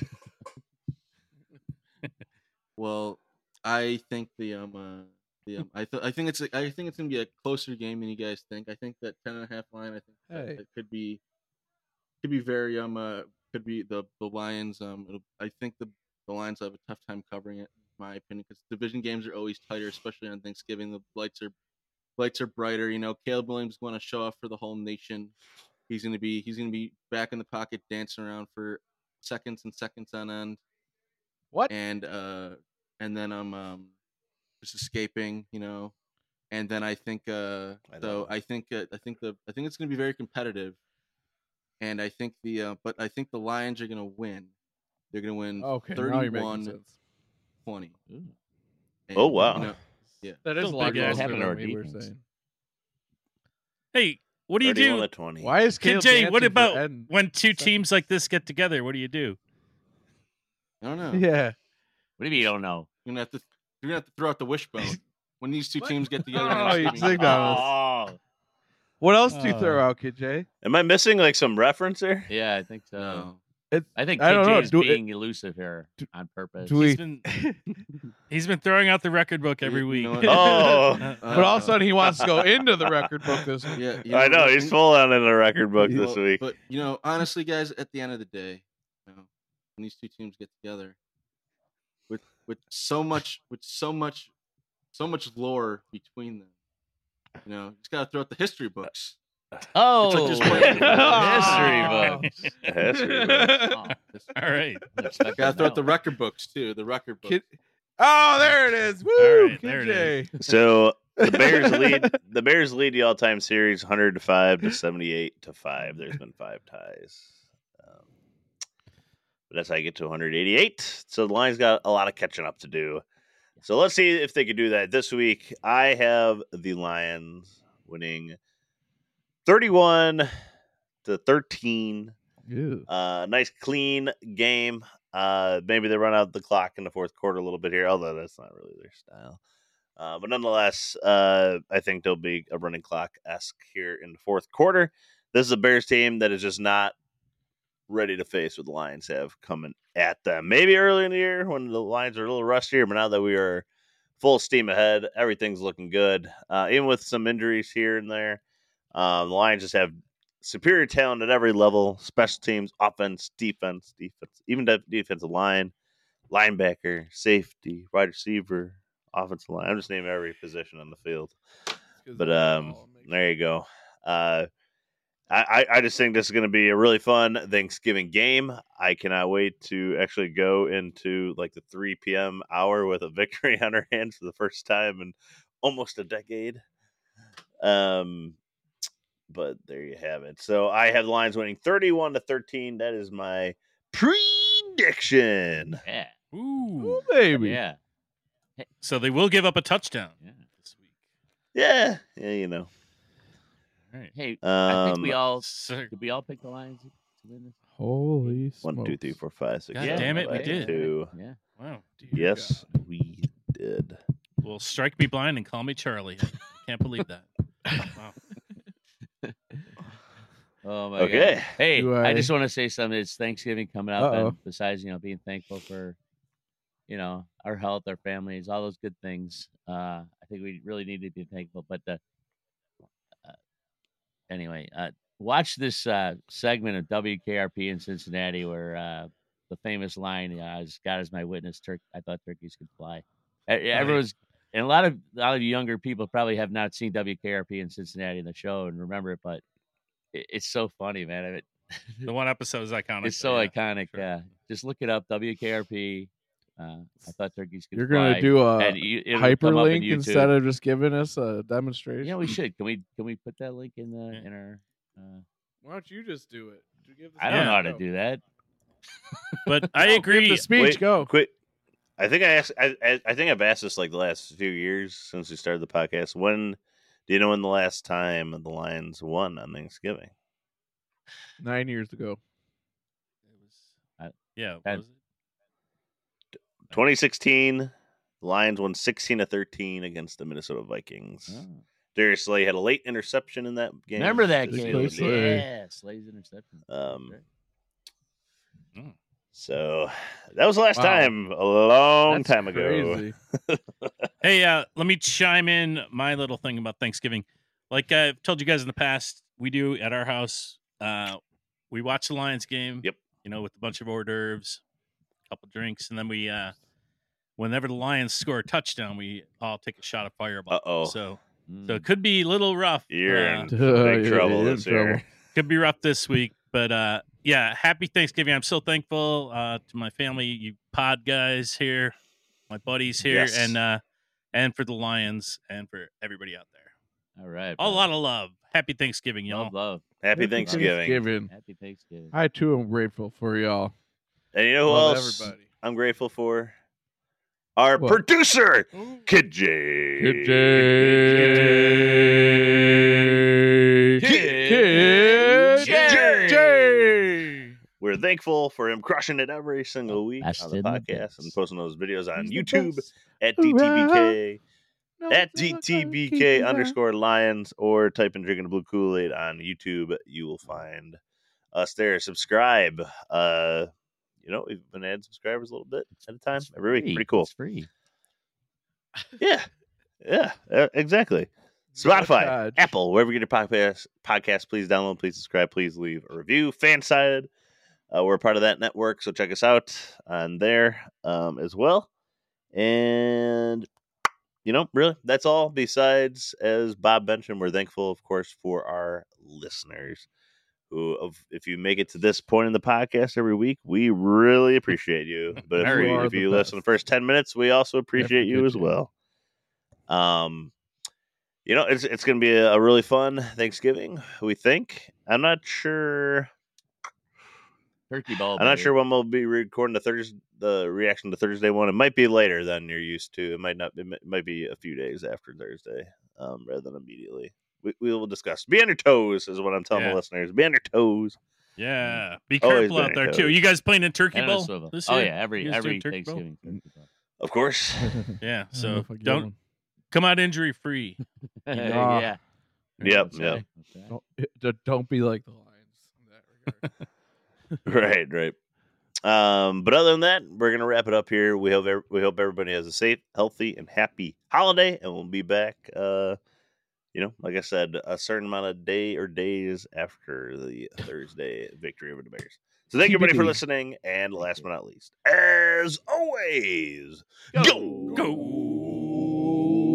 Speaker 6: Well, I think the um uh, the um, I th- I think it's a, I think it's gonna be a closer game than you guys think. I think that ten and a half line. I think that
Speaker 4: Hey.
Speaker 6: it could be could be very um uh, could be the the Lions um it'll, I think the the Lions have a tough time covering it in my opinion because division games are always tighter, especially on Thanksgiving. The lights are lights are brighter. You know, Caleb Williams going to show off for the whole nation. He's gonna be he's gonna be back in the pocket dancing around for seconds and seconds on end.
Speaker 4: What?
Speaker 6: And uh and then I'm um just escaping, you know. And then I think uh
Speaker 2: I
Speaker 6: so
Speaker 2: know.
Speaker 6: I think uh, I think the I think it's going to be very competitive. And I think the uh, but I think the Lions are going to win. They're going to win
Speaker 4: Okay, now you're making
Speaker 6: thirty-one
Speaker 4: sense.
Speaker 6: twenty.
Speaker 3: Ooh.
Speaker 6: And,
Speaker 2: Oh, wow.
Speaker 6: you know,
Speaker 4: That is
Speaker 5: Still
Speaker 4: a lot
Speaker 5: big ass
Speaker 4: closer
Speaker 3: happened to
Speaker 4: than
Speaker 3: our
Speaker 4: we were
Speaker 3: defense.
Speaker 4: saying.
Speaker 5: Hey, what do you
Speaker 2: thirty-one
Speaker 5: do
Speaker 2: to twenty.
Speaker 4: Why is
Speaker 5: Kid
Speaker 4: Caleb
Speaker 5: J, what
Speaker 4: dancing for
Speaker 5: about
Speaker 4: Ed?
Speaker 5: when two teams like this get together? What do you do?
Speaker 6: I don't know.
Speaker 4: Yeah.
Speaker 3: What do you mean you don't know?
Speaker 6: You're going to have to you're going to have to throw out the wishbone. when these two teams get together.
Speaker 4: Oh,
Speaker 6: next
Speaker 4: you
Speaker 6: week.
Speaker 4: zigged on us.
Speaker 3: Oh,
Speaker 4: What else do you
Speaker 5: Oh.
Speaker 4: throw out, Kid J?
Speaker 2: Am I missing like some reference here?
Speaker 3: yeah, I think so.
Speaker 6: No.
Speaker 4: It,
Speaker 3: I think
Speaker 4: I don't know.
Speaker 3: K J is
Speaker 4: Do it-
Speaker 3: being elusive here on purpose.
Speaker 4: do we-
Speaker 5: He's been he's been throwing out the record book every
Speaker 6: You
Speaker 5: week.
Speaker 6: know what?
Speaker 2: Oh.
Speaker 5: Uh,
Speaker 4: but all of a sudden he wants to go into the record book this week.
Speaker 6: Yeah, you
Speaker 2: I know
Speaker 6: what?
Speaker 2: he's full on in the record book
Speaker 6: Well,
Speaker 2: this week.
Speaker 6: But you know, honestly, guys, at the end of the day, you know, when these two teams get together, with with so much, with so much, so much lore between them, you know, you just gotta throw out the history books.
Speaker 3: Oh,
Speaker 6: like just playing-
Speaker 3: history books.
Speaker 2: History books.
Speaker 3: Oh,
Speaker 5: all right.
Speaker 3: expected
Speaker 6: Gotta throw out
Speaker 3: that
Speaker 6: the
Speaker 3: one.
Speaker 6: record books too. The record books.
Speaker 4: Kid, oh, there it is. Woo,
Speaker 5: All right,
Speaker 4: Kid
Speaker 5: there it
Speaker 4: J.
Speaker 2: So the Bears lead. The Bears lead the all-time series, one hundred to five to seventy-eight to five. There's been five ties, um, but that's how you get to one hundred eighty-eight. So the Lions got a lot of catching up to do. So let's see if they can do that this week. I have the Lions winning thirty-one to thirteen.
Speaker 4: Ew.
Speaker 2: Uh, nice clean game. Uh, maybe they run out the clock in the fourth quarter a little bit here, although that's not really their style. Uh, but nonetheless, uh, I think there'll be a running clock esque here in the fourth quarter. This is a Bears team that is just not ready to face what the Lions have coming at them. Maybe early in the year when the Lions are a little rustier, but now that we are full steam ahead, everything's looking good. Uh, even with some injuries here and there, um, the Lions just have superior talent at every level: special teams, offense, defense, defense, even de- defensive line, linebacker, safety, wide receiver, offensive line. I'm just naming every position on the field. But um, there you go. Uh, I, I just think this is going to be a really fun Thanksgiving game. I cannot wait to actually go into like the three p.m. hour with a victory on our hands for the first time in almost a decade. Um, but there you have it. So I have the Lions winning thirty-one to thirteen. That is my prediction.
Speaker 3: Yeah,
Speaker 5: Ooh.
Speaker 4: Ooh, baby.
Speaker 3: yeah,
Speaker 5: So they will give up a touchdown
Speaker 3: yeah.
Speaker 5: this week.
Speaker 2: Yeah, yeah, you know.
Speaker 5: All right.
Speaker 3: Hey, I think we
Speaker 2: Um,
Speaker 3: all
Speaker 5: Sir,
Speaker 3: did. We all pick the Lions to win this.
Speaker 4: Holy
Speaker 2: One,
Speaker 4: smokes.
Speaker 2: two, three, four, five, six.
Speaker 5: God
Speaker 2: seven,
Speaker 5: damn it, we
Speaker 2: eight,
Speaker 5: did.
Speaker 2: two.
Speaker 3: Yeah.
Speaker 5: wow.
Speaker 4: Dear
Speaker 2: Yes,
Speaker 4: God.
Speaker 2: we did.
Speaker 5: Well, strike me blind and call me Charlie. I can't believe that. Wow.
Speaker 3: Oh my
Speaker 2: Okay.
Speaker 3: god. Hey,
Speaker 4: Do
Speaker 3: I...
Speaker 4: I-
Speaker 3: just want to say something. It's Thanksgiving coming up,
Speaker 4: Uh-oh.
Speaker 3: and besides, you know, being thankful for, you know, our health, our families, all those good things. Uh, I think we really need to be thankful. But the, uh, anyway, uh, watch this uh, segment of W K R P in Cincinnati where uh, the famous line, uh, "As God is my witness, Tur- I thought turkeys could fly." E- Everyone's and a lot of a lot of younger people probably have not seen W K R P in Cincinnati in the show and remember it, but it, it's so funny, man. I mean,
Speaker 5: The one episode is iconic.
Speaker 3: it's so
Speaker 5: though, yeah,
Speaker 3: iconic.
Speaker 5: sure.
Speaker 3: Yeah, just look it up. W K R P. Uh, I thought turkeys could
Speaker 4: You're
Speaker 3: fly.
Speaker 4: going to do a
Speaker 3: and you, it'll come up in
Speaker 4: hyperlink
Speaker 3: YouTube.
Speaker 4: instead of just giving us a demonstration?
Speaker 3: Yeah, we should. Can we? Can we put that link in the
Speaker 5: Yeah.
Speaker 3: in our? Uh,
Speaker 4: Why don't you just do it? You give the
Speaker 3: I don't
Speaker 5: Yeah.
Speaker 3: know how to
Speaker 4: go.
Speaker 3: do that.
Speaker 5: But I
Speaker 4: Give
Speaker 5: agree.
Speaker 4: the speech,
Speaker 2: Wait,
Speaker 4: go.
Speaker 2: Quick. I think I asked. I, I I think I've asked this like the last few years since we started the podcast. When do you know when the last time the Lions won on Thanksgiving?
Speaker 4: Nine years ago.
Speaker 5: It was,
Speaker 3: I-
Speaker 5: yeah. what
Speaker 3: that-
Speaker 5: was it?
Speaker 2: twenty sixteen. The Lions won sixteen to thirteen against the Minnesota Vikings.
Speaker 3: Oh.
Speaker 2: Darius Slay had a late interception in that game.
Speaker 3: Remember that
Speaker 2: Just
Speaker 3: game?
Speaker 2: the other
Speaker 4: Slay.
Speaker 2: day.
Speaker 3: Yeah, Slay's interception.
Speaker 2: Um,
Speaker 5: Mm.
Speaker 2: So that was the last
Speaker 4: Wow.
Speaker 2: time, a long
Speaker 4: That's
Speaker 2: time ago.
Speaker 4: crazy.
Speaker 5: Hey, uh, let me chime in my little thing about Thanksgiving. Like I've told you guys in the past, we do at our house. Uh, we watch the Lions game.
Speaker 2: Yep.
Speaker 5: You know, with a bunch of hors d'oeuvres, a couple drinks, and then we, uh, whenever the Lions score a touchdown, we all take a shot of Fireball.
Speaker 2: Uh-oh.
Speaker 5: So,
Speaker 3: Mm.
Speaker 5: so it could be a little rough.
Speaker 2: You're
Speaker 5: uh,
Speaker 2: in
Speaker 4: Duh,
Speaker 2: big
Speaker 4: you're
Speaker 2: trouble
Speaker 4: in
Speaker 2: this year.
Speaker 4: trouble.
Speaker 5: could be rough this week, but uh, yeah, happy Thanksgiving. I'm so thankful uh, to my family, you pod guys here, my buddies here,
Speaker 2: Yes.
Speaker 5: and uh, and for the Lions and for everybody out there.
Speaker 3: All right.
Speaker 5: A
Speaker 3: brother.
Speaker 5: lot of love. Happy Thanksgiving, y'all.
Speaker 3: love, love.
Speaker 2: Happy Thanksgiving.
Speaker 4: Thanksgiving.
Speaker 3: Happy Thanksgiving.
Speaker 4: I too am grateful for y'all.
Speaker 2: And you know who
Speaker 4: Love
Speaker 2: else
Speaker 4: everybody.
Speaker 2: I'm grateful for? Our
Speaker 4: What?
Speaker 2: producer, Kid J.
Speaker 4: Kid J.
Speaker 3: Kid
Speaker 4: Kid J.
Speaker 2: We're thankful for him crushing it every single week
Speaker 3: Best
Speaker 2: on the
Speaker 3: in the
Speaker 2: podcast
Speaker 3: biz.
Speaker 2: and posting those videos on
Speaker 4: He's the
Speaker 2: YouTube
Speaker 4: best.
Speaker 2: at D T B K.
Speaker 4: No,
Speaker 2: at
Speaker 4: it's not
Speaker 2: G T B K underscore Lions, or type in Drinking the Blue Kool-Aid on YouTube. You will find us there. Subscribe. Uh, you know, we've been adding subscribers a little bit at a time every week.
Speaker 3: Free.
Speaker 2: Pretty cool.
Speaker 3: It's free.
Speaker 2: Yeah. Yeah, uh, exactly. Spotify,
Speaker 4: charge.
Speaker 2: Apple, wherever you get your podcast, podcast, please download, please subscribe, please leave a review. Fansided, uh, we're a part of that network, so check us out on there um, as well. And, you know, really, that's all. Besides, as Bob mentioned, we're thankful, of course, for our listeners who, of if you make it to this point in the podcast every week, we really appreciate you. But if,
Speaker 3: Very.
Speaker 2: we,
Speaker 4: You are
Speaker 2: if
Speaker 4: the
Speaker 2: you
Speaker 4: best.
Speaker 2: listen the first ten minutes, we also appreciate you
Speaker 4: good
Speaker 2: as
Speaker 4: shit.
Speaker 2: well. Um, you know, it's it's going to be a, a really fun Thanksgiving, we think. I'm not sure.
Speaker 3: Turkey ball.
Speaker 2: I'm not
Speaker 3: baby.
Speaker 2: sure when we'll be recording the Thursday, the reaction to Thursday one. It might be later than you're used to. It might not. It might- might be a few days after Thursday, um, rather than immediately. We, we will discuss. Be on your toes is what I'm telling
Speaker 5: Yeah.
Speaker 2: the listeners. Be on your toes.
Speaker 5: Yeah, be
Speaker 2: Always
Speaker 5: careful
Speaker 2: been
Speaker 5: out
Speaker 2: a
Speaker 5: there
Speaker 2: toad.
Speaker 5: too. You guys playing in Turkey
Speaker 3: And a
Speaker 5: Bowl
Speaker 3: swivel.
Speaker 5: this
Speaker 3: Oh
Speaker 5: year?
Speaker 3: yeah, every
Speaker 5: You guys doing
Speaker 3: every
Speaker 5: Turkey Bowl?
Speaker 3: Thanksgiving. Turkey Bowl.
Speaker 2: Of course.
Speaker 5: Yeah,
Speaker 4: I don't know
Speaker 5: so
Speaker 4: if I get
Speaker 5: don't
Speaker 4: one.
Speaker 5: come out injury free.
Speaker 4: Ah.
Speaker 3: yeah.
Speaker 2: Yep,
Speaker 3: That's
Speaker 2: yep.
Speaker 3: right. That's right.
Speaker 4: Don't, it- don't be like the Lions in that regard.
Speaker 2: Right, right. Um, but other than that, we're gonna wrap it up here. We hope ev- we hope everybody has a safe, healthy, and happy holiday, and we'll be back. Uh, you know, like I said, a certain amount of day or days after the Thursday victory over the Bears. So thank you everybody for
Speaker 4: T B D.
Speaker 2: listening, and last but not least, as always, go
Speaker 5: Go.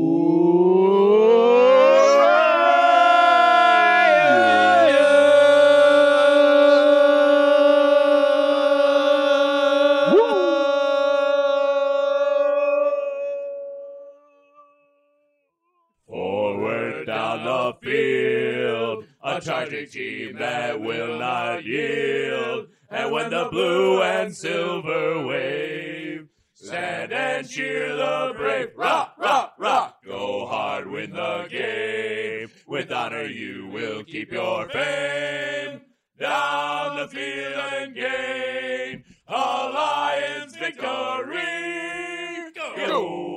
Speaker 8: Forward down the field, a charging team that will not yield. And when the blue and silver wave, stand and cheer the brave. Rock, rock, rock, go hard, win the game. With honor you will keep your fame. Down the field and gain a Lions victory. Go!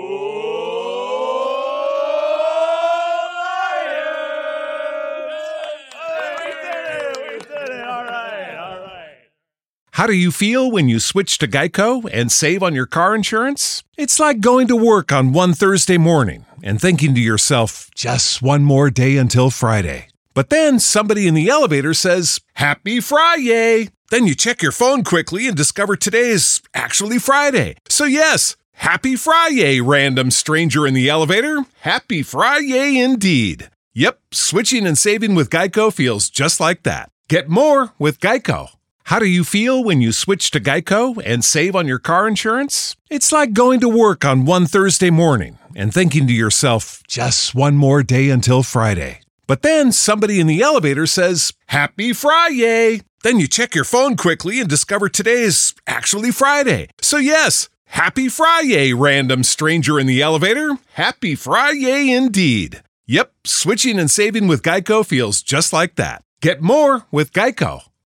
Speaker 1: How do you feel when you switch to Geico and save on your car insurance? It's like going to work on one Thursday morning and thinking to yourself, just one more day until Friday. But then somebody in the elevator says, Happy Friday! Then you check your phone quickly and discover today is actually Friday. So yes, Happy Friday, random stranger in the elevator. Happy Friday indeed. Yep, switching and saving with Geico feels just like that. Get more with Geico. How do you feel when you switch to Geico and save on your car insurance? It's like going to work on one Thursday morning and thinking to yourself, just one more day until Friday. But then somebody in the elevator says, Happy Friday! Then you check your phone quickly and discover today is actually Friday. So yes, Happy Friday, random stranger in the elevator. Happy Friday indeed. Yep, switching and saving with Geico feels just like that. Get more with Geico.